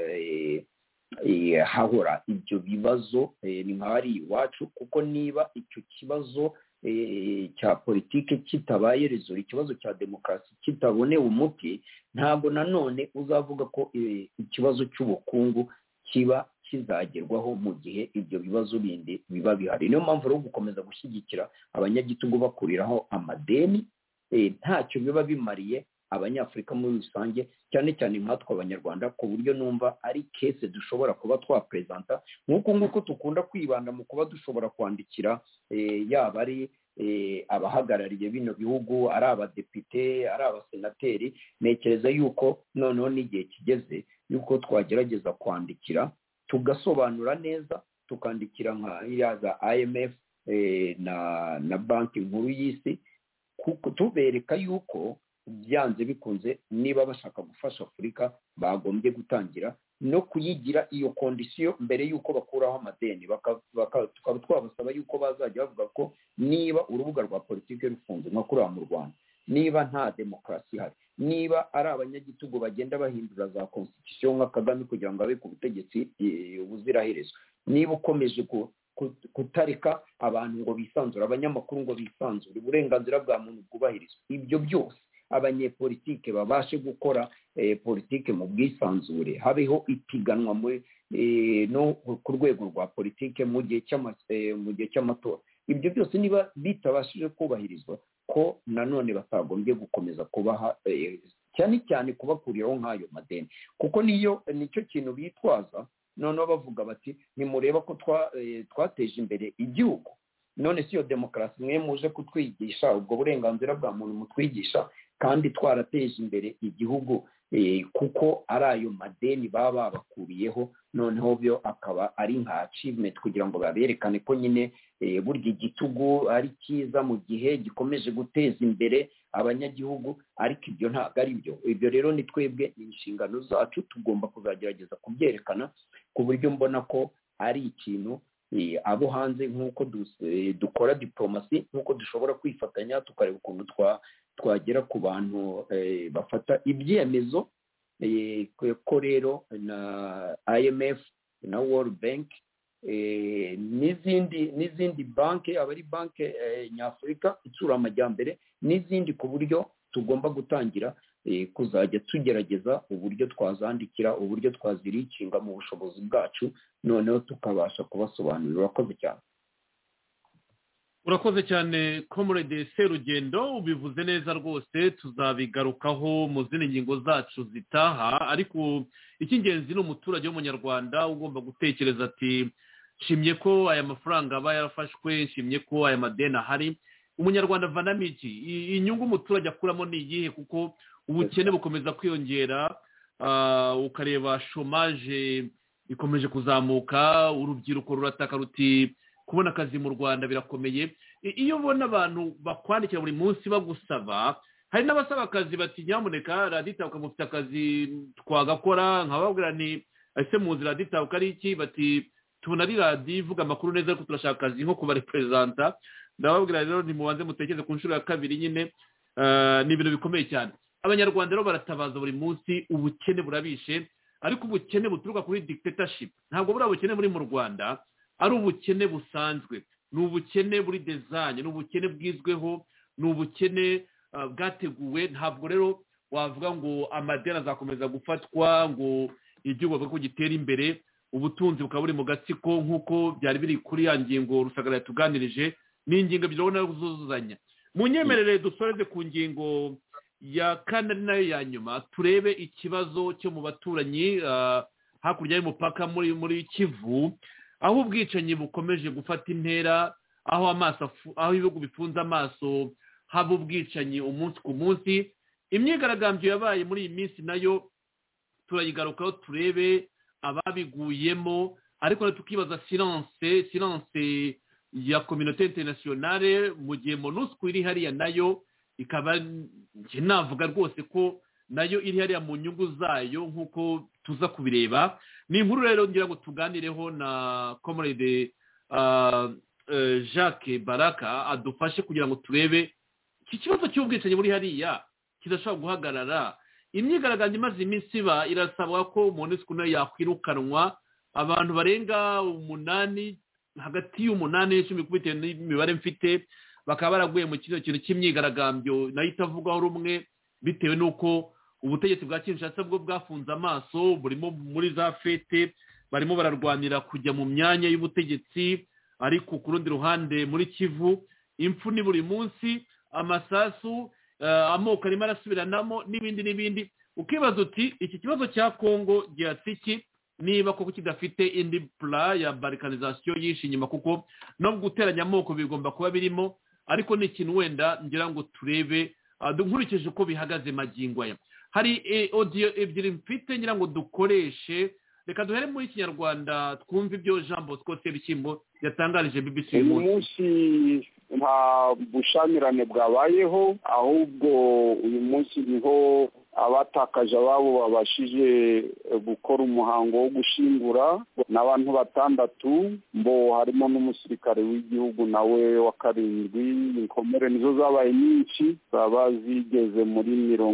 hahora ibyo bibazo. Ni nk'ahari iwacu, kuko niba icyo kibazo cya politike kitabaye rezori, ikibazo cya demokarasi kitabonewe umuti, ntabwo nanone uzavuga ko ikibazo cy'ubukungu kiba kizagerwaho mu gihe ibyo bibazo bindi biba bihari. Niyo mpamvu rero gukomeza gushyigikira abanyagitugu bakuriraho amadeni ntacyo biba bimariye abanyafurika muri rusange, cyane cyane nkatwe abanyarwanda, ku buryo numva ari case dushobora kuba twapresenta nk'uko dukunda kwibanda mu kuba dushobora kwandikira yaba ari abahagarariye bino bihugu, ari abadepite, ari abasenateri. Ntekereza yuko noneho n'igihe kigeze yuko twagerageza kwandikira tugasobanura neza, tukandikira nka za IMF na banki nkuru y'isi, tubereka yuko byanze bikunze niba bashaka gufasha Afurika bagombye gutangira no kuyigira iyo kondisiyo mbere yuko bakuraho amadeni. Tukaba twabasaba yuko bazajya bavuga ko niba urubuga rwa politiki rufunze nko kuriya mu Rwanda, niba nta demokarasi ihari, niba ari abanyagitugu bagenda bahindura za constitution nka Kagame kugira ngo abe ku butegetsi ubuziraherezo, niba ukomeje kutareka abantu ngo bisanzure, abanyamakuru ngo bisanzure, uburenganzira bwa muntu bwubahirizwa, ibyo byose abanyepolitike babashe gukora politike mu bwisanzure, habeho ipiganwa no ku rwego rwa politike mu gihe cy'amatora. Ibyo byose niba bitabashije kubahirizwa, ko nanone batagombye gukomeza kubaha cyane cyane kubakuriraho nk'ayo madeni, kuko nicyo kintu bitwaza. Noneho bavuga bati nimureba ko twateje imbere igihugu, none si yo demokarasi mwe muje kutwigisha, ubwo burenganzira bwa muntu mutwigisha, kandi twarateje imbere igihugu kuko ari ayo madeni baba babakuriyeho. Noneho byo akaba ari nka achievement kugira ngo baberekane ko nyine burya igitugu ari cyiza mu gihe gikomeje guteza imbere abanyagihugu, ariko ibyo ntabwo ari byo. Ibyo rero ni twebwe, ni inshingano zacu, tugomba kuzagerageza kubyerekana, ku buryo mbona ko ari ikintu abo hanze nk'uko dukora diplomasi, nk'uko dushobora kwifatanya tukareba ukuntu twagera ku bantu bafata ibyemezo, ko rero na IMF na World Bank n'izindi banki, aba ari banki nyafurika itsura amajyambere n'izindi, ku buryo tugomba gutangira kuzajya tugerageza uburyo twazandikira, uburyo twazirikinga mu bushobozi bwacu, noneho tukabasha kubasobanurira. Urakoze cyane. urakoze cyane Comrade Serugendo, ubivuze neza rwose, tuzabigarukaho mu zindi ngingo zacu zitaha, ariko icy'ingenzi ni umuturage w'umunyarwanda ugomba gutekereza ati nshimye ko aya mafaranga aba yarafashwe, nshimye ko aya madeni ahari, umunyarwanda avanamo iki? Inyungu umuturage akuramo ni iyihe? kuko ubukene bukomeza kwiyongera, ukareba shomaje ikomeje kuzamuka, urubyiruko rurataka ruti kubona akazi mu Rwanda birakomeye. Iyo ubona abantu bakwandikira buri munsi bagusaba, hari n'abasaba akazi bati nyamuneka raditabuka mufite akazi twagakora, nkababwira ni ese muzi raditabuka ari iki? Bati tubona ari radiyo ivuga amakuru neza ariko turashaka akazi nko kubareperezanta. Ndababwira rero ntimubanze mutekereze ku nshuro ya kabiri, nyine ni ibintu bikomeye cyane. Abanyarwanda rero baratabaza buri munsi, ubukene burabishe, ariko ubukene buturuka kuri dictatorship ntabwo buriya bukene buri mu Rwanda ari ubukene busanzwe, ni ubukene buri design, ni ubukene bwizweho, ni ubukene bwateguwe. Ntabwo rero wavuga ngo amadeni azakomeza gufatwa ngo igihugu bavuga ko gitera imbere, ubutunzi bukaba buri mu gatsiko nk'uko byari biri kuri ya ngingo Rusagara yatuganirije. Ni ingingo ebyiri urabona zuzuzanya. Mu nyemerere dusoreze ku ngingo ya kane nayo ya nyuma, turebe ikibazo cyo mu baturanyi hakurya y'umupaka muri Kivu, aho ubwicanyi bukomeje gufata intera, aho ibihugu bifunze amaso haba ubwicanyi umunsi ku munsi. Imyigaragambyo yabaye muri iyi minsi nayo turayigarukaho, turebe ababiguyemo, ariko tukibaza silence ya communauté internationale mu gihe MONUSCO iri hariya nayo ikaba navuga rwose ko nayo iri hariya mu nyungu zayo nk'uko tuza kubireba. Ni inkuru rero ngira ngo tuganireho na Comrade Jacques Baraka adufashe kugira ngo turebe iki kibazo cy'ubwicanyi muri hariya kidashobora guhagarara. Imyigaragambyo imaze iminsi iba, irasabwa ko MONUSCO nayo yakwirukanwa, abantu barenga 8 hagati y'8 n'icumi kubitewe n'imibare mfite bakaba baraguye mu kintu cy'imyigaragambyo nayo itavugaho rumwe, bitewe n'uko ubutegetsi bwa Kinshasa bwo bwafunze amaso, burimo muri za fete barimo bararwanira kujya mu myanya y'ubutegetsi, ariko ku rundi ruhande muri Kivu impfu ni buri munsi, amasasu, amoko arimo arasubiranamo n'ibindi. Ukibaza uti iki kibazo cya Kongo gihatsiki niba koko kidafite indi plan ya balkanization yinshi inyuma, kuko no guteranya amoko bigomba kuba birimo, ariko ni ikintu wenda ngira ngo turebe nkurikije uko bihagaze magingo aya. Hari audio ebyiri mfite ngira ngo dukoreshe, reka duhere muri Kinyarwanda twumve ibyo Jean Bosco Sebishyimbo yatangarije BBC uyu munsi. Nta bushamirane bwabayeho, ahubwo uyu munsi niho abatakaje ababo babashije gukora umuhango wo gushingura n'abantu 6, mbo harimo n'umusirikare w'igihugu nawe wa 7. Inkomere nizo zabaye nyinshi, zaba zigeze muri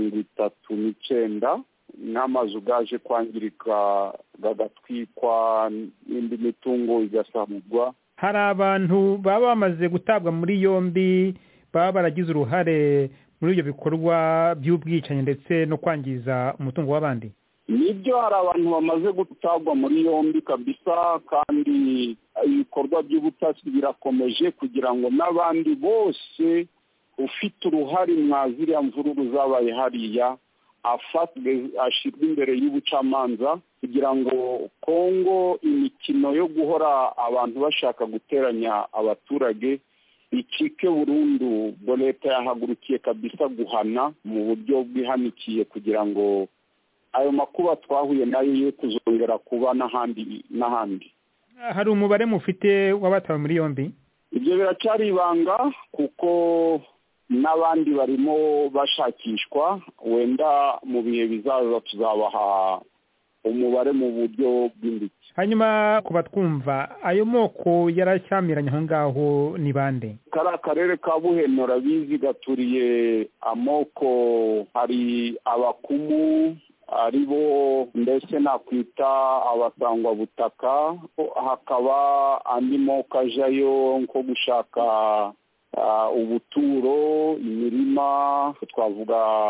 39, n'amazu gaje kwangirika gagatwikwa, n'indi mitungo igasahurwa. Hari abantu baba bamaze gutabwa muri yombi baba baragize uruhare muri ibyo bikorwa by'ubwicanyi ndetse no kwangiza umutungo w'abandi. Nibyo, hari abantu bamaze gutabwa muri yombi kabisa, kandi ibikorwa by'ubutasi birakomeje kugira ngo n'abandi bose ufite uruhare mwa ziriya mvururu zabaye hariya afatwe, ashyirwe imbere y'ubucamanza, kugira ngo Kongo imikino yo guhora abantu bashaka guteranya abaturage icike burundu. Bo leta yahagurukiye kabisa guhana mu buryo bwihanikiye kugira ngo ayo makuba twahuye nayo ye kuzongera kuba n'ahandi. Hari umubare mufite w'abatawe muri yombi? Ibyo biracyari ibanga kuko n'abandi barimo bashakishwa, wenda mu bihe bizaza tuzabaha umubare mu buryo bw'indiki. Hanyuma kuba twumva ayo moko yarashyamiranye aho ngaho ni bande? Kari akarere ka Buhenora bizi gaturiye amoko, hari abakumu aribo ndetse nakwita abasangwa butaka, hakaba andi moko ajayo nko gushaka ubuturo, imirima, twavuga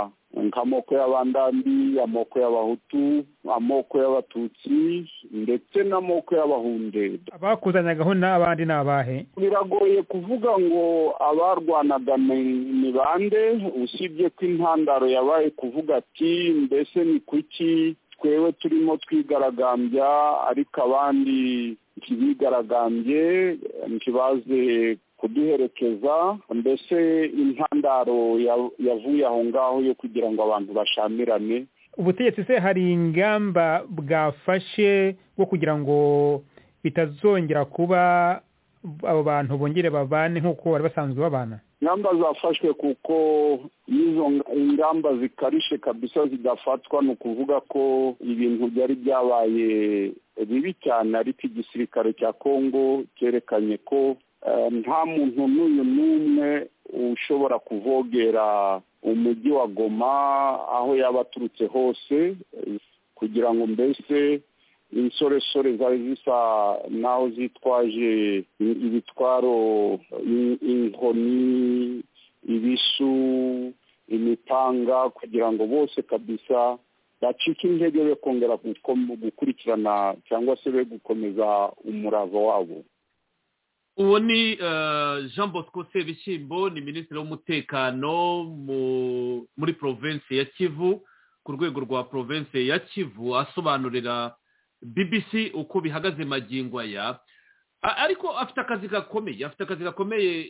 nk'amoko y'abandandi, amoko y'abahutu, amoko y'abatutsi ndetse n'amoko y'abahunde. Abakuzanyagaho n'abandi n'abahe? Biragoye kuvuga ngo abarwanaga ni bande, usibye ko intandaro yabaye kuvuga ati mbese ni kuki twewe turimo twigaragambya ariko abandi ntibigaragambye ntibaze kuduherekeza. Mbese intandaro yavuye aho ngaho yo kugira ngo abantu bashamirane. Ubutegetsi se hari ingamba bwafashe bwo kugira ngo bitazongera kuba abo bantu bongere babane nk'uko bari basanzwe babana? Ingamba zafashwe kuko izo ingamba zikarishe kabisa zidafatwa, ni ukuvuga ko ibintu byari byabaye bibi cyane, ariko igisirikare cya Kongo cyerekanye ko nta muntu n'uyu n'umwe ushobora kuvogera umujyi wa Goma aho yaba aturutse hose, kugira ngo mbese insoresore zari zisa naho zitwaje ibitwaro, inkoni, ibisu, imipanga, kugira ngo bose kabisa bacike intege be kongera gukurikirana cyangwa se be gukomeza umurava wabo. Uwo ni Jean Bosco Sebishyimbo, ni minisitiri w'umutekano muri province ya Kivu, ku rwego rwa province ya Kivu, asobanurira BBC uko bihagaze magingo aya. Ariko afite akazi gakomeye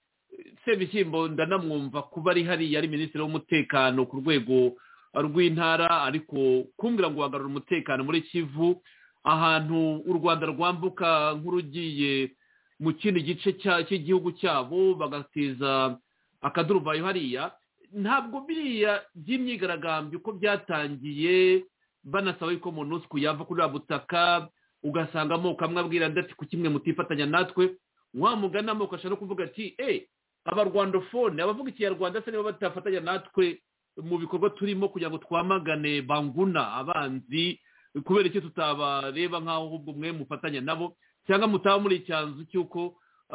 Sebishyimbo ndanamwumva kuba ari hariya ari minisitiri w'umutekano ku rwego rw'intara, ariko kumbwira ngo wagarura umutekano muri Kivu, ahantu u Rwanda rwambuka nk'urugiye mu kindi gice cy'igihugu cyabo bagateza akaduruvayo hariya. Ntabwo biriya by'imyigaragambyo uko byatangiye banasaba yuko MONUSCO yava kuri butaka, ugasanga amoko amwe abwira ndetse ku kimwe mutifatanya natwe, wa mugana amoko ashaka kuvuga ati abarwandofone, abavuga ikinyarwanda se nibo batafatanya natwe mu bikorwa turimo kugira ngo twamagane banguna abanzi, kubera icyo tutabareba nk'aho ahubwo mwe mufatanya nabo, cyangwa mutaba muri icyanzu cy'uko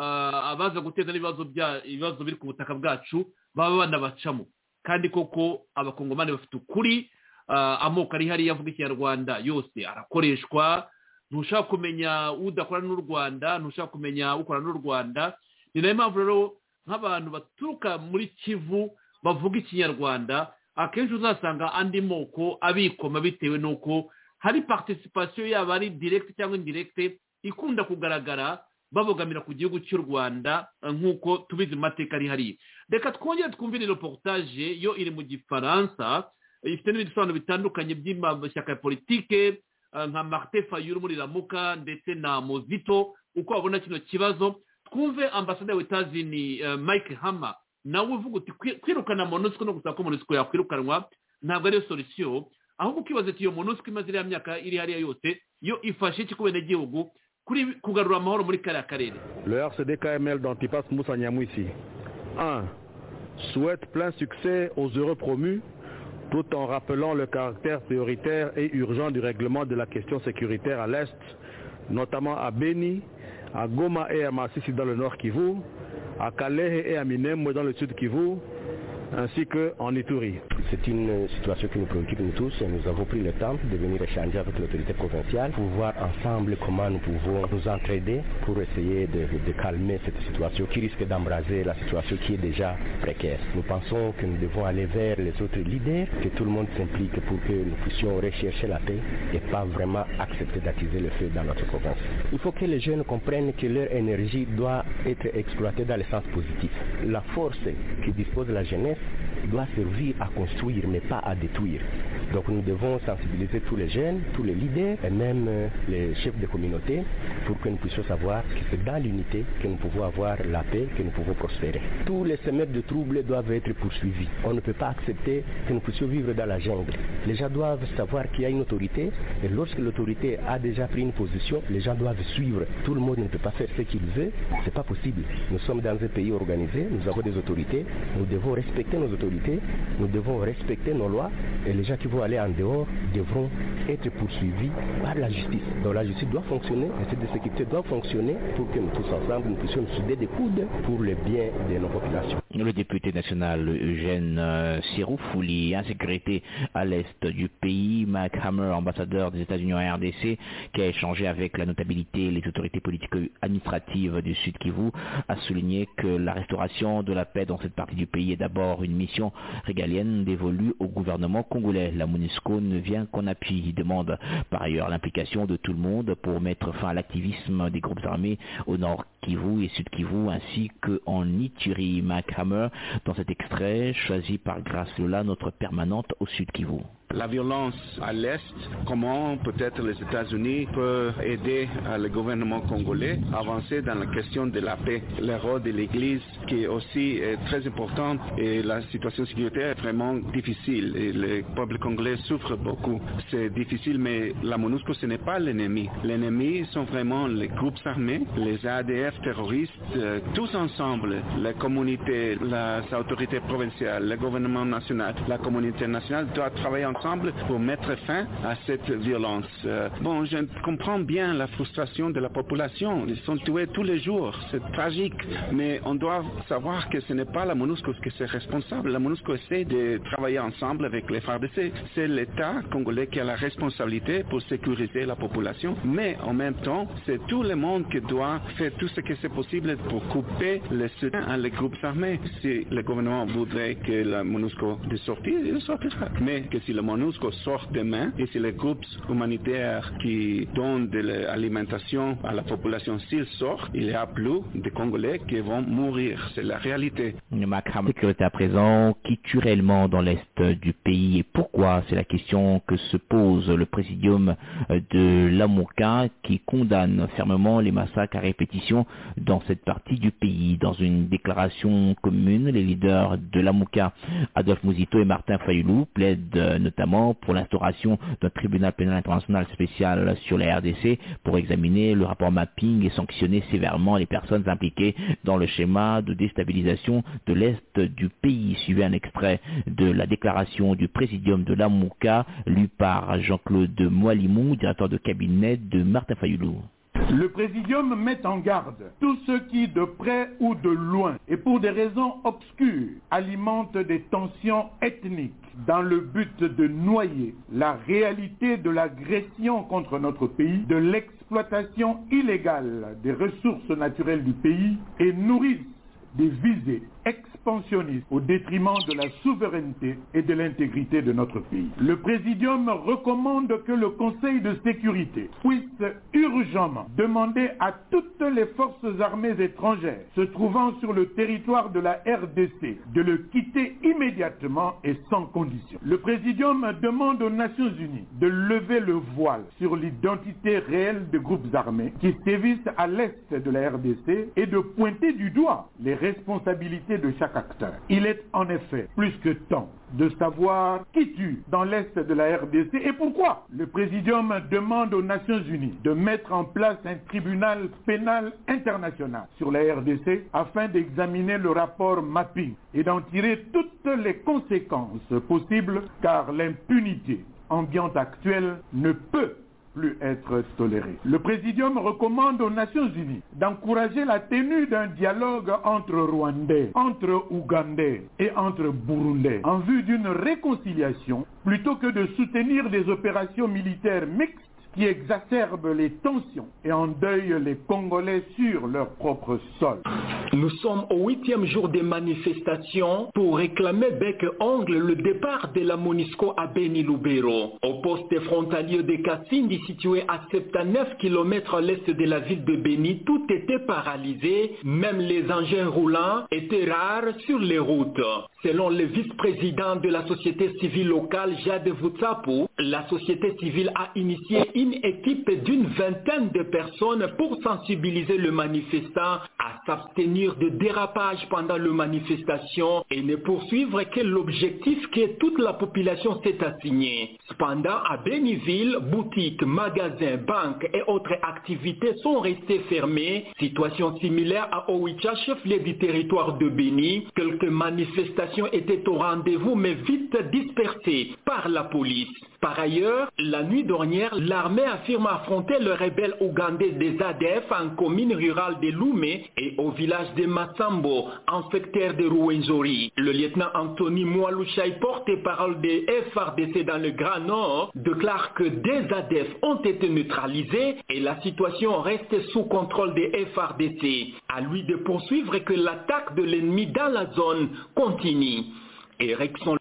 abaza guteza ibibazo biri ku butaka bwacu baba banabacamo. Kandi koko abakongomani bafite ukuri, amoko ari hariya avuga ikinyarwanda yose arakoreshwa, ntushaka kumenya udakorana n'u Rwanda, ntushaka kumenya ukorana n'u Rwanda. Ni nayo mpamvu rero nk'abantu baturuka muri Kivu bavuga ikinyarwanda, akenshi uzasanga andi moko abikoma bitewe n'uko hari participation yaba ari direct cyangwa indirect ikunda kugaragara babogamira ku gihugu cy'u Rwanda nk'uko tubizi mateka ari hariya. Reka twongere twumvire reportage, yo iri mu Gifaransa, ifite n'ibisobanuro bitandukanye by'amashyaka ya politike nka Martin Fayulu muri Lamuka ndetse na Mozito, uko babona kino kibazo. Twumve ambasaderi w'Etazini Mike Hammer nawe uvuga uti kwirukana MONUSCO no gusaba ko MONUSCO yakwirukanwa ntabwo ariyo solution, ahubwo ukibaza ati iyo MONUSCO imaze iriya myaka iri hariya yose yo ifashe iki ku benegihugu kuri kugarura amahoro muri kariya karere. Le RCD-KML d'Antipas Moussa Nyamwisi 1. Souhaite plein succès aux heureux promus, tout en rappelant le caractère prioritaire et urgent du règlement de la question sécuritaire à l'Est, notamment à Beni, à Goma et à Masisi dans le nord Kivu, à Kalehe et à Minembwe dans le sud Kivu, ainsi qu'en Ituri. C'est une situation qui nous préoccupe nous tous et nous avons pris le temps de venir échanger avec l'autorité provinciale pour voir ensemble comment nous pouvons nous entraider pour essayer de calmer cette situation qui risque d'embraser la situation qui est déjà précaire. Nous pensons que nous devons aller vers les autres leaders, que tout le monde s'implique pour que nous puissions rechercher la paix et pas vraiment accepter d'attiser le feu dans notre province. Il faut que les jeunes comprennent que leur énergie doit être exploitée dans le sens positif. La force qui dispose de la jeunesse doit servir à construire mais pas à détruire. Donc nous devons sensibiliser tous les jeunes, tous les leaders et même les chefs de communauté pour que nous puissions savoir que c'est dans l'unité que nous pouvons avoir la paix, que nous pouvons prospérer. Tous les semeurs de troubles doivent être poursuivis. On ne peut pas accepter que nous puissions vivre dans la jungle. Les gens doivent savoir qu'il y a une autorité et lorsque l'autorité a déjà pris une position, les gens doivent suivre. Tout le monde ne peut pas faire ce qu'il veut, c'est pas possible. Nous sommes dans un pays organisé, nous avons des autorités, nous devons respecter nos autorités, nous devons respecter nos lois et les gens qui vont aller en dehors devront être poursuivis par la justice. Donc la justice doit fonctionner, la justice de sécurité doit fonctionner pour que nous tous ensemble nous puissions nous souder des coudes pour le bien de nos populations. Le député national Eugène Sirouf-Fouli, insécurité à l'est du pays. Mike Hammer, ambassadeur des États-Unis en RDC, qui a échangé avec la notabilité et les autorités politico-administratives du Sud Kivu, a souligné que la restauration de la paix dans cette partie du pays est d'abord une mission régalienne dévolue au gouvernement congolais. La MONUSCO ne vient qu'en appui. Il demande par ailleurs l'implication de tout le monde pour mettre fin à l'activisme des groupes armés au nord Kivu et Sud Kivu ainsi qu'en Ituri. Mike Hammer, dans cet extrait choisi par Grace Lola, notre permanente au Sud Kivu. La violence à l'Est, comment peut-être les États-Unis peuvent aider le gouvernement congolais à avancer dans la question de la paix. Le rôle de l'Église qui est aussi très important et la situation sécuritaire est vraiment difficile et le peuple congolais souffre beaucoup. C'est difficile mais la MONUSCO ce n'est pas l'ennemi. L'ennemi sont vraiment les groupes armés, les ADF terroristes, tous ensemble, les communautés, les autorités provinciales, le gouvernement national, la communauté nationale doivent travailler ensemble pour mettre fin à cette violence. Je comprends bien la frustration de la population. Ils sont tués tous les jours. C'est tragique. Mais on doit savoir que ce n'est pas la MONUSCO qui est responsable. La MONUSCO essaie de travailler ensemble avec les FARDC. C'est l'État congolais qui a la responsabilité pour sécuriser la population. Mais en même temps, c'est tout le monde qui doit faire tout ce que c'est possible pour couper le soutien à les groupes armés. Si le gouvernement voudrait que la MONUSCO sorte, il sortira. Mais que si le MONUSCO sort demain et si les groupes humanitaires qui donnent de l'alimentation à la population, s'ils sortent, il y a plus de Congolais qui vont mourir. C'est la réalité. La sécurité à présent, qui tue réellement dans l'est du pays et pourquoi? C'est la question que se pose le présidium de Lamuka qui condamne fermement les massacres à répétition dans cette partie du pays. Dans une déclaration commune, les leaders de Lamuka, Adolphe Mouzito et Martin Fayulu, plaident notamment pour l'instauration d'un tribunal pénal international spécial sur la RDC pour examiner le rapport mapping et sanctionner sévèrement les personnes impliquées dans le schéma de déstabilisation de l'Est du pays. Suivez un extrait de la déclaration du présidium de Lamuka, lu par Jean-Claude Moalimou, directeur de cabinet de Martin Fayulu. Le Présidium met en garde tous ceux qui, de près ou de loin, et pour des raisons obscures, alimentent des tensions ethniques dans le but de noyer la réalité de l'agression contre notre pays, de l'exploitation illégale des ressources naturelles du pays et nourrissent des visées expansionnistes au détriment de la souveraineté et de l'intégrité de notre pays. Le Présidium recommande que le Conseil de sécurité puisse urgemment demander à toutes les forces armées étrangères se trouvant sur le territoire de la RDC de le quitter immédiatement et sans condition. Le Présidium demande aux Nations Unies de lever le voile sur l'identité réelle des groupes armés qui sévissent à l'est de la RDC et de pointer du doigt les responsabilités de chaque acteur. Il est en effet plus que temps de savoir qui tue dans l'est de la RDC et pourquoi. Le Présidium demande aux Nations Unies de mettre en place un tribunal pénal international sur la RDC afin d'examiner le rapport mapping et d'en tirer toutes les conséquences possibles car l'impunité ambiante actuelle ne peut plus être toléré. Le Présidium recommande aux Nations Unies d'encourager la tenue d'un dialogue entre Rwandais, entre Ougandais et entre Burundais en vue d'une réconciliation plutôt que de soutenir des opérations militaires mixtes qui exacerbe les tensions et endeuille les Congolais sur leur propre sol. Nous sommes au 8e jour des manifestations pour réclamer bec-ongle le départ de la MONUSCO à Beni-Lubero. Au poste frontalier de Kasindi, situé à 79 km à l'est de la ville de Beni, tout était paralysé, même les engins roulants étaient rares sur les routes. Selon le vice-président de la société civile locale, Jade Vutsapu, la société civile a initié une équipe d'une vingtaine de personnes pour sensibiliser le manifestant à s'abstenir de dérapage pendant la manifestation et ne poursuivre que l'objectif que toute la population s'est assignée. Cependant, à Béniville, boutiques, magasins, banques et autres activités sont restées fermées. Situation similaire à Owicha, chef-lieu du territoire de Béni. Quelques manifestations étaient au rendez-vous mais vite dispersées par la police. Par ailleurs, la nuit dernière, l'armée armée affirme affronter le rebelle ougandais des ADF en commune rurale de Loumé et au village de Matsambo, en secteur de Rwenzori. Le lieutenant Anthony Mwalushai, porte-parole des FARDC dans le Grand Nord, déclare que des ADF ont été neutralisés et la situation reste sous contrôle des FARDC. À lui de poursuivre que l'attaque de l'ennemi dans la zone continue. Erickson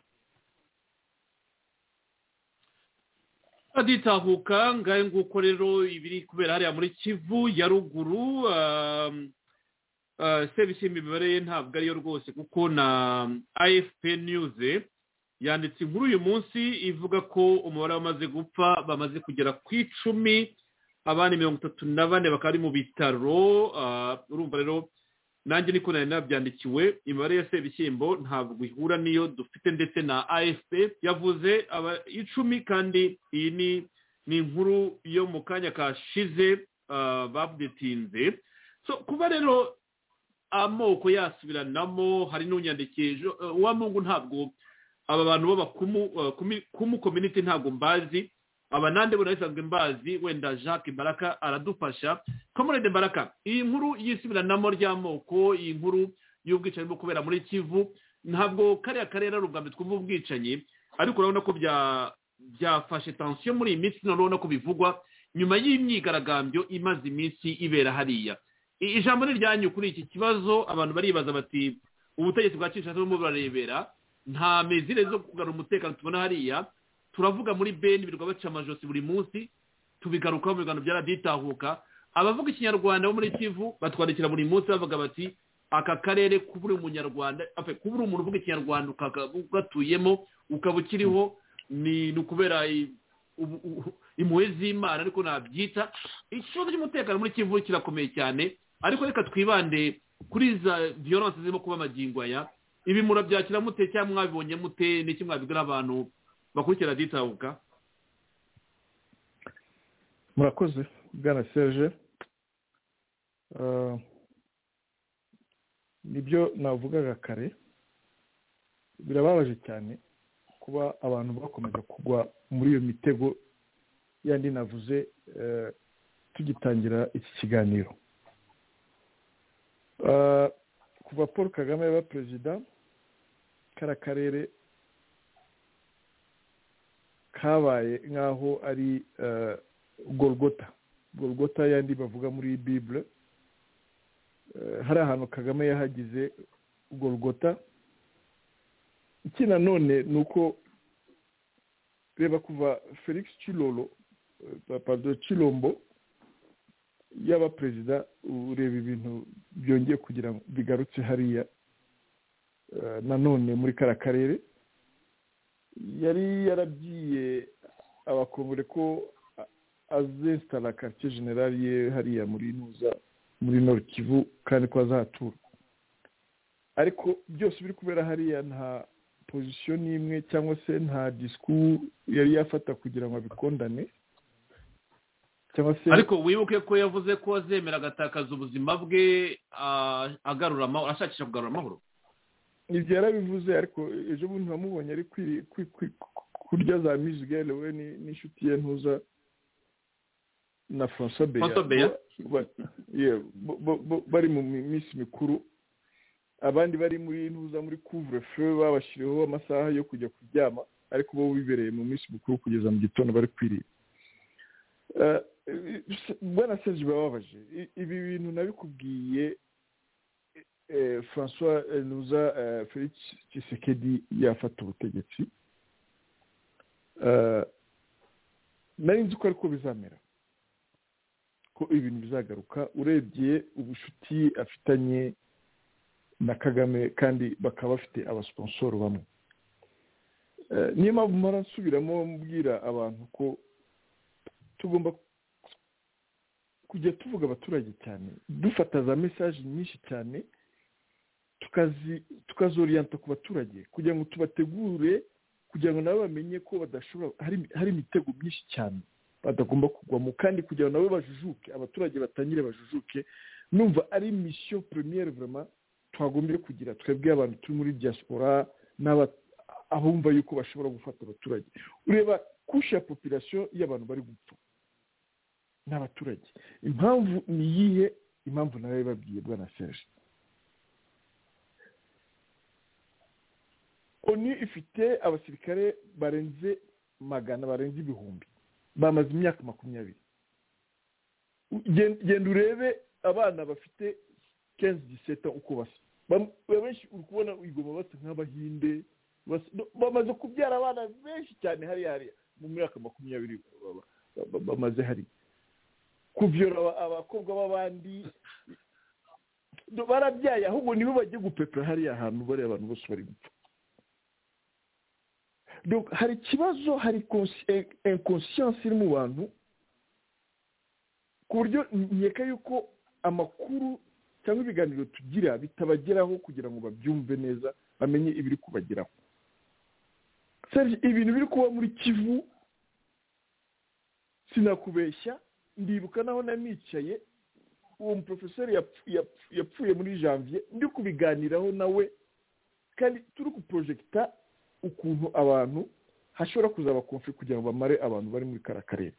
aditahuka ngahe nguko rero ibiri kubera hariya muri Kivu ya ruguru sebishimye imibare ye ntabwo ariyo rwose kuko na AFP News yanditse inkuru uyu munsi ivuga ko umubare wamaze gupfa bamaze kugera ku 10 abandi 34 bakari mu bitaro urumva rero nanjye niko nari nabyandikiwe imibare ya sebishyimbo ntabwo ihura niyo dufite ndetse na AFP yavuze 10 kandi iyi ni inkuru yo mu kanya kashize babdetinze so kuba rero amoko yasubiranamo hari n'unyandikije wa Mungu ntabwo aba bantu b'abakumu community ntabwo mbazi abanande bo nasanzwe mbazi wenda Jacques Baraka aradufasha Comrade Baraka iyi nkuru yisubiranamo ry'amoko iyi nkuru y'ubwicanyi bwo kubera muri Kivu ntabwo kariya karera rugambye twumva ubwicanyi ariko urabona ko byafashe tension muri iyi minsi urabona ko bivugwa nyuma y'imyigaragambyo imaze iminsi ibera hariya ijambo ni ryanyu kuri iki kibazo abantu baribaza bati ubutegetsi bwa Kinshasa bwo burarebera nta mezire zo kugarura umutekano tubona hariya turavuga muri Beni birwa baca amajosi buri munsi tubigarukaho mu biganiro byaraditahuka abavuga ikinyarwanda bo muri Kivu batwandikira buri munsi bavuga bati aka karere kuburi umunyarwanda kuburi umuntu uvuga ikinyarwanda ugatuyemo ukaba ukiriho ni ukubera impuhwe z'Imana ariko nabyita ikibazo cy'umutekano muri Kivu kirakomeye cyane ariko reka twibande kuri za violence zirimo kuba magingo aya ibi murabyakira mute cyangwa mwabibonye mute n'iki mwabibwira abantu bakurikira ditahuka murakoze bwana Serge nibyo navugaga kare birababaje cyane kuba abantu bakomeza kugwa muri iyo mitego yandi navuze tugitangira iki kiganiro kuva Paul Kagame yaba perezida kara karere kabaye nkaho ari Golgota yandi bavuga muri Bible hari ahantu Kagame yahagize Golgota iki nanone nuko reba kuva Felix Chilombo yaba perezida ureba ibintu byongeye kugira bigarutse hariya nanone muri kara karere yari yarabyiye abakongore ko azinstala quartier general ye hariya muri Nord Kivu kandi ko azatura ariko byose biri kubera hariya nta position imwe cyangwa se nta discours yari yafata kugira ngo abikondane cyangwa se ariko wibuke ko yavuze ko azemera agatakaza ubuzima bwe agarura amahoro ashakisha kugarura amahoro ibyo yarabivuze ariko ejo bundi bamubonye ari kurya za Mizgel we n'inshuti ye ntuza na François Beya bari mu minsi mikuru abandi bari muri ntuza muri couvre-feu babashiriho amasaha yo kujya kuryama ariko bo bibereye mu minsi mikuru kugeza mu gitondo bari kwiriye bwana Serge bababaje ibi bintu nabikubwiye François Nuza Felix Tshisekedi yafata ubutegetsi nari nzi ko ariko bizamera ko ibintu bizagaruka urebye ubushuti afitanye na Kagame kandi bakaba bafite abasponsor bamwe niyo mpamvu marasubiramo mbwira abantu ko tugomba kujya tuvuga abaturage cyane dufata za message nyinshi cyane tukazorienta ku baturage kugira ngo tubategure kugira ngo nabo bamenye ko badashobora hari imitego myinshi cyane badagomba kugwamo kandi kugira ngo nabo bajujuke abaturage batangire bajujuke numva ari mission première vraiment twagombye kugira twebwe abantu turi muri diaspora abumva yuko bashobora gufata abaturage ureba kusha population y'abantu bari gupfa n'abaturage. Impamvu ni iyihe? Impamvu nawe babwiye bwana Serge, ONU ifite abasirikare barenze 100, barenze 1000, bamaze imyaka 20. Genda urebe abana bafite 15-17 uko basa, benshi uri kubona igoma basa nk'abahinde, bamaze kubyara abana benshi cyane hariya mu myaka 20 bamaze hari kuvyora abakobwa b'abandi, barabyaye, ahubwo nibo bagiye gupepera hariya ahantu bari abantu bose bari gupfa. Donc hari ikibazo, hari inconscience iri mu bantu, ku buryo nkeka yuko amakuru cyangwa ibiganiro tugira bitabageraho kugira ngo babyumve neza, bamenye ibiri kubageraho. Serge, ibintu biri kuba muri Kivu sinakubeshya, ndibuka naho nanicaye, uwo muprofeseri yapfuye muri janvier, ndi kubiganiraho nawe, kandi turi kuprojecta ukuntu abantu hashobora kuzaba konflikt kugira ngo bamare abantu bari muri karakarere.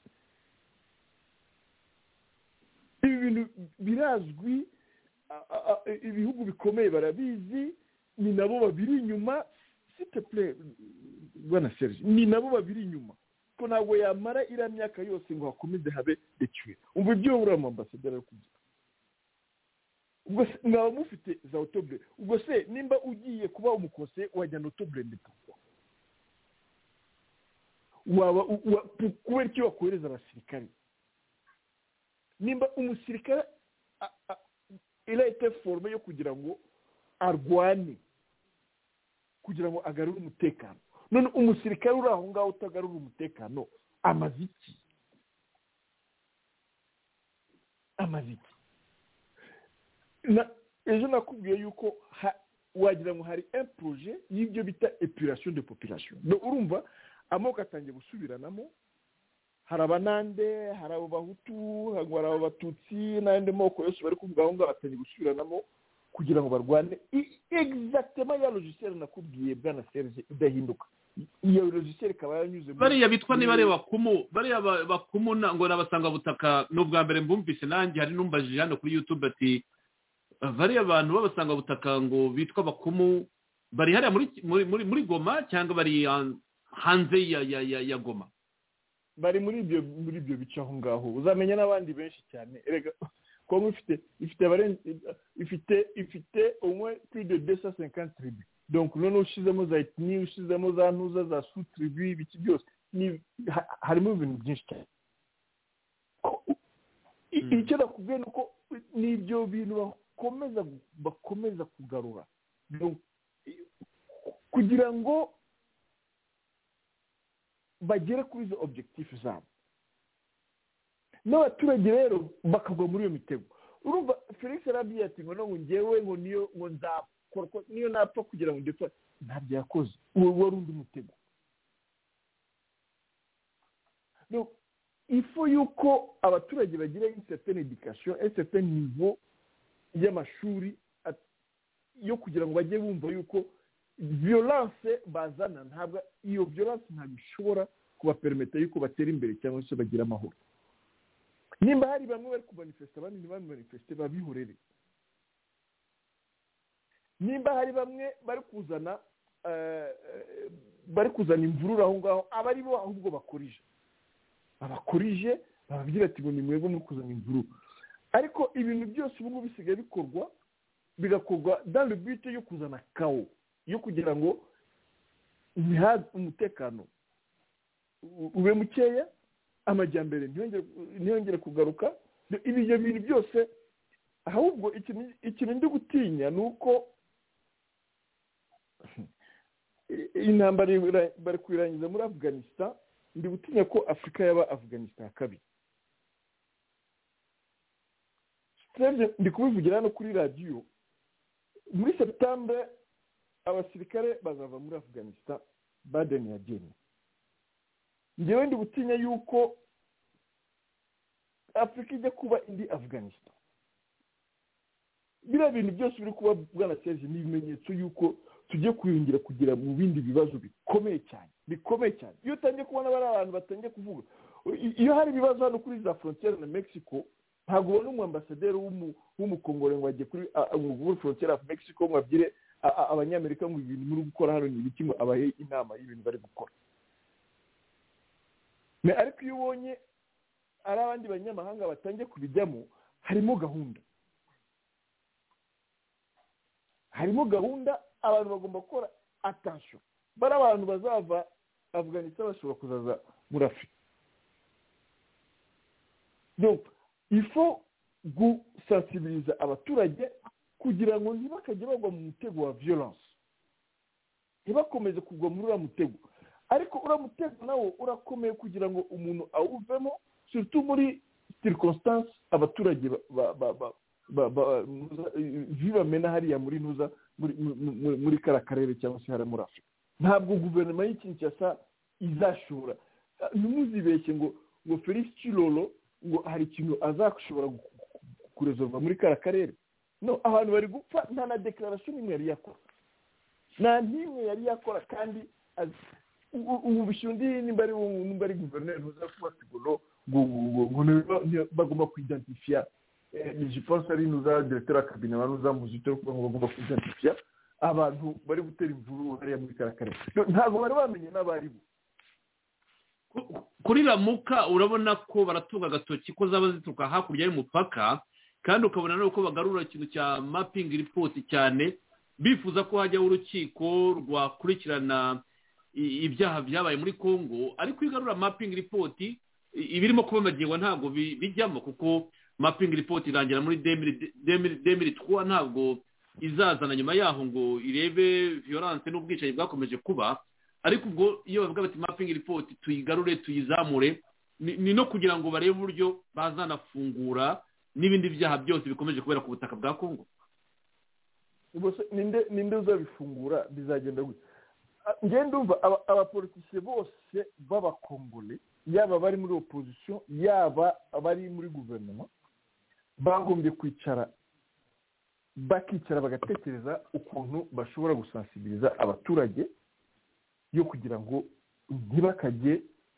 Ibi bintu birazwi, ibihugu bikomeye barabizi, ni nabo babiri inyuma. S'il te plaît bwana Serge, ni nabo babiri inyuma, ko ntabwo yamara iriya myaka yose ngo hakomeze habe detuye. Umva ibyo uriya mu ambasaderi ari kugira. Ubwo se mwaba mufite za autoble, ubwo se nimba ugiye kuba umukose wajya na autoble ndi pourquoi waba kubera icyo wakohereza abasirikare? Nimba umusirikare il a été formé yo kugira ngo arwane, kugira ngo agarure umutekano, none umusirikare uri aho ngaho utagarura umutekano amaze iki? Ejo nakubwiye yuko wagira ngo hari un projet y'ibyo bita épuration de population. Donc urumva amoko atangiye gusubiranamo, hari abanande, hari abo bahutu, hari abo batutsi, n'andi moko yose bari kuvuga aho ngaho batangiye gusubiranamo kugira ngo barwane exactement ya logiciel nakubwiye bwana Serge idahinduka. Iyo logiciel ikaba yanyuze bariya bitwa ni bariya bakumu ngo nabasanga butaka. N'ubwa mbere mbumvise nanjye, hari numbajije hano kuri YouTube ati bariya abantu babasanga butaka ngo bitwa bakumu bari hariya muri Goma cyangwa bari hanze ya Goma? Bari muri ibyo bice aho ngaho, uzamenya n'abandi benshi cyane. Erega Kongo ifite au moins plus de 250 tribus. Donc none ushizemo za ethnie, ushizemo za ntuza za sous-tribu, ibiki byose harimo ibintu byinshi cyane. Icyo nakubwiye ni uko n'ibyo bintu bakomeza kugarura, kugira ngo bagere kuri izo objectif zabo, n'abaturage rero bakagwa muri iyo mitego. Urumva Felix arabiye ati ngo ngewe ngo niyo ngo nzakora niyo napfa kugira ngo ndetse ntabyo yakoze, uwo wari undi mutego. Donc il faut yuko abaturage bagira une certaine éducation, un certain niveau y'amashuri yo kugira ngo bajye bumva yuko violence bazana, ntabwo iyo violence ntabwo ishobora kubapermeta yuko batera imbere cyangwa se bagira amahoro. Nimba hari bamwe bari kumanifesta, abandi ntibamanifeste, babihorere. Nimba hari bamwe bari kuzana imvururu aho ngaho, abari bo ahubwo babakorije bababwira ati ngo ni mwebwe muri kuzana imvururu. Ariko ibintu byose ubu ngubu bisigaye bigakorwa dans le but yo kuzana kawo, yo kugira ngo umutekano ube mukeya, amajyambere ntiyongere kugaruka. Ibyo bintu byose ahubwo ikintu ndi gutinya ni uko intambara bari kuyirangiza muri Afghanistan, ndi gutinya ko Afurika yaba Afghanistan kabiri. Ndi kubivugira hano kuri radiyo, muri September abasirikare bazava muri Afghanistan Baden yageni. Njyewe ndi gutinya yuko Afurika ijya kuba indi Afghanistan. Biriya bintu byose biri kuba bwana Serge ni ibimenyetso yuko tugiye kwiyongera kugira mu bindi bibazo bikomeye cyane. Iyo utangiye kubona bari abantu batangiye kuvuga iyo hari ibibazo hano kuri za frontiere na Mexico ntabwo ubona umwambasaderi w'umukongore ngo ajye kuri frontiere of Mexico ngo abwire abanyamerika ngo ibintu muri gukora hano ni ibiki ngo abahe inama y'ibintu bari gukora. Ariko iyo ubonye ari abandi banyamahanga batangiye kubijyamo harimo gahunda abantu bagomba gukora attention. Bari abantu bazava Afghanistan bashobora kuzaza muri Afurika. Donc il faut gusensibiliza abaturage kugira ngo ntibakajye bagwa mu mutego wa violence, ntibakomeze kugwa muri uriya mutego. Ariko uriya mutego nawo urakomeye kugira ngo umuntu awuvemo, surtout muri circonstance abaturage bamena hariya muri ntuza muri kara karere cyangwa se hari muri Afurika. Ntabwo guverinoma y'Kinshasa izashobora, ntimuzibeshye ngo Felix Tshilolo ngo hari ikintu azashobora kuresolva muri kara karere. No, abantu bari gupfa nta na declaration imwe yari yakora, nta n'imwe yari yakora. Kandi ubu bishundi nimba ari guverineri ntuzakuba Tshilolo ngo bagomba kuidentifia. Je pense ari nuza directeur wa cabinet banuza muzito ngo bagomba kuidentifia abantu bari gutera imvuru hariya muri kara karere. Ntabwo bari bamenye n'abari bo. Kuri Lamuka urabona ko baratuga agatoki ko zaba zituruka hakurya y'umupaka, kandi ukabona nuko bagarura ikintu cya mapping report cyane, bifuza ko hajyaho urukiko rwakurikirana ibyaha byabaye muri Congo. Ariko igarura mapping report ibirimo kuba magirwa ntabwo bijyamo, kuko mapping report irangira muri 2003, ntabwo izazana nyuma yaho ngo irebe violence n'ubwicanyi bwakomeje kuba. Ariko ubwo iyo bavuga bati mapping report tuyigarure tuyizamure, ni no kugira ngo barebe uburyo bazanafungura n'ibindi byaha byose bikomeje kubera ku butaka bwa Congo. Ninde uzabifungura bizagenda gute? Ngende ndumva abapoliticiye bose b'abakongole, yaba bari muri opposition yaba bari muri guverinoma, bagombye bakicara bagatekereza ukuntu bashobora gusensibiliza abaturage yo kugira ngo ntibakajye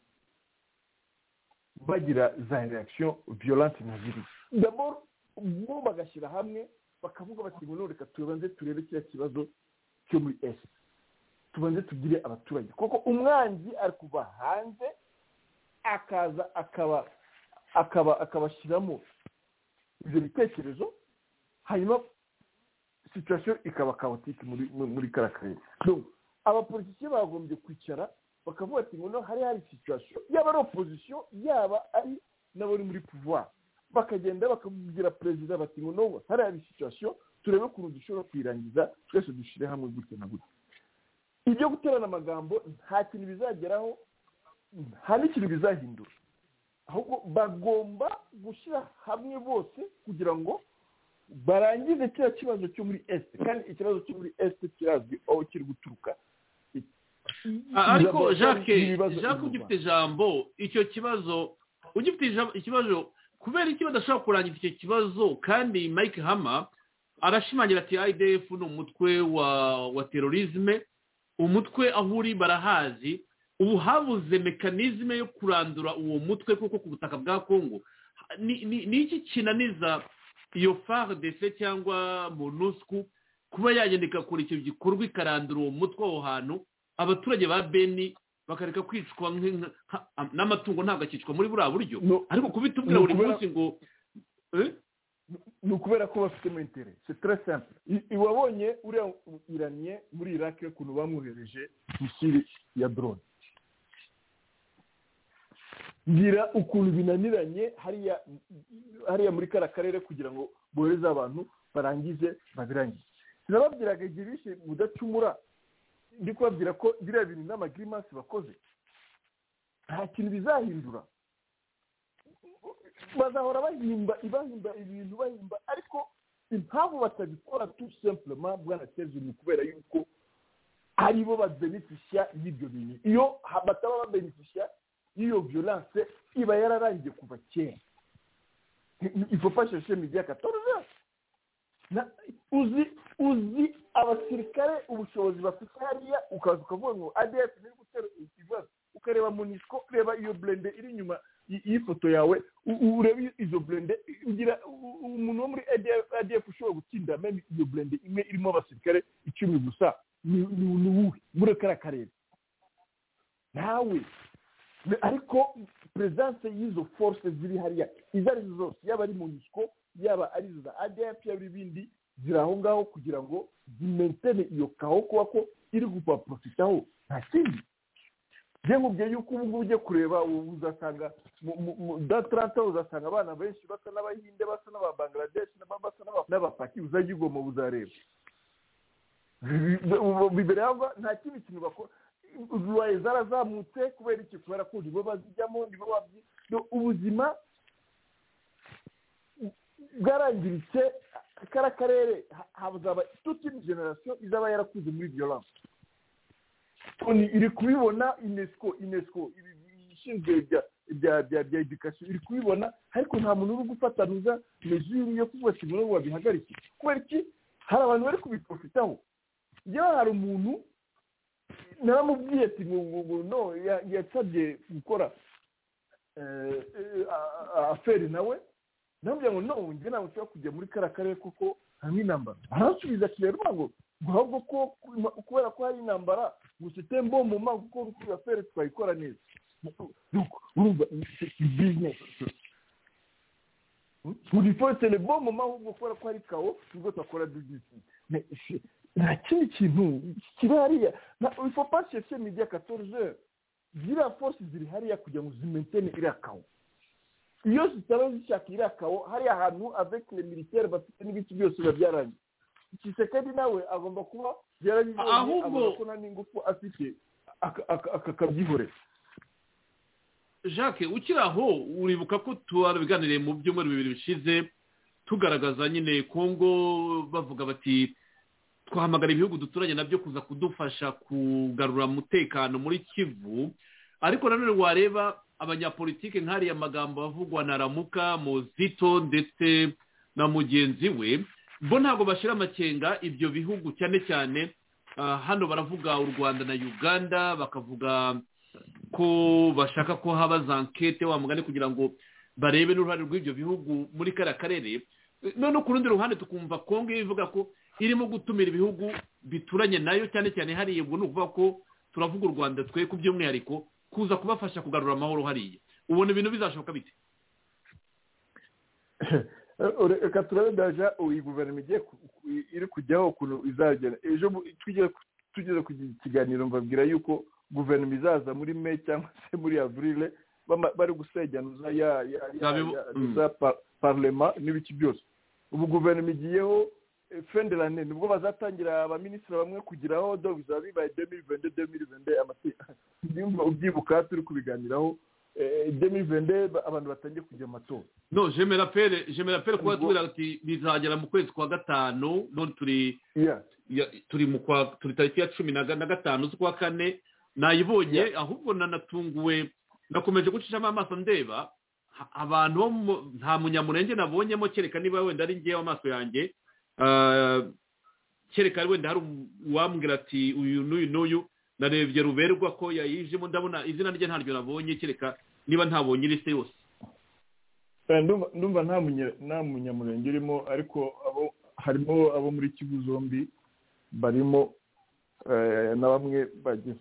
bagira za reaction violente na ziri. D'abord bo bagashyira hamwe bakavuga bati ngo reka tubanze turebe kiriya kibazo cyo muri est, tubanze tugire abaturage kuko umwanzi ari kuva hanze akaza akabashyiramo ibyo bitekerezo, hanyuma situation ikaba chaotique muri karakarere. Donc abapoliticiye bagombye kwicara bakavuga ati ngo hari situation yaba ari opposition yaba ari nabo muri pouvoir, bakagenda bakabwira president bati ngo hari situation turebe ukuntu dushobora kwirangiza twese dushire hamwe gutya na gutya. Ibyo guterana amagambo nta kintu bizageraho, nta n'ikintu bizahindura, ahubwo bagomba gushyira hamwe bose kugira ngo barangize kiriya kibazo cyo muri est. Kandi ikibazo cyo muri est kirazwi aho kiri guturuka. Ariko Jacques ugifite ijambo, icyo kibazo ugifite ikibazo kubera iki badashobora kurangiza icyo kibazo? Kandi Mike Hammer arashimangira ati IDF ni umutwe wa terorisme, umutwe aho uri barahazi, ubu habuze mekanizme yo kurandura uwo mutwe kuko ku butaka bwa Congo. Ni iki kinaniza iyo FARDC cyangwa MONUSCO kuba yagendeka kuri icyo gikorwa ikarandura uwo mutwe aho hantu, abaturage ba Beni bakareka kwicwa n'amatungo ntabwo akicwa muri buriya buryo? Ariko kubitubwira buri munsi ngo ni ukubera ko bafitemo intere. C'est très simple. Iwabonye uriya Iraniye muri Iraq ukuntu bamwohereje misile ya drone, ngira ukuntu binaniranye hariya muri kara karere kugira ngo bohereze abantu barangize babirangize. Sinababwiraga igihe bishe mudacumura, ndi kubabwira ko biriya bintu n'amagrimasi bakoze nta kintu bizahindura. Bazahora bahimba ibintu bahimba, ariko impamvu batabikora tout simplement bwana Serge ni kubera yuko aribo babenefisha y'ibyo bintu. Iyo bataba babenefisha y'iyo violence iba yararangiye kuva kera. Il faut pas chercher midi à 14h. Uzi abasirikare ubushobozi bafite hariya, ukaza ukavuga ngo ADF ni gutera ikibazo, ukareba MONUSCO, kureba iyo blende iri inyuma y'ifoto yawe urebe izo blende ugira umuntu wo muri ADF ushobora gutsinda meme iyo blende imwe irimo abasirikare 10 gusa ni uwuhe muri kara karere nawe ariko presence y'izo forces ziri hariya izari zose yaba ari MONUSCO yaba ari za ADF yaba ibindi ziraho ngaho kugira ngo zimentene iyo kaho kuba ko iri gupa profitaho nta kindi je mubye yuko ubu uje kureba uzasanga da 30 uzasanga abana benshi basa n'abahinde basa n'aba Bangladesh n'abapaki uzagigoma uzareba biberava nta kindi kintu bakora uruwaye zarazamutse kubera iki kubera ko nibo bazijyamo nibo babyi ubuzima bwarangiritse kara karere habuzaba toute une génération izaba yarakuze muri violence oni iri kubibona UNESCO ishinzwe bya education iri kubibona ariko nta muntu uri gufatanuza mesure yo kuvuga ati ngo wabihagarike kubera iki hari abantu bari kubiprofitaho iyo hari umuntu naramubwiye ati ngo no yasabye gukora affaire nawe nambye ngo no nge nawe cyo kujya muri karakarere kuko hamwe intambara arasubiza kirerwa ngo ahubwo ko kubera ko hari intambara gusite mbombo ma kuko affaire twayikora neza urumva business pour il faut c'est le bon moment où gukora ko hari kawo ubwo twakora business nta kindi kintu kiri hariya il faut pas chercher midi à 14h ziriya force ziri hariya kugira ngo zimentene iriya kawo iyo zitaba zishaka iriya kawo hariya ahantu avec les militaires bafite n'ibiti byose babyarangiye Tshisekedi nawe agomba kuba yaragize ahubwo ko nta n'ingufu afite akabyihorera Jacques ukiraho uribuka ko twarabiganiriye mu byumweru 2 bishize tugaragaza nyine Kongo bavuga bati twahamagara ibihugu duturanye nabyo kuza kudufasha kugarura umutekano muri Kivu ariko nanone wareba abanyapolitike nk'ari amagambo bavugwa na Ramuka Mozito ndetse na mugenzi we bo ntago bashira amakenga ibyo bihugu cyane cyane hano baravuga u Rwanda na Uganda bakavuga ko bashaka ko haba za enquête wa mugani kugira ngo barebe n'uruhare rw'ibyo bihugu muri kara karere none ku rundi ruhande tukumva Kongo ivuga ko irimo gutumira ibihugu bituranye nayo cyane cyane hariye ubwo nuvuga ko turavuga u Rwanda twe ku by'umwihariko kuza kubafasha kugarura amahoro hariye ubona ibintu bizashoboka bite reka turabe daja uyu guverinoma iri kujyaho ukuntu izagera ejo tugeze ku kiganiro mbabwira yuko guverinoma izaza muri May cyangwa se muri Avril bari gusejanuza ya parlement n'ibiki byose ubu guverinoma igiyeho fin de l'année nibwo bazatangira abaminisitiri bamwe kugiraho do bizaba bibaye 2022 amategeko ubyibuka turi kubiganiraho 2022 abantu batangiye kujya amatora no je me rappelle kuba tubira ati bizagera mu kwezi kwa gatanu none turi mu kwa turi tariki ya 15 z'ukwa kane nayibonye ahubwo nanatunguwe nakomeje gucishamo amaso ndeba abantu nta munyamurenge nabonyemo kereka niba wenda ari ngiye amaso yanjye kereka wenda hari uwambwira ati uyu n'uyu narebye ruberwa ko yayijemo ndabona izina rye ntaryo nabonye kereka niba ntabonye liste yose ndumva nta munyamurenge urimo ariko harimo abo muri Kivu zombi barimo na bamwe bagize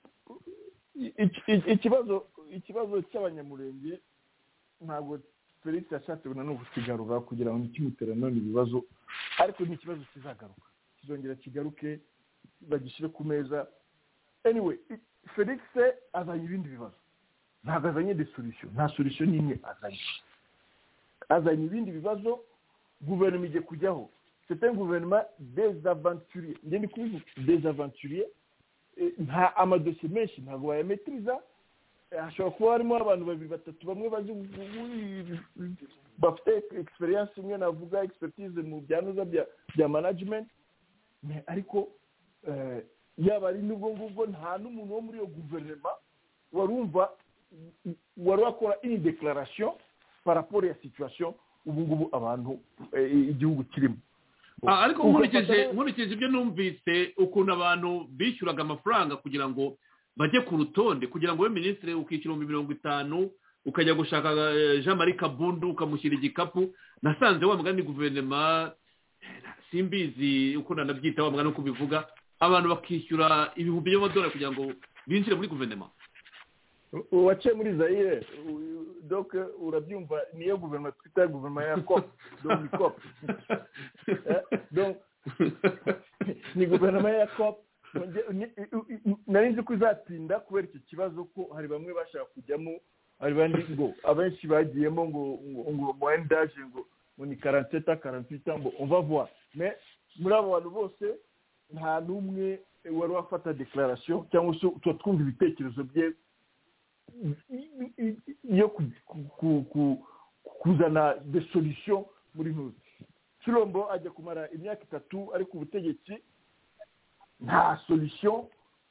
ikibazo cy'abanyamurenge ntabwo Felix yashatse no gusigarura kugira ngo kimutera none ibibazo ariko ni ikibazo kizagaruka kizongera kigaruke bagishyire ku meza anyway Felix azanye ibindi bibazo ntabwo azanye de solution nta solution n'imwe azanye ibindi bibazo guverinoma igiye kujyaho c'est un gouvernement désaventurier ngende kubivuga désaventurier nta amadosiye menshi ntabwo bayametriza hashobora kuba harimo abantu 2-3 bamwe bazi bafite experience imwe navuga expertise mu byanoza bya management ariko yaba ari nubwo ngubwo nta n'umuntu wo muri iyo guverinoma warumva wari wakora une déclaration par rapport à situation ubu ngubu abantu igihugu kirimo ariko nkurikije ibyo numvise ukuntu abantu bishyuraga amafaranga kugira ngo bajye ku rutonde kugira ngo we minisitiri ukishyura 50 ukajya gushaka Jean Marie Kabundu ukamushyira igikapu nasanze wa mugani guverinoma simbizi uko nanabyita wa mugani uko bivuga abantu bakishyura ibihumbi by'amadolari kugira ngo binjire muri guverinoma. Uwaciye muri Zaire donc urabyumva niyo guverinoma twita guverinoma ya COP donc ni COP donc ni guverinoma ya COP nari nzi ko izatinda kubera iki kibazo ko hari bamwe bashaka kujyamo hari bandi ngo abenshi bagiyemo ngo moyenne ngo ni 47 48 ngo on va voir mais muri abo bantu bose nta n'umwe wari wafata declaration cyangwa se twumva ibitekerezo bye yo kuzana des solutions muri ntuzi. Chilombo ajya kumara imyaka 3 ari ku butegetsi nta solution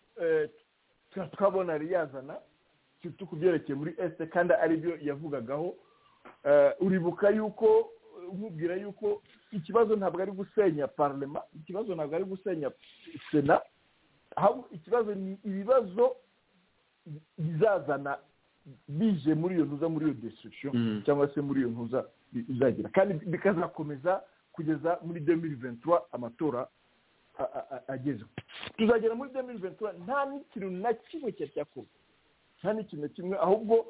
twabona yazana surtout kubyerekeye muri este kandi ari byo yavugagaho. Uribuka yuko umubwira yuko ikibazo ntabwo ari gusenya parlement, ikibazo ntabwo ari gusenya Sena, ahubwo ikibazo ni ibibazo bizazana bije muri iyo ntuza muri iyo destruction cyangwa se muri iyo ntuza izagira kandi bikazakomeza kugeza muri 2023 amatora ageze. Tuzagera muri 2023 nta n'ikintu na kimwe cyakorwa, nta n'ikintu kimwe, ahubwo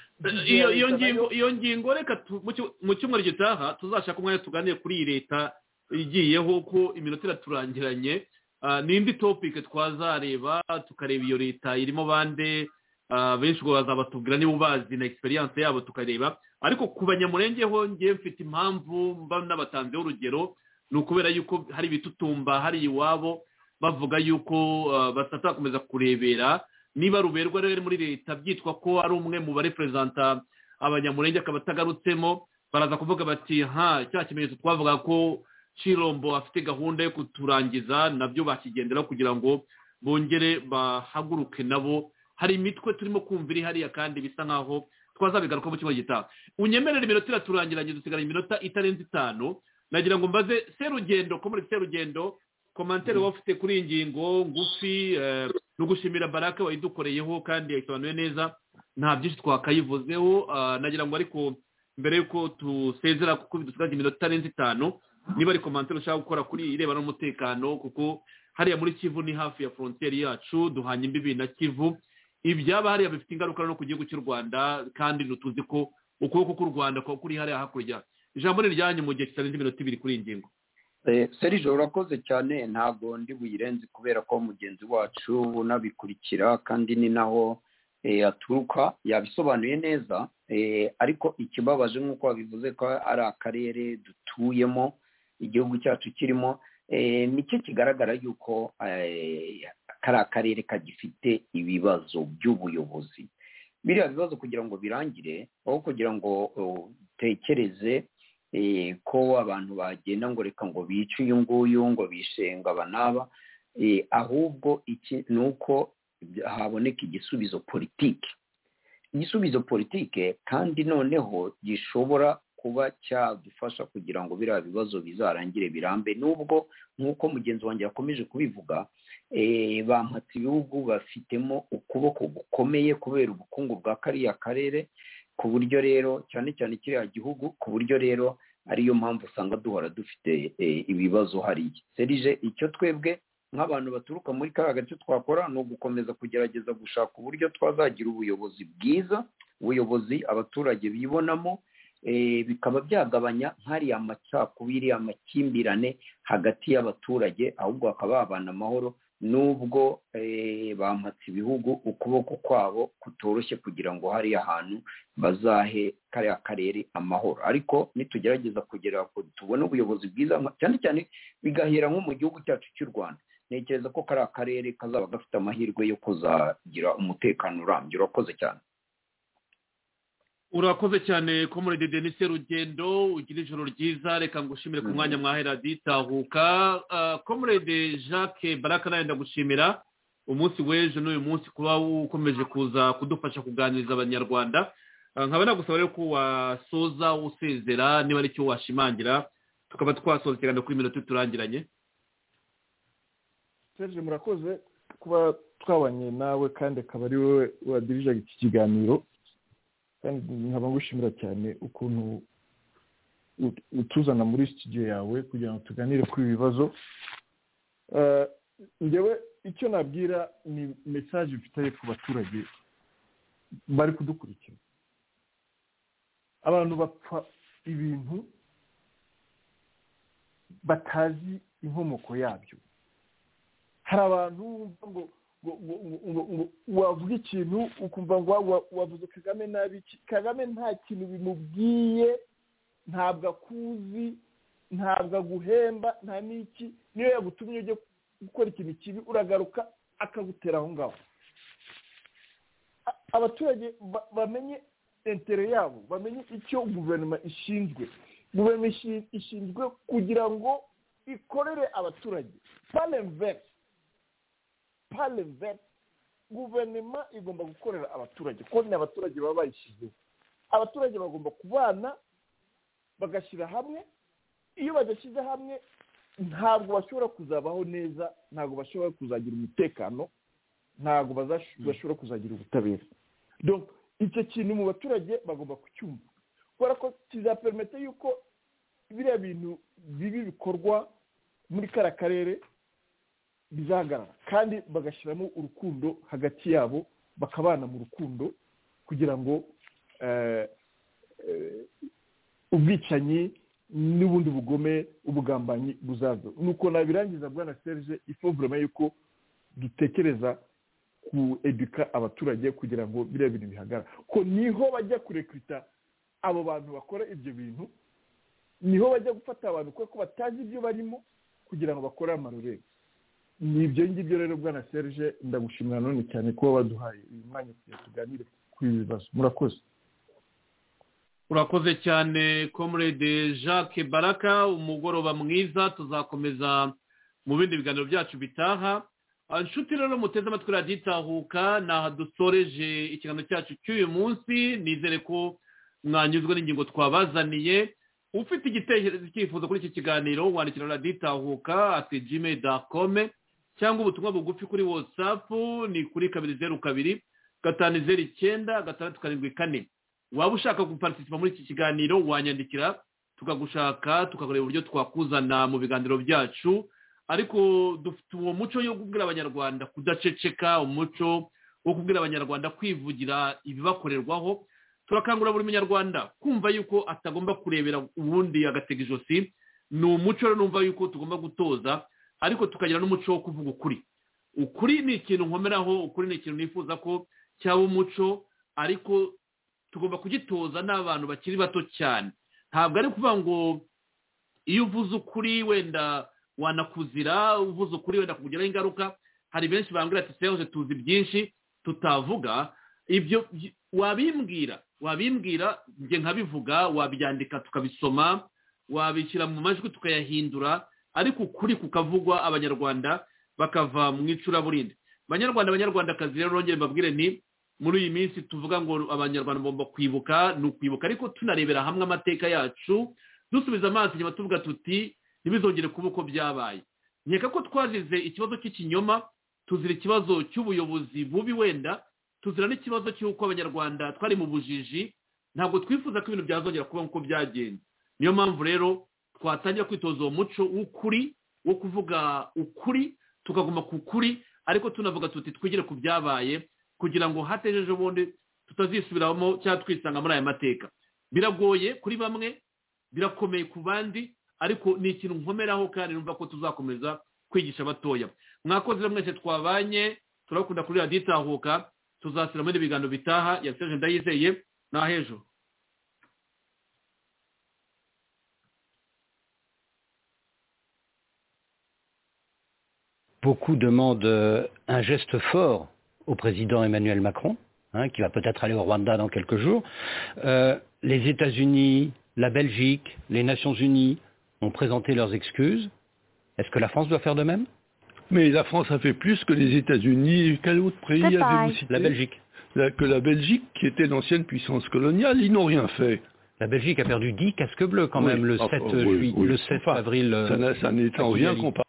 iyo ngingo reka mu cyumweru gitaha tuzashaka umwanya tuganire kuri iyi leta igiyeho ko iminota iraturangiranye. N'indi topic twazareba tukareba iyo leta irimo bande benshi ngo bazabatubwira niba ubazi na experience yabo tukareba, ariko ku banyamurengeho ngiye mfite impamvu mba n'abatanzeho urugero ni ukubera yuko hari ibitutumba hari iwabo bavuga yuko batatakomeza kurebera niba ruberwa rero muri leta byitwa ko ari umwe mu barepresenta abanyamurenge akaba atagarutsemo, baraza kuvuga bati cya kimenyetso twavuga ko Chilombo afite gahunda yo kuturangiza nabyo bakigenderaho kugira ngo bongere bahaguruke nabo. Hari imitwe turimo kumvira hariya kandi bisa nkaho twazabigaruka mu cyumweru gitaha. Unyemerera iminota iraturangiranye dusigara iminota itarenze 5. Nagira ngo mbaze Serugendo ko muri Serugendo commentaire wafite kuri ingingo ngufi no gushimira Baraka wayidukoreyeho kandi yasobanuye neza nta byinshi twakayivuzeho. Nagira ngo ariko mbere yuko tusezera kuko bidusigaje iminota itarenze 5 niba ari commentaire ushaka gukora kuri ireba n'umutekano kuko hariya muri Kivu ni hafi ya frontiere yacu duhanye imbibi na Kivu. Ibyaba hariya bifite ingaruka no ku gihugu cy'u Rwanda kandi nutuzi ko ukuboko k'u Rwanda ko kuri hariya hakurya. Ijambo ryanyu mu gihe kitarenze iminota 2 kuri ingingo. Serge urakoze cyane, ntabwo ndi buyirenze kubera ko mugenzi wacu unabikurikira kandi ni naho aturuka yabisobanuye neza, ariko ikibabaje nk'uko wabivuze ko ari akarere dutuyemo igihugu cyacu kirimo nicyo kigaragara yuko kari akarere kagifite ibibazo by'ubuyobozi. Biriya bibazo kugira ngo birangire aho kugira ngo utekereze ko abantu bagenda ngo reka ngo bice uyu nguyu ngo bishenga abanaba, ahubwo iki ni uko haboneka igisubizo politike, igisubizo politike kandi noneho gishobora kuba cyadufasha kugira ngo biriya bibazo bizarangire birambe. Nubwo nk'uko mugenzi wanjye yakomeje kubivuga bampatse ibihugu bafitemo ukuboko gukomeye kubera ubukungu bwa kariya karere, ku buryo rero cyane cyane kiriya gihugu, ku buryo rero ariyo mpamvu usanga duhora dufite ibibazo hariya. Serije icyo twebwe nk'abantu baturuka muri kariya gace twakora ni ugukomeza kugerageza gushaka uburyo twazagira ubuyobozi bwiza, ubuyobozi abaturage bibonamo, bikaba byagabanya nk'ariya amacakubiri amakimbirane hagati y'abaturage, ahubwo bakaba babana amahoro. Nubwo bampatse ibihugu ukuboko kwabo kutoroshye kugira ngo hariya ahantu bazahe kariya karere amahoro, ariko nitugerageza kugera ko tubona ubuyobozi bwiza cyane cyane bigahera nko mu gihugu cyacu cy'u Rwanda, ntekereza ko kariya karere kazaba gafite amahirwe yo kuzagira umutekano urambye. Urakoze cyane. Urakoze cyane Comrade Denis Serugendo, ugira ijoro ryiza. Reka ngushimire ku mwanya mwahera ditahuka. Comrade Jacques Baraka nawe ndagushimira umunsi w'ejo n'uyu munsi kuba ukomeje kuza kudufasha kuganiriza abanyarwanda. Nkaba nagusaba rero ko wasoza usezera niba ari cyo washimangira tukaba twasoza ikiganiro kuri minota turangiranye. Serge murakoze kuba twabanye nawe kandi akaba ari wowe wadirije iki kiganiro. kandi nkaba ngushimira cyane ukuntu utuzana muri studio yawe kugira ngo tuganire kuri ibi bibazo. Njyewe icyo nabwira ni message mfite ku baturage bari kudukurikira. Abantu bapfa ibintu batazi inkomoko yabyo. Hari abantu ngo wavuga ikintu ukumva ngo wavuze Kagame nabi. Kagame nta kintu bimubwiye, ntabwo akuzi, ntabwo aguhemba, nta n'iki. Niyo yagutumye ujye gukora ikintu kibi uragaruka akagutera aho ngaho. Abaturage bamenye intere yabo, bamenye icyo guverinoma ishinzwe. Guverinoma ishinzwe kugira ngo ikorere abaturage. Parlement guverinoma igomba gukorera abaturage, kuko ni abaturage baba bayishyizeho. Abaturage bagomba kubana bagashyira hamwe. Iyo badashyize hamwe ntabwo bashobora kuzabaho neza, ntabwo bashobora kuzagira umutekano, ntabwo bashobora kuzagira ubutabera. Donc icyo kintu mu baturage bagomba kucyumva, kubera ko kizapermete yuko biriya bintu bibi bikorwa muri kara karere bizahagarara, kandi bagashyiramo urukundo hagati yabo, bakabana mu rukundo kugira ngo ubwicanyi n'ubundi bugome, ubugambanyi buzaza. Nuko nabirangiza Bwana Serge, ifo vraiment yuko dutekereza ku eduka abaturage kugira ngo biriya bintu bihagarara, ko niho bajya kurekrita abo bantu bakora ibyo bintu, niho bajya gufata abantu kuko batazi ibyo barimo kugira ngo bakore amarorerwa. Ni ibyo ngibyo rero Bwana Serge, ndagushimira none cyane kuba waduhaye uyu mwanya kugira tuganire kuri ibi bibazo. Murakoze. Urakoze cyane Comrade Jacques Baraka, umugoroba mwiza. Tuzakomeza mu bindi biganiro byacu bitaha. Inshuti rero muteze amatwi radiyo Itahuka, naha dusoreje ikiganiro cyacu cy'uyu munsi. Nizere ko mwanyuzwe n'ingingo twabazaniye. Ufite igitekerezo cyifuzo kuri iki kiganiro wandikira radiyo Itahuka @gmail.com cyangwa ubutumwa bugufi kuri WhatsApp ni kuri 202 509 674. Waba ushaka guparticipa muri iki kiganiro wanyandikira tukagushaka tukakorera uburyo twakuzana mu biganiro byacu. Ariko dufite uwo muco yo kubwira abanyarwanda kudaceceka, umuco wo kubwira abanyarwanda kwivugira ibibakorerwaho. Turakangura buri munyarwanda kumva yuko atagomba kurebera ubundi agatega ijosi. Ni umuco rero numva yuko tugomba gutoza, ariko tukagira n'umuco wo kuvuga ukuri. Ukuri ni ikintu nkomeraho, ukuri ni ikintu nifuza ko cyaba umuco, ariko tugomba kugitoza n'abantu bakiri bato cyane. Ntabwo ari kuvuga ngo iyo uvuze ukuri wenda wanakuzira, uvuze ukuri wenda kugiraho ingaruka. Hari benshi bambwira ati Serge tuzi byinshi tutavuga. Ibyo wabimbwira njye nkabivuga, wabyandika tukabisoma, wabishyira mu majwi tukayahindura, ariko ukuri kukavugwa abanyarwanda bakava mu icuraburindi. Banyarwandakazi rero nongere mbabwire ni muri iyi minsi tuvuga ngo abanyarwanda bagomba kwibuka, ni ukwibuka ariko tunarebera hamwe amateka yacu, dusubiza amaso inyuma tuvuga tuti ntibizongere kuba uko byabaye. Nkeka ko twazize ikibazo cy'ikinyoma, tuzira ikibazo cy'ubuyobozi bubi, wenda tuzira n'ikibazo cy'uko abanyarwanda twari mu bujiji. Ntabwo twifuza ko ibintu byazongera kuba nk'uko byagenze. Niyo mpamvu rero twatangira kwitoza uwo muco w'ukuri, wo kuvuga ukuri, tukaguma ku kuri, ariko tunavuga tuti twigire ku byabaye kugira ngo hatejeje ubundi tutazisubiramo cyangwa twisanga muri aya mateka. Biragoye kuri bamwe, birakomeye ku bandi, ariko ni ikintu nkomeraho kandi numva ko tuzakomeza kwigisha abatoya. Mwakoze rero mwese twabanye, turakunda kuri radiyo Itahuka. Tuzasira muri ibiganiro bitaha. Ya Serge Ndayizeye na hejo. Beaucoup demandent un geste fort au président Emmanuel Macron, qui va peut-être aller au Rwanda dans quelques jours. Les États-Unis, la Belgique, les Nations Unies ont présenté leurs excuses. Est-ce que la France doit faire de même? Mais la France a fait plus que les États-Unis. Quel autre pays avez-vous cité? La Belgique. Que la Belgique, qui était l'ancienne puissance coloniale, ils n'ont rien fait. La Belgique a perdu 10 casques bleus quand même le 7 avril. Ça n'est en rien comparé.